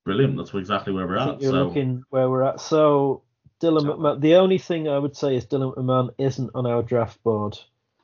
S5: Brilliant. That's exactly where we're
S2: I
S5: at.
S2: think you're
S5: So
S2: looking where we're at. So Dylan
S4: So-
S2: McMahon. The only thing I would say is Dylan McMahon isn't on our draft board.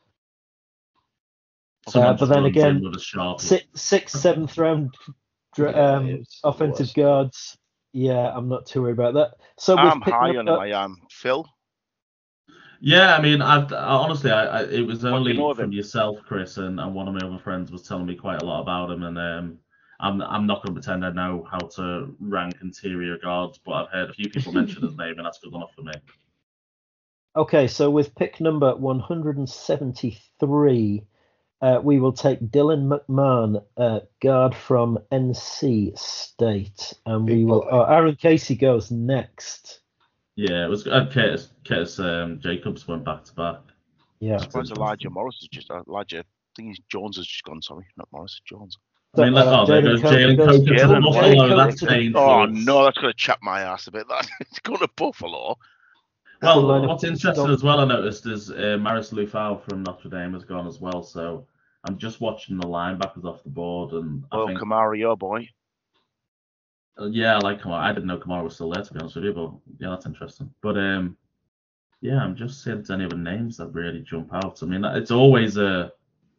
S5: someone
S2: Uh, but
S5: just
S2: then
S5: runs
S2: again,
S5: in with a Sharpie.
S2: Six, sixth, seventh round dra-
S3: Yeah,
S2: um,
S3: it's the
S2: offensive
S3: worst.
S2: guards. Yeah, I'm not too worried about that. So with
S4: I'm
S2: picking
S4: high
S2: up
S4: on
S2: that-
S4: him. I am. Phil?
S5: Yeah, I mean, I've I, honestly, I, I it was
S4: What do
S5: only
S4: you know of
S5: from
S4: him?
S5: yourself, Chris, and, and one of my other friends was telling me quite a lot about him, and um, I'm I'm not going to pretend I know how to rank interior guards, but I've heard a few people mention his name, and that's good enough for me.
S2: Okay, so with pick number one hundred seventy-three, uh, we will take Dylan McMahon, uh, guard from N C State, and we
S3: Big
S2: will.
S3: boy.
S2: Oh, Aaron Casey goes next.
S5: Yeah, it was uh, Curtis, Curtis um, Jacobs went back to back.
S2: Yeah.
S4: I suppose
S5: interesting.
S4: Elijah Morris is just Elijah. I think he's Jones has just gone. Sorry, not Morris. Jones.
S5: I mean, let,
S2: Uh,
S5: oh, there
S2: Jalen
S5: goes
S2: Coker
S5: Jalen
S2: goes-
S5: Coker to
S4: Jalen
S5: Buffalo.
S2: Coker
S5: That's
S2: to the-
S5: painful.
S4: Oh no, that's gonna chap my ass a bit. That it's going to Buffalo.
S5: Well,
S2: Line up
S5: what's
S2: with
S5: interesting
S2: Scott-
S5: as well, I noticed, is uh, Maris Lufau from Notre Dame has gone as well. So I'm just watching the linebackers off the board, and I
S4: Well,
S5: think,
S4: Kamara, your boy.
S5: uh, yeah, I like Kamara. I didn't know Kamara was still there, to be honest with you, but yeah, that's interesting. But um, yeah, I'm just seeing if there's any other names that really jump out. I mean, it's always a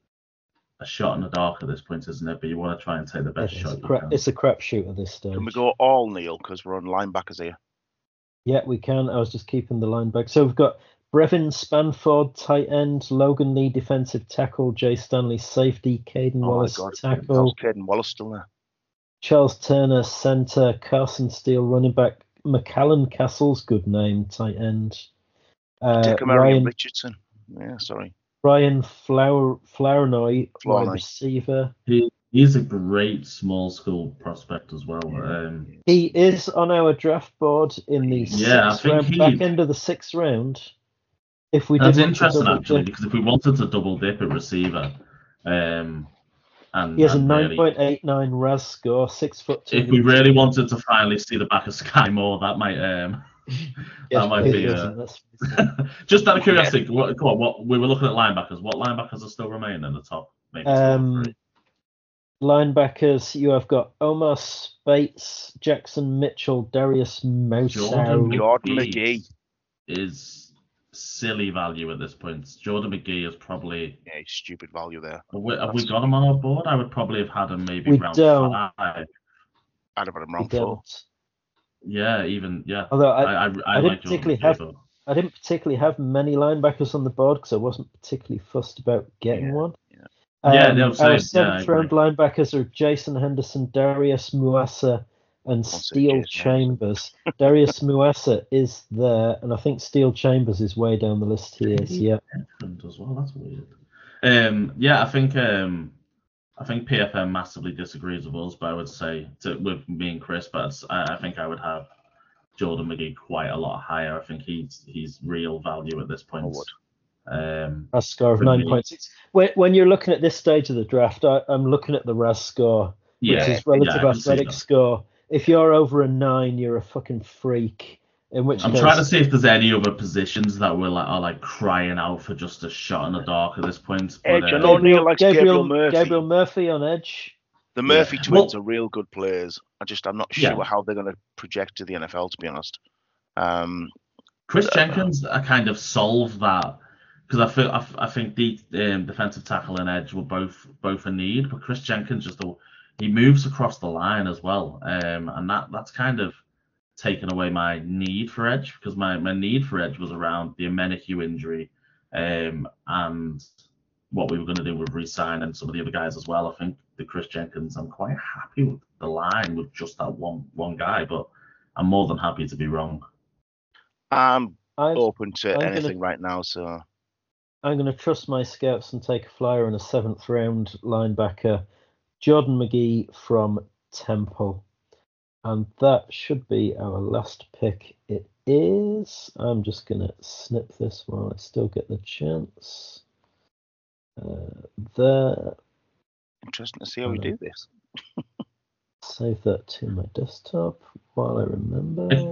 S5: a shot in the dark at this point, isn't it? But you want to try and take the best
S2: It's
S5: shot
S2: a
S5: you
S2: crap.
S5: can.
S2: It's a crapshoot at this stage.
S4: Can we go all Neil because we're on linebackers here?
S2: Yeah, we can. I was just keeping the line back. So we've got Brevin Spanford, tight end, Logan Lee, defensive tackle, Jay Stanley, safety, Caden
S4: Oh my
S2: Wallace,
S4: God,
S2: tackle,
S4: How's Caden Wallace still there?
S2: Charles Turner, center, Carson Steele, running back, McAllen Castles, good name, tight end. Uh,
S4: Dickamary
S2: Ryan,
S4: Richardson. Yeah, sorry.
S2: Ryan Flower, Flournoy,
S4: Flournoy.
S2: wide receiver.
S5: He, he's a great small school prospect as well. Um,
S2: He is on our draft board in the
S5: Yeah, I
S2: sixth
S5: think
S2: round,
S5: he-
S2: back end of the sixth round. If we
S5: That's
S2: did want to
S5: interesting,
S2: double
S5: actually,
S2: dip,
S5: because if we wanted to double dip at receiver, um, and,
S2: he has a
S5: and
S2: nine
S5: really,
S2: point eight nine R A S score, six foot two.
S5: if we really wanted to finally see the back of Sky Moore, that might um, that might be uh, just out of curiosity. What, come on, what we were looking at linebackers. What linebackers are still remaining in the top? Maybe two or
S2: Um,
S5: three.
S2: linebackers, you have got Omar Spates, Jackson Mitchell, Darius Mousau.
S5: Jordan
S4: Jordan
S5: McGee
S4: McGee.
S5: is silly value at this point. Jordan McGee is probably.
S4: Yeah, stupid value there.
S5: Have we, have we
S4: That's-
S5: got him on our board? I would probably have had him maybe
S2: We
S5: round
S2: don't.
S5: five.
S4: I'd have had him
S2: We
S4: round four.
S2: don't.
S5: Yeah, even yeah.
S2: Although I,
S5: I, I, I,
S2: didn't
S5: like Jordan
S2: particularly
S5: McGee,
S2: have-
S5: but-
S2: I didn't particularly have many linebackers on the board because I wasn't particularly fussed about getting
S4: Yeah,
S2: one.
S4: yeah.
S2: Um,
S5: Yeah, no, same. Yeah,
S2: our
S5: I
S2: seventh
S5: agree.
S2: round linebackers are Jason Henderson, Darius Muasa, and
S4: say
S2: Steele
S4: Jason
S2: Chambers. Darius Muasa is there, and I think Steele Chambers is way down the list here. So yeah,
S5: Edmund as well. That's weird. Um, yeah, I think um, I think P F M massively disagrees with us, but I would say to, with me and Chris, but it's- I, I think I would have Jordan McGee quite a lot higher. I think he's he's real value at this point.
S4: I would.
S5: Um,
S2: R A S score of
S5: For me-
S2: nine point six. When, when you're looking at this stage of the draft, I, I'm looking at the R A S score,
S5: yeah,
S2: which is relative
S5: yeah, I can see
S2: athletic
S5: that.
S2: score. If you're over a nine, you're a fucking freak. In which
S5: I'm
S2: case,
S5: trying to see if there's any other positions that were like are like crying out for just a shot in the dark at this point. But,
S4: Edge, I
S5: uh,
S4: know Neil likes Gabriel Murphy.
S2: Gabriel Murphy on edge.
S4: The Murphy
S5: Yeah.
S4: twins
S5: Well-
S4: are real good players. I just I'm not sure
S5: Yeah.
S4: how they're going to project to the N F L. To be honest, um,
S5: Chris
S4: Uh,
S5: Jenkins, I kind of solved that because I feel I, f- I think the um, defensive tackle and edge were both both a need, but Chris Jenkins just a, he moves across the line as well, um, and that that's kind of taken away my need for edge because my, my need for edge was around the Omenihu injury, um, and what we were going to do with re-sign and some of the other guys as well. I think the Chris Jenkins, I'm quite happy with the line with just that one one guy, but I'm more than happy to be wrong.
S4: I'm
S2: I've,
S4: open to
S2: I'm gonna-
S4: anything right now. So
S2: I'm going to trust my scouts and take a flyer on a seventh round linebacker, Jordan McGee from Temple. And that should be our last pick. It is. I'm just going to snip this while I still get the chance. Uh, there.
S4: interesting to see how we do this.
S2: Save that to my desktop while I remember.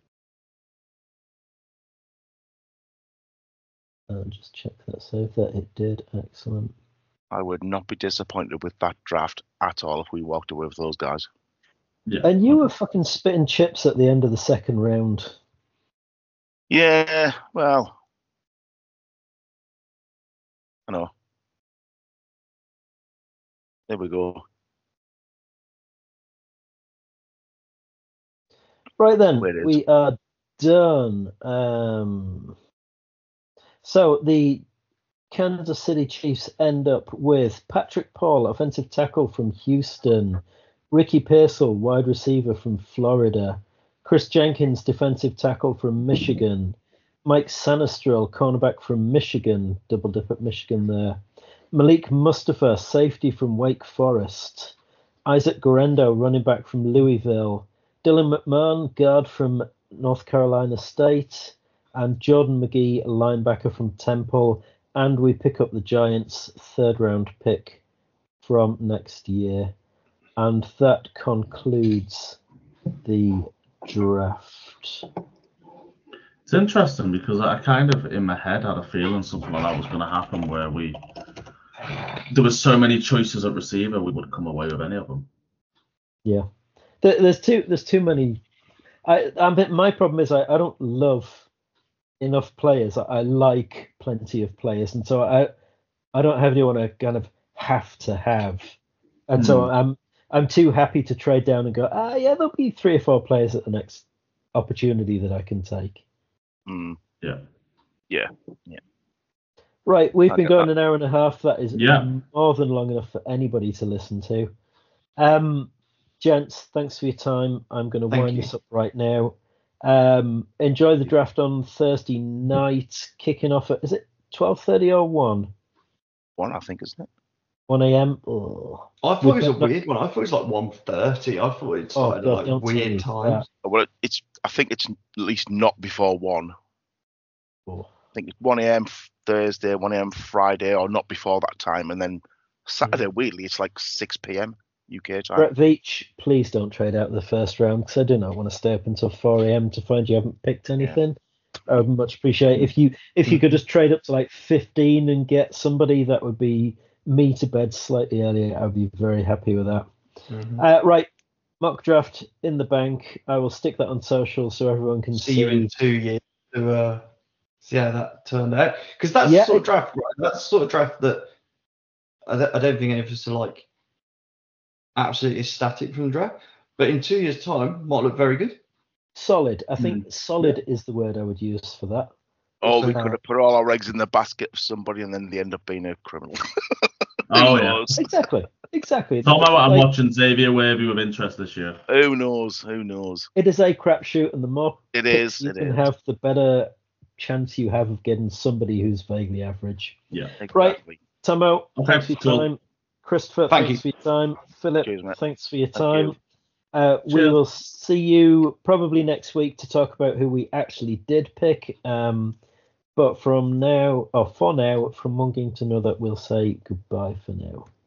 S2: And just check that. Save that. It did. Excellent.
S4: I would not be disappointed with that draft at all if we walked away with those guys.
S5: Yeah.
S2: And you were fucking spitting chips at the end of the second round.
S4: Yeah, well, I know. There we go.
S2: Right then,
S4: Where it is.
S2: we are done. Um, so the Kansas City Chiefs end up with Patrick Paul, offensive tackle from Houston, Ricky Pearsall, wide receiver from Florida, Chris Jenkins, defensive tackle from Michigan, Mike Sanastrell, cornerback from Michigan, double dip at Michigan there, Malik Mustafa, safety from Wake Forest, Isaac Guerendo, running back from Louisville, Dylan McMahon, guard from North Carolina State, and Jordan McGee, linebacker from Temple. And we pick up the Giants' third round pick from next year. And that concludes the draft.
S5: It's interesting because I kind of, in my head, had a feeling something like that was going to happen where we, there were so many choices at receiver, we would come away with any of them.
S2: Yeah. There, there's too there's too many. I, I my problem is I, I don't love enough players. I, I like plenty of players, and so I I don't have anyone I kind of have to have, and so
S5: Mm.
S2: I'm I'm too happy to trade down and go. Ah, yeah, there'll be three or four players at the next opportunity that I can take.
S4: Mm,
S5: Yeah.
S4: yeah.
S2: Right, we've
S4: I
S2: been
S4: get
S2: going
S4: that.
S2: an hour and a half. That is
S5: Yeah.
S2: more than long enough for anybody to listen to. Um, gents, thanks for your time. I'm going to
S3: Thank
S2: wind
S3: you.
S2: this up right now. Um, enjoy the draft on Thursday night, kicking off at, is it twelve thirty or one?
S4: One, I think, isn't it?
S2: one a.m. Oh,
S3: I thought
S2: We
S3: it was a
S2: bet not-
S3: weird one. I thought it was like one thirty. I thought it
S2: Oh,
S3: started
S2: God,
S3: at like
S2: don't tell
S3: weird
S2: me
S3: times.
S4: Well, it's. I think it's at least not before one.
S2: oh.
S4: I think it's one a.m. Thursday, one a.m. Friday, or not before that time, and then Saturday. Weirdly, it's like six p.m. U K time.
S2: Brett Veach, please don't trade out the first round because I do not want to stay up until four a.m. to find you haven't picked anything. I would much appreciate if you if you could just trade up to like fifteen and get somebody that would be me to bed slightly earlier. I'd be very happy with that.
S3: Mhm.
S2: Uh, right, mock draft in the bank. I will stick that on social so everyone can
S3: See
S2: see.
S3: you in two years to uh, see how that turned out. Because that's
S2: Yeah,
S3: the sort of
S2: it-
S3: draft, right? That's the sort of draft that I don't, I don't think any of us are like absolutely ecstatic from the draft. But in two years' time, might look very good.
S2: Solid. I think solid is the word I would use for that.
S4: Or we
S3: So-
S4: could have put all our eggs in the basket of somebody, and then they end up being a criminal.
S5: Oh,
S4: Who
S5: yeah.
S4: knows?
S2: Exactly. Exactly.
S5: Talking about what I'm
S2: Like,
S5: watching Xavier Wavy with interest this year.
S4: Who knows? Who knows?
S2: It is a crapshoot, and the more
S4: It
S2: picks
S4: is.
S2: you
S4: It
S2: can
S4: is.
S2: have, the better chance you have of getting somebody who's vaguely average.
S5: Yeah.
S4: Exactly.
S2: Tomo,
S5: Okay,
S2: thanks for your
S5: cool.
S2: time. Christopher,
S3: Thank
S2: thanks
S3: you.
S2: for your time. Philip,
S4: Cheers, mate.
S2: thanks for your
S4: Thank
S2: time.
S4: you.
S2: Uh, we
S5: Cheers.
S2: will see you probably next week to talk about who we actually did pick. Um, but from now, or for now, from one game to another, we'll say goodbye for now.